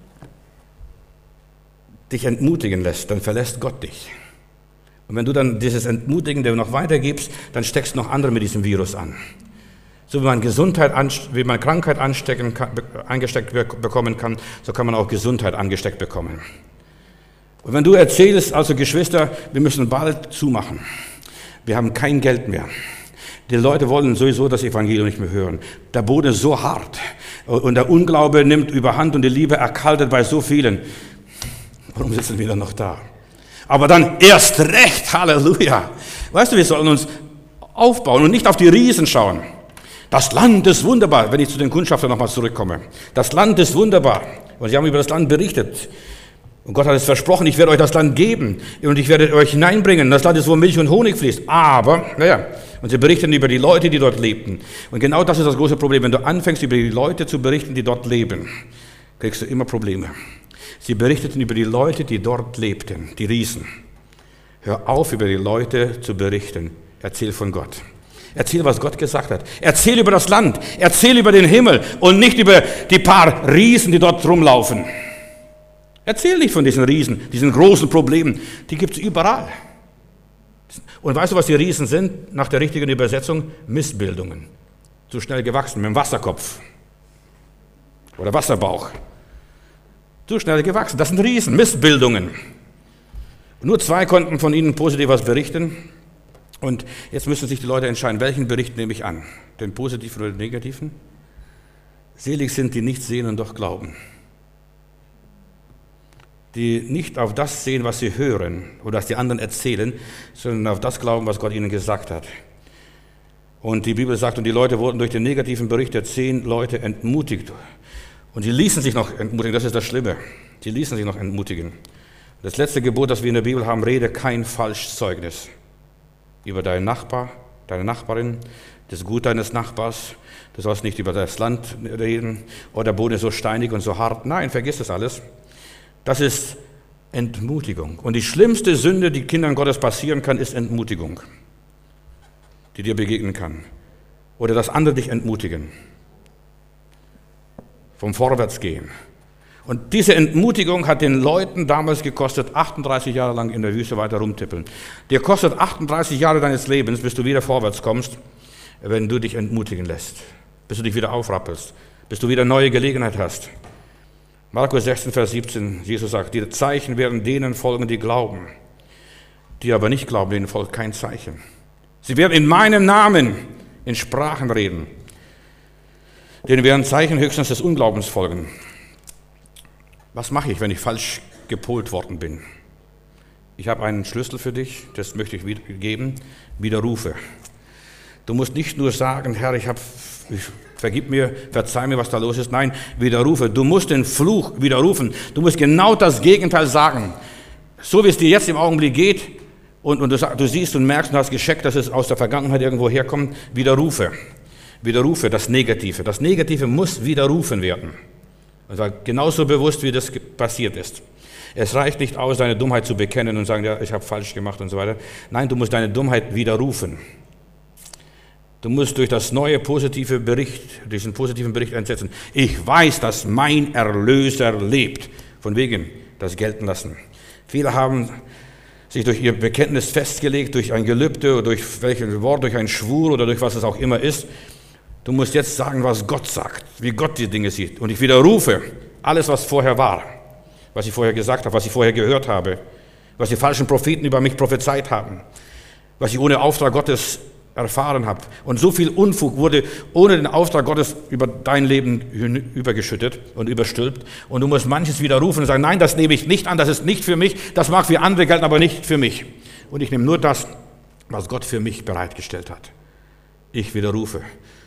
dich entmutigen lässt, dann verlässt Gott dich. Und wenn du dann dieses Entmutigende noch weitergibst, dann steckst noch andere mit diesem Virus an. So wie man Gesundheit, wie man Krankheit anstecken kann, angesteckt bekommen kann, so kann man auch Gesundheit angesteckt bekommen. Und wenn du erzählst, also Geschwister, wir müssen bald zumachen. Wir haben kein Geld mehr. Die Leute wollen sowieso das Evangelium nicht mehr hören. Der Boden ist so hart und der Unglaube nimmt überhand und die Liebe erkaltet bei so vielen. Warum sitzen wir dann noch da? Aber dann erst recht, Halleluja. Weißt du, wir sollen uns aufbauen und nicht auf die Riesen schauen. Das Land ist wunderbar, wenn ich zu den Kundschaftern nochmal zurückkomme. Das Land ist wunderbar. Und sie haben über das Land berichtet. Und Gott hat es versprochen, ich werde euch das Land geben und ich werde euch hineinbringen. Das Land ist, wo Milch und Honig fließt. Aber, naja, und sie berichten über die Leute, die dort lebten. Und genau das ist das große Problem. Wenn du anfängst, über die Leute zu berichten, die dort leben, kriegst du immer Probleme. Sie berichteten über die Leute, die dort lebten, die Riesen. Hör auf, über die Leute zu berichten. Erzähl von Gott. Erzähl, was Gott gesagt hat. Erzähl über das Land. Erzähl über den Himmel und nicht über die paar Riesen, die dort rumlaufen. Erzähl nicht von diesen Riesen, diesen großen Problemen. Die gibt es überall. Und weißt du, was die Riesen sind? Nach der richtigen Übersetzung? Missbildungen. Zu schnell gewachsen, mit dem Wasserkopf. Oder Wasserbauch. Zu schnell gewachsen. Das sind Riesen, Missbildungen. Nur zwei konnten von ihnen positiv was berichten. Und jetzt müssen sich die Leute entscheiden, welchen Bericht nehme ich an? Den positiven oder den negativen? Selig sind, die nicht sehen und doch glauben. Die nicht auf das sehen, was sie hören oder was die anderen erzählen, sondern auf das glauben, was Gott ihnen gesagt hat. Und die Bibel sagt, und die Leute wurden durch den negativen Bericht der zehn Leute entmutigt. Und sie ließen sich noch entmutigen, das ist das Schlimme. Sie ließen sich noch entmutigen. Das letzte Gebot, das wir in der Bibel haben, rede kein Falschzeugnis über deinen Nachbar, deine Nachbarin, das Gut deines Nachbars. Du sollst nicht über das Land reden, oh, der Boden ist so steinig und so hart. Nein, vergiss das alles. Das ist Entmutigung. Und die schlimmste Sünde, die Kindern Gottes passieren kann, ist Entmutigung, die dir begegnen kann. Oder dass andere dich entmutigen. Vom Vorwärtsgehen. Und diese Entmutigung hat den Leuten damals gekostet, achtunddreißig Jahre lang in der Wüste weiter rumtippeln. Dir kostet achtunddreißig Jahre deines Lebens, bis du wieder vorwärts kommst, wenn du dich entmutigen lässt. Bis du dich wieder aufrappelst. Bis du wieder neue Gelegenheit hast. Markus sechzehn, Vers siebzehn, Jesus sagt, die Zeichen werden denen folgen, die glauben. Die aber nicht glauben, denen folgt kein Zeichen. Sie werden in meinem Namen in Sprachen reden. Denen werden Zeichen höchstens des Unglaubens folgen. Was mache ich, wenn ich falsch gepolt worden bin? Ich habe einen Schlüssel für dich, das möchte ich geben, widerrufe. Du musst nicht nur sagen, Herr, ich habe, vergib mir, verzeih mir, was da los ist. Nein, widerrufe. Du musst den Fluch widerrufen. Du musst genau das Gegenteil sagen. So wie es dir jetzt im Augenblick geht und, und du, du siehst und merkst und hast gescheckt, dass es aus der Vergangenheit irgendwo herkommt, widerrufe. Widerrufe das Negative. Das Negative muss widerrufen werden. Also genauso bewusst, wie das passiert ist. Es reicht nicht aus, deine Dummheit zu bekennen und sagen, ja, ich habe falsch gemacht und so weiter. Nein, du musst deine Dummheit widerrufen. Du musst durch das neue positive Bericht, diesen positiven Bericht einsetzen. Ich weiß, dass mein Erlöser lebt. Von wegen das gelten lassen. Viele haben sich durch ihr Bekenntnis festgelegt, durch ein Gelübde oder durch welches Wort, durch einen Schwur oder durch was es auch immer ist. Du musst jetzt sagen, was Gott sagt, wie Gott die Dinge sieht. Und ich widerrufe alles, was vorher war, was ich vorher gesagt habe, was ich vorher gehört habe, was die falschen Propheten über mich prophezeit haben, was ich ohne Auftrag Gottes erfahren habe. Und so viel Unfug wurde ohne den Auftrag Gottes über dein Leben übergeschüttet und überstülpt. Und du musst manches widerrufen und sagen, nein, das nehme ich nicht an, das ist nicht für mich, das mag für andere gelten, aber nicht für mich. Und ich nehme nur das, was Gott für mich bereitgestellt hat. Ich widerrufe.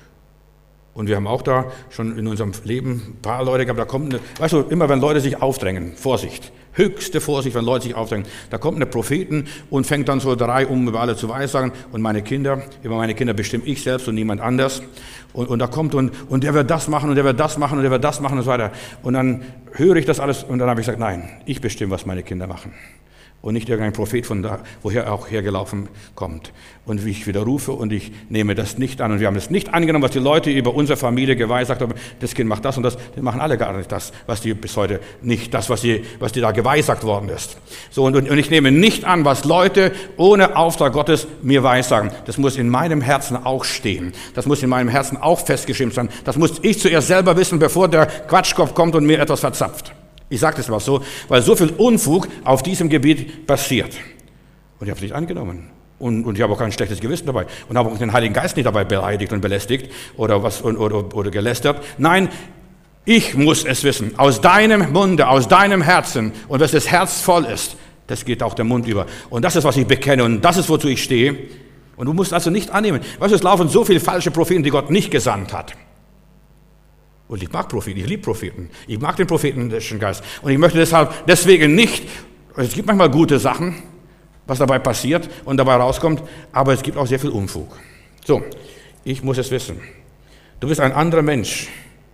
Und wir haben auch da schon in unserem Leben ein paar Leute gehabt, da kommt eine, weißt du, immer wenn Leute sich aufdrängen, Vorsicht, höchste Vorsicht, wenn Leute sich aufdrängen, da kommt eine Propheten und fängt dann so drei um über alle zu weissagen und meine Kinder, über meine Kinder bestimme ich selbst und niemand anders. Und, und da kommt und, und der wird das machen und der wird das machen und der wird das machen und so weiter. Und dann höre ich das alles und dann habe ich gesagt, nein, ich bestimme, was meine Kinder machen. Und nicht irgendein Prophet, von da, woher er auch hergelaufen kommt. Und wie ich widerrufe und ich nehme das nicht an. Und wir haben es nicht angenommen, was die Leute über unsere Familie geweissagt haben. Das Kind macht das und das. Die machen alle gar nicht das, was die bis heute nicht, das, was die, was die da geweissagt worden ist. So, und, und ich nehme nicht an, was Leute ohne Auftrag Gottes mir weissagen. Das muss in meinem Herzen auch stehen. Das muss in meinem Herzen auch festgeschrieben sein. Das muss ich zuerst selber wissen, bevor der Quatschkopf kommt und mir etwas verzapft. Ich sage das mal so, weil so viel Unfug auf diesem Gebiet passiert. Und ich habe es nicht angenommen. Und, und ich habe auch kein schlechtes Gewissen dabei. Und habe auch den Heiligen Geist nicht dabei beleidigt und belästigt oder, was, oder, oder, oder gelästert. Nein, ich muss es wissen. Aus deinem Munde, aus deinem Herzen. Und wenn das Herz voll ist, das geht auch der Mund über. Und das ist, was ich bekenne. Und das ist, wozu ich stehe. Und du musst also nicht annehmen. Weißt du, es laufen so viele falsche Propheten, die Gott nicht gesandt hat. Und ich mag Propheten, ich liebe Propheten. Ich mag den prophetischen Geist. Und ich möchte deshalb deswegen nicht, es gibt manchmal gute Sachen, was dabei passiert und dabei rauskommt, aber es gibt auch sehr viel Unfug. So, ich muss es wissen. Du bist ein anderer Mensch.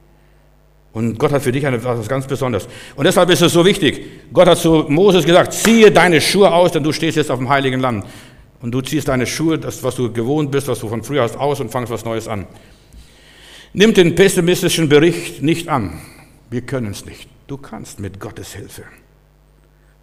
Und Gott hat für dich etwas ganz Besonderes. Und deshalb ist es so wichtig. Gott hat zu Moses gesagt, ziehe deine Schuhe aus, denn du stehst jetzt auf dem heiligen Land. Und du ziehst deine Schuhe, das, was du gewohnt bist, was du von früher hast, aus und fangst was Neues an. Nimm den pessimistischen Bericht nicht an. Wir können es nicht. Du kannst mit Gottes Hilfe.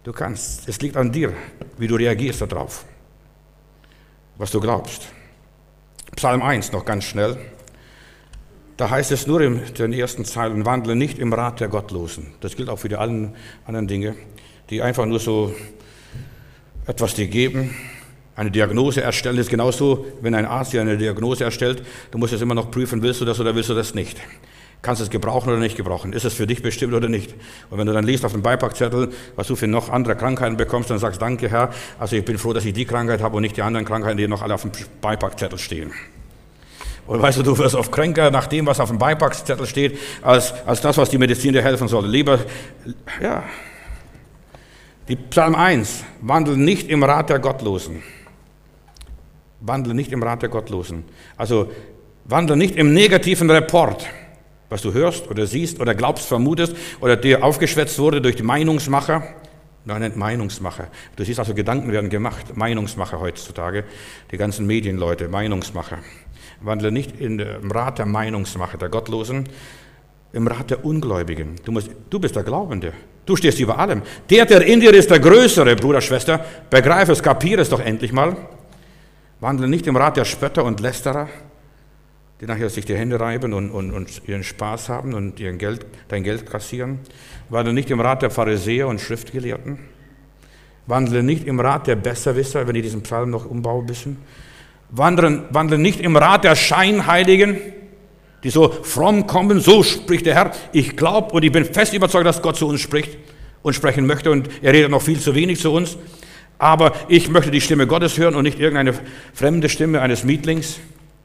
Du kannst. Es liegt an dir, wie du reagierst darauf, was du glaubst. Psalm eins noch ganz schnell. Da heißt es nur in den ersten Zeilen, wandle nicht im Rat der Gottlosen. Das gilt auch für die allen anderen Dinge, die einfach nur so etwas dir geben, eine Diagnose erstellen. Das ist genauso, wenn ein Arzt dir eine Diagnose erstellt, du musst es immer noch prüfen, willst du das oder willst du das nicht. Kannst du es gebrauchen oder nicht gebrauchen? Ist es für dich bestimmt oder nicht? Und wenn du dann liest auf dem Beipackzettel, was du für noch andere Krankheiten bekommst, dann sagst, danke Herr, also ich bin froh, dass ich die Krankheit habe und nicht die anderen Krankheiten, die noch alle auf dem Beipackzettel stehen. Und weißt du, du wirst oft kränker nach dem, was auf dem Beipackzettel steht, als, als das, was die Medizin dir helfen soll. Lieber, ja, die Psalm eins, wandel nicht im Rat der Gottlosen. Wandle nicht im Rat der Gottlosen. Also, wandle nicht im negativen Report, was du hörst oder siehst oder glaubst, vermutest oder dir aufgeschwätzt wurde durch die Meinungsmacher. Nein, nicht Meinungsmacher. Du siehst also, Gedanken werden gemacht. Meinungsmacher heutzutage. Die ganzen Medienleute, Meinungsmacher. Wandle nicht in, im Rat der Meinungsmacher, der Gottlosen, im Rat der Ungläubigen. Du, musst, du bist der Glaubende. Du stehst über allem. Der, der in dir ist, der Größere, Bruder, Schwester. Begreife es, kapiere es doch endlich mal. Wandle nicht im Rat der Spötter und Lästerer, die nachher sich die Hände reiben und, und, und ihren Spaß haben und ihren Geld, dein Geld kassieren. Wandle nicht im Rat der Pharisäer und Schriftgelehrten. Wandle nicht im Rat der Besserwisser, wenn ich diesen Psalm noch umbauen müssen. Wandle, wandle nicht im Rat der Scheinheiligen, die so fromm kommen, so spricht der Herr. Ich glaube und ich bin fest überzeugt, dass Gott zu uns spricht und sprechen möchte und er redet noch viel zu wenig zu uns. Aber ich möchte die Stimme Gottes hören und nicht irgendeine fremde Stimme eines Mietlings.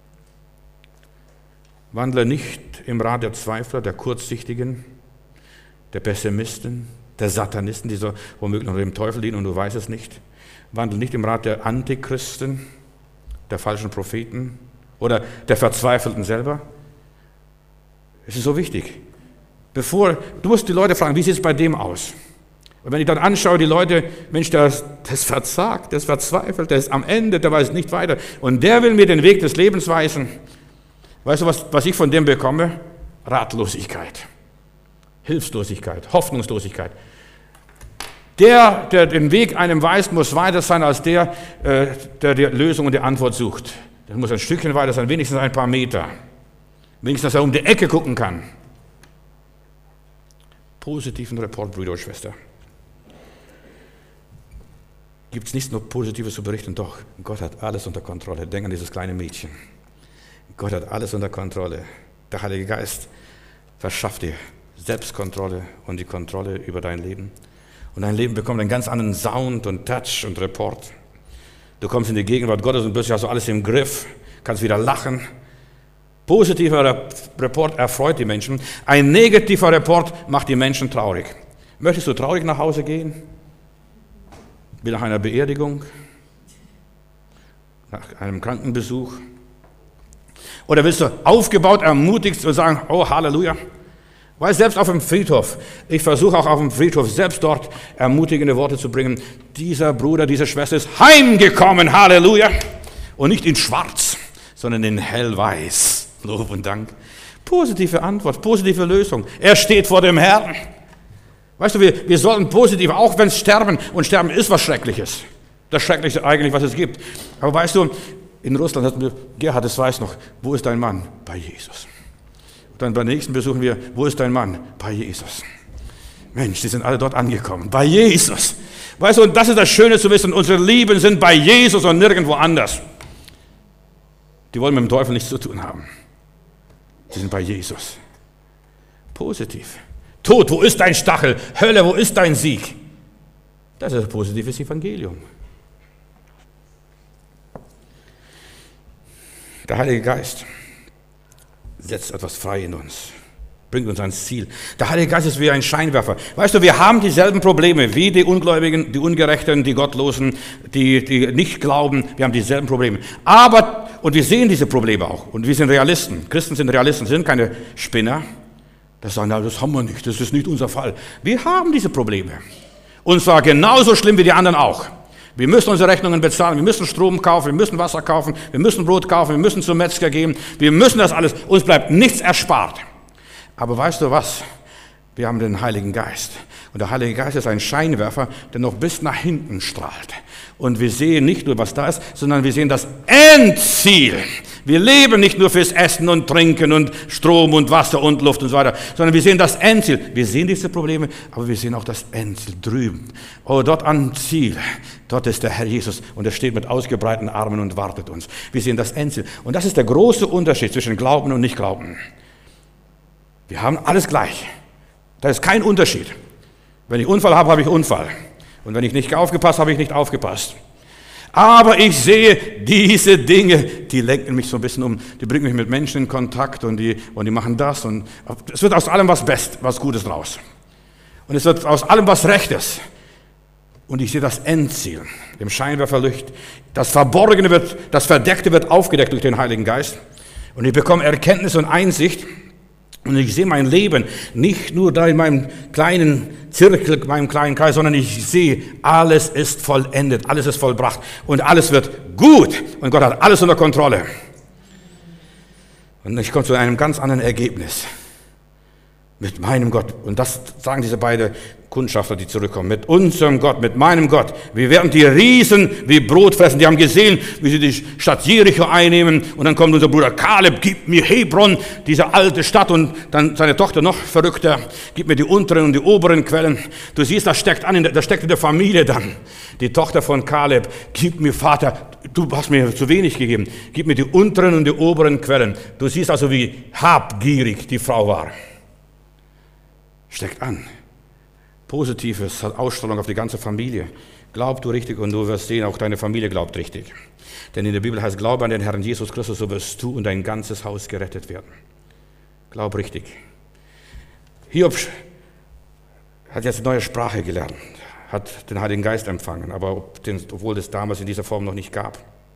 Wandle nicht im Rat der Zweifler, der Kurzsichtigen, der Pessimisten, der Satanisten, die so womöglich noch dem Teufel dienen und du weißt es nicht. Wandle nicht im Rat der Antichristen, der falschen Propheten oder der Verzweifelten selber. Es ist so wichtig. Bevor, du musst die Leute fragen, wie sieht es bei dem aus? Und wenn ich dann anschaue, die Leute, Mensch, das, das versagt, das verzweifelt, der ist am Ende, der weiß nicht weiter. Und der will mir den Weg des Lebens weisen. Weißt du, was, was ich von dem bekomme? Ratlosigkeit, Hilflosigkeit, Hoffnungslosigkeit. Der, der den Weg einem weist, muss weiter sein als der, äh, der die Lösung und die Antwort sucht. Der muss ein Stückchen weiter sein, wenigstens ein paar Meter. Wenigstens, dass er um die Ecke gucken kann. Positiven Report, Brüder und Schwester. Gibt es nichts nur Positives zu berichten? Doch, Gott hat alles unter Kontrolle. Denk an dieses kleine Mädchen. Gott hat alles unter Kontrolle. Der Heilige Geist verschafft dir Selbstkontrolle und die Kontrolle über dein Leben. Und dein Leben bekommt einen ganz anderen Sound und Touch und Report. Du kommst in die Gegenwart Gottes und plötzlich hast du alles im Griff, kannst wieder lachen. Positiver Report erfreut die Menschen. Ein negativer Report macht die Menschen traurig. Möchtest du traurig nach Hause gehen? Wie nach einer Beerdigung? Nach einem Krankenbesuch? Oder willst du aufgebaut, ermutigt und sagen, oh Halleluja? Weil selbst auf dem Friedhof, ich versuche auch auf dem Friedhof selbst dort ermutigende Worte zu bringen. Dieser Bruder, diese Schwester ist heimgekommen, Halleluja. Und nicht in schwarz, sondern in hellweiß. Lob und Dank. Positive Antwort, positive Lösung. Er steht vor dem Herrn. Weißt du, wir, wir sollten positiv, auch wenn es sterben, und sterben ist was Schreckliches. Das Schrecklichste eigentlich, was es gibt. Aber weißt du, in Russland hat mir, Gerhard, das weiß noch, wo ist dein Mann? Bei Jesus. Dann beim nächsten besuchen wir, wo ist dein Mann? Bei Jesus. Mensch, die sind alle dort angekommen. Bei Jesus. Weißt du, und das ist das Schöne zu wissen, unsere Lieben sind bei Jesus und nirgendwo anders. Die wollen mit dem Teufel nichts zu tun haben. Sie sind bei Jesus. Positiv. Tod, wo ist dein Stachel? Hölle, wo ist dein Sieg? Das ist ein positives Evangelium. Der Heilige Geist setzt etwas frei in uns, bringt uns ans Ziel. Der Heilige Geist ist wie ein Scheinwerfer. Weißt du, wir haben dieselben Probleme wie die Ungläubigen, die Ungerechten, die Gottlosen, die, die nicht glauben. Wir haben dieselben Probleme. Aber, und wir sehen diese Probleme auch. Und wir sind Realisten. Christen sind Realisten, sind keine Spinner. Das sagen, na, das haben wir nicht, das ist nicht unser Fall. Wir haben diese Probleme. Und zwar genauso schlimm wie die anderen auch. Wir müssen unsere Rechnungen bezahlen, wir müssen Strom kaufen, wir müssen Wasser kaufen, wir müssen Brot kaufen, wir müssen zum Metzger gehen, wir müssen das alles, uns bleibt nichts erspart. Aber weißt du was? Wir haben den Heiligen Geist. Und der Heilige Geist ist ein Scheinwerfer, der noch bis nach hinten strahlt. Und wir sehen nicht nur, was da ist, sondern wir sehen das Endziel. Wir leben nicht nur fürs Essen und Trinken und Strom und Wasser und Luft und so weiter, sondern wir sehen das Endziel. Wir sehen diese Probleme, aber wir sehen auch das Endziel drüben. Oh, dort am Ziel, dort ist der Herr Jesus und er steht mit ausgebreiteten Armen und wartet uns. Wir sehen das Endziel. Und das ist der große Unterschied zwischen Glauben und Nicht-Glauben. Wir haben alles gleich. Da ist kein Unterschied. Wenn ich Unfall habe, habe ich Unfall. Und wenn ich nicht aufgepasst habe, habe ich nicht aufgepasst. Aber ich sehe diese Dinge, die lenken mich so ein bisschen um, die bringen mich mit Menschen in Kontakt und die, und die machen das. Und es wird aus allem was Best, was Gutes draus. Und es wird aus allem was Rechtes. Und ich sehe das Endziel, dem Scheinwerferlicht. Das Verborgene wird, das Verdeckte wird aufgedeckt durch den Heiligen Geist. Und ich bekomme Erkenntnis und Einsicht. Und ich sehe mein Leben nicht nur da in meinem kleinen Zirkel, meinem kleinen Kreis, sondern ich sehe, alles ist vollendet, alles ist vollbracht und alles wird gut und Gott hat alles unter Kontrolle. Und ich komme zu einem ganz anderen Ergebnis. Mit meinem Gott. Und das sagen diese beiden Kundschafter, die zurückkommen. Mit unserem Gott, mit meinem Gott. Wir werden die Riesen wie Brot fressen. Die haben gesehen, wie sie die Stadt Jericho einnehmen. Und dann kommt unser Bruder Kaleb, gib mir Hebron, diese alte Stadt. Und dann seine Tochter noch verrückter, gib mir die unteren und die oberen Quellen. Du siehst, das steckt an, das steckt in der Familie dann. Die Tochter von Kaleb, gib mir Vater, du hast mir zu wenig gegeben. Gib mir die unteren und die oberen Quellen. Du siehst also, wie habgierig die Frau war. Steckt an. Positives hat Ausstrahlung auf die ganze Familie. Glaub du richtig und du wirst sehen, auch deine Familie glaubt richtig. Denn in der Bibel heißt, glaube an den Herrn Jesus Christus, so wirst du und dein ganzes Haus gerettet werden. Glaub richtig. Hiob hat jetzt eine neue Sprache gelernt, hat den Heiligen Geist empfangen, aber obwohl es damals in dieser Form noch nicht gab.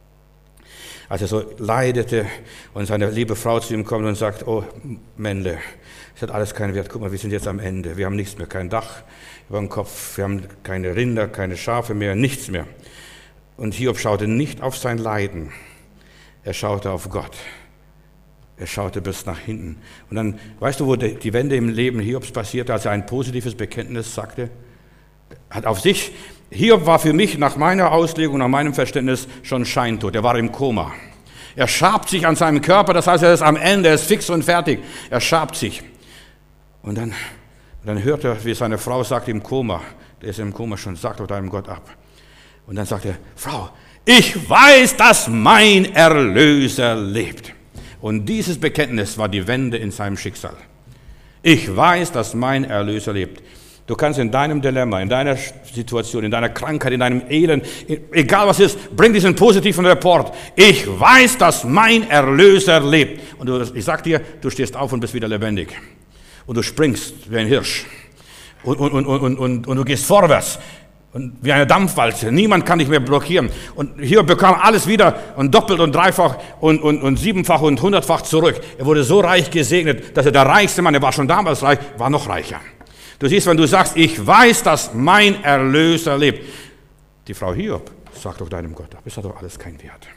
Als er so leidete und seine liebe Frau zu ihm kommt und sagt, oh Männle, es hat alles keinen Wert, guck mal, wir sind jetzt am Ende, wir haben nichts mehr, kein Dach über dem Kopf, wir haben keine Rinder, keine Schafe mehr, nichts mehr. Und Hiob schaute nicht auf sein Leiden, er schaute auf Gott, er schaute bis nach hinten. Und dann, weißt du, wo die Wende im Leben Hiobs passierte, als er ein positives Bekenntnis sagte? Hat auf sich, Hiob war für mich nach meiner Auslegung, nach meinem Verständnis schon scheintot, er war im Koma. Er schabt sich an seinem Körper, das heißt, er ist am Ende, er ist fix und fertig, er schabt sich. Und dann, dann hört er, wie seine Frau sagt im Koma, der ist im Koma schon, sagt doch deinem Gott ab. Und dann sagt er, Frau, ich weiß, dass mein Erlöser lebt. Und dieses Bekenntnis war die Wende in seinem Schicksal. Ich weiß, dass mein Erlöser lebt. Du kannst in deinem Dilemma, in deiner Situation, in deiner Krankheit, in deinem Elend, egal was ist, bring diesen positiven Report. Ich weiß, dass mein Erlöser lebt. Und du, ich sag dir, du stehst auf und bist wieder lebendig. Und du springst wie ein Hirsch. Und, und, und, und, und, und du gehst vorwärts. Und wie eine Dampfwalze. Niemand kann dich mehr blockieren. Und hier bekam alles wieder und doppelt und dreifach und, und, und siebenfach und hundertfach zurück. Er wurde so reich gesegnet, dass er der reichste Mann, er war schon damals reich, war noch reicher. Du siehst, wenn du sagst, ich weiß, dass mein Erlöser lebt. Die Frau Hiob sagt doch deinem Gott, das hat doch alles keinen Wert.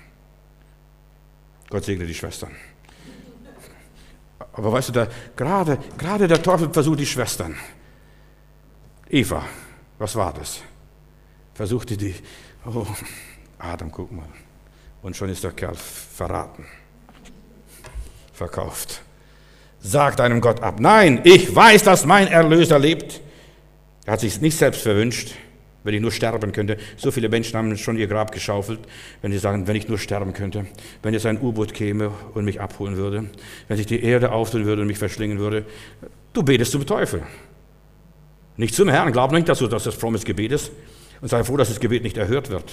Gott segne die Schwestern. Aber weißt du, da, gerade, gerade der Teufel versucht die Schwestern. Eva, was war das? Versuchte die, oh, Adam, guck mal. Und schon ist der Kerl verraten, verkauft. Sag deinem Gott ab. Nein, ich weiß, dass mein Erlöser lebt. Er hat sich nicht selbst verwünscht, wenn ich nur sterben könnte. So viele Menschen haben schon ihr Grab geschaufelt, wenn sie sagen, wenn ich nur sterben könnte, wenn jetzt ein U-Boot käme und mich abholen würde, wenn sich die Erde auftun würde und mich verschlingen würde. Du betest zum Teufel. Nicht zum Herrn. Glaub nicht, dass, du, dass das frommes Gebet ist und sei froh, dass das Gebet nicht erhört wird.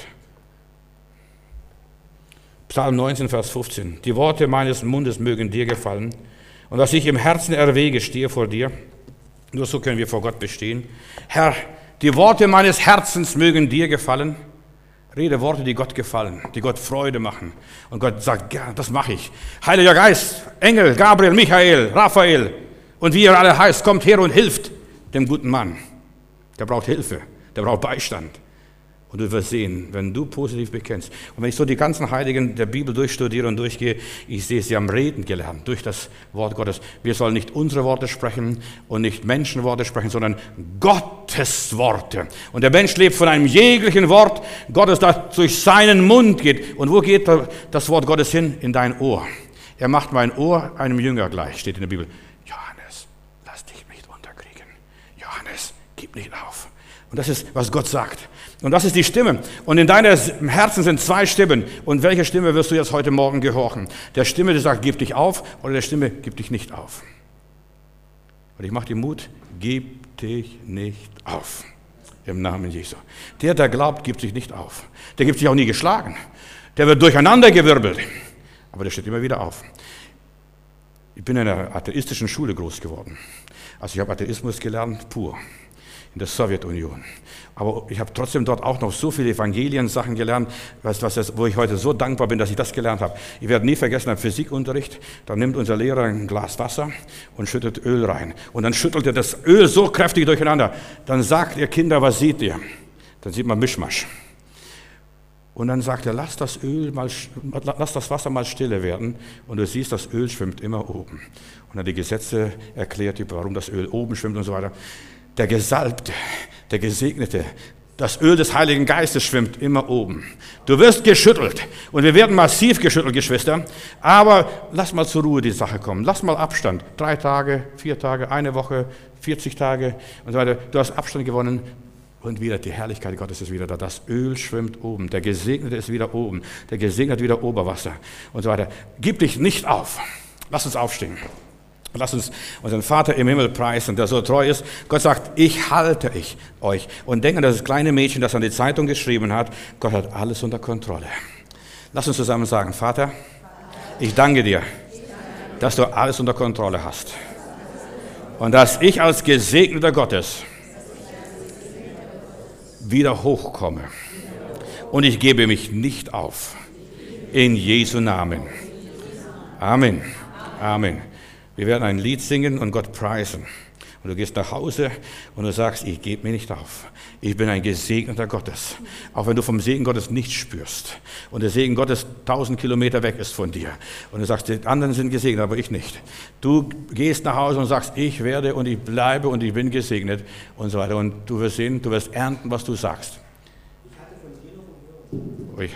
Psalm neunzehn, Vers fünfzehn. Die Worte meines Mundes mögen dir gefallen und was ich im Herzen erwäge, stehe vor dir. Nur so können wir vor Gott bestehen. Herr, die Worte meines Herzens mögen dir gefallen. Rede Worte, die Gott gefallen, die Gott Freude machen. Und Gott sagt, ja, das mache ich. Heiliger Geist, Engel, Gabriel, Michael, Raphael und wie ihr alle heißt, kommt her und hilft dem guten Mann. Der braucht Hilfe, der braucht Beistand. Und du wirst sehen, wenn du positiv bekennst. Und wenn ich so die ganzen Heiligen der Bibel durchstudiere und durchgehe, ich sehe, sie haben Reden gelernt durch das Wort Gottes. Wir sollen nicht unsere Worte sprechen und nicht Menschenworte sprechen, sondern Gottes Worte. Und der Mensch lebt von einem jeglichen Wort Gottes, das durch seinen Mund geht. Und wo geht das Wort Gottes hin? In dein Ohr. Er macht mein Ohr einem Jünger gleich, steht in der Bibel. Johannes, lass dich nicht unterkriegen. Johannes, gib nicht auf. Und das ist, was Gott sagt. Und das ist die Stimme. Und in deinem Herzen sind zwei Stimmen. Und welche Stimme wirst du jetzt heute Morgen gehorchen? Der Stimme, die sagt, gib dich auf, oder der Stimme, gib dich nicht auf. Und ich mache dir Mut, gib dich nicht auf. Im Namen Jesu. Der, der glaubt, gibt sich nicht auf. Der gibt sich auch nie geschlagen. Der wird durcheinandergewirbelt. Aber der steht immer wieder auf. Ich bin in einer atheistischen Schule groß geworden. Also ich habe Atheismus gelernt, pur, in der Sowjetunion. Aber ich habe trotzdem dort auch noch so viele Evangeliensachen gelernt, was, was, wo ich heute so dankbar bin, dass ich das gelernt habe. Ich werde nie vergessen, im Physikunterricht, da nimmt unser Lehrer ein Glas Wasser und schüttet Öl rein. Und dann schüttelt er das Öl so kräftig durcheinander. Dann sagt ihr, Kinder, was seht ihr? Dann sieht man Mischmasch. Und dann sagt er, lass das Öl mal, lass das Wasser mal stille werden. Und du siehst, das Öl schwimmt immer oben. Und dann die Gesetze erklärt, warum das Öl oben schwimmt und so weiter. Der Gesalbte, der Gesegnete, das Öl des Heiligen Geistes schwimmt immer oben. Du wirst geschüttelt. Und wir werden massiv geschüttelt, Geschwister. Aber lass mal zur Ruhe die Sache kommen. Lass mal Abstand. Drei Tage, vier Tage, eine Woche, vierzig Tage und so weiter. Du hast Abstand gewonnen. Und wieder die Herrlichkeit Gottes ist wieder da. Das Öl schwimmt oben. Der Gesegnete ist wieder oben. Der Gesegnete wieder Oberwasser und so weiter. Gib dich nicht auf. Lass uns aufstehen. Lass uns unseren Vater im Himmel preisen, der so treu ist. Gott sagt, ich halte ich euch. Und denk an das kleine Mädchen, das an die Zeitung geschrieben hat. Gott hat alles unter Kontrolle. Lass uns zusammen sagen, Vater, ich danke dir, dass du alles unter Kontrolle hast. Und dass ich als Gesegneter Gottes wieder hochkomme. Und ich gebe mich nicht auf. In Jesu Namen. Amen. Amen. Wir werden ein Lied singen und Gott preisen. Und du gehst nach Hause und du sagst, ich gebe mir nicht auf. Ich bin ein Gesegneter Gottes. Auch wenn du vom Segen Gottes nichts spürst. Und der Segen Gottes tausend Kilometer weg ist von dir. Und du sagst, die anderen sind gesegnet, aber ich nicht. Du gehst nach Hause und sagst, ich werde und ich bleibe und ich bin gesegnet und so weiter. Und du wirst sehen, du wirst ernten, was du sagst. Ich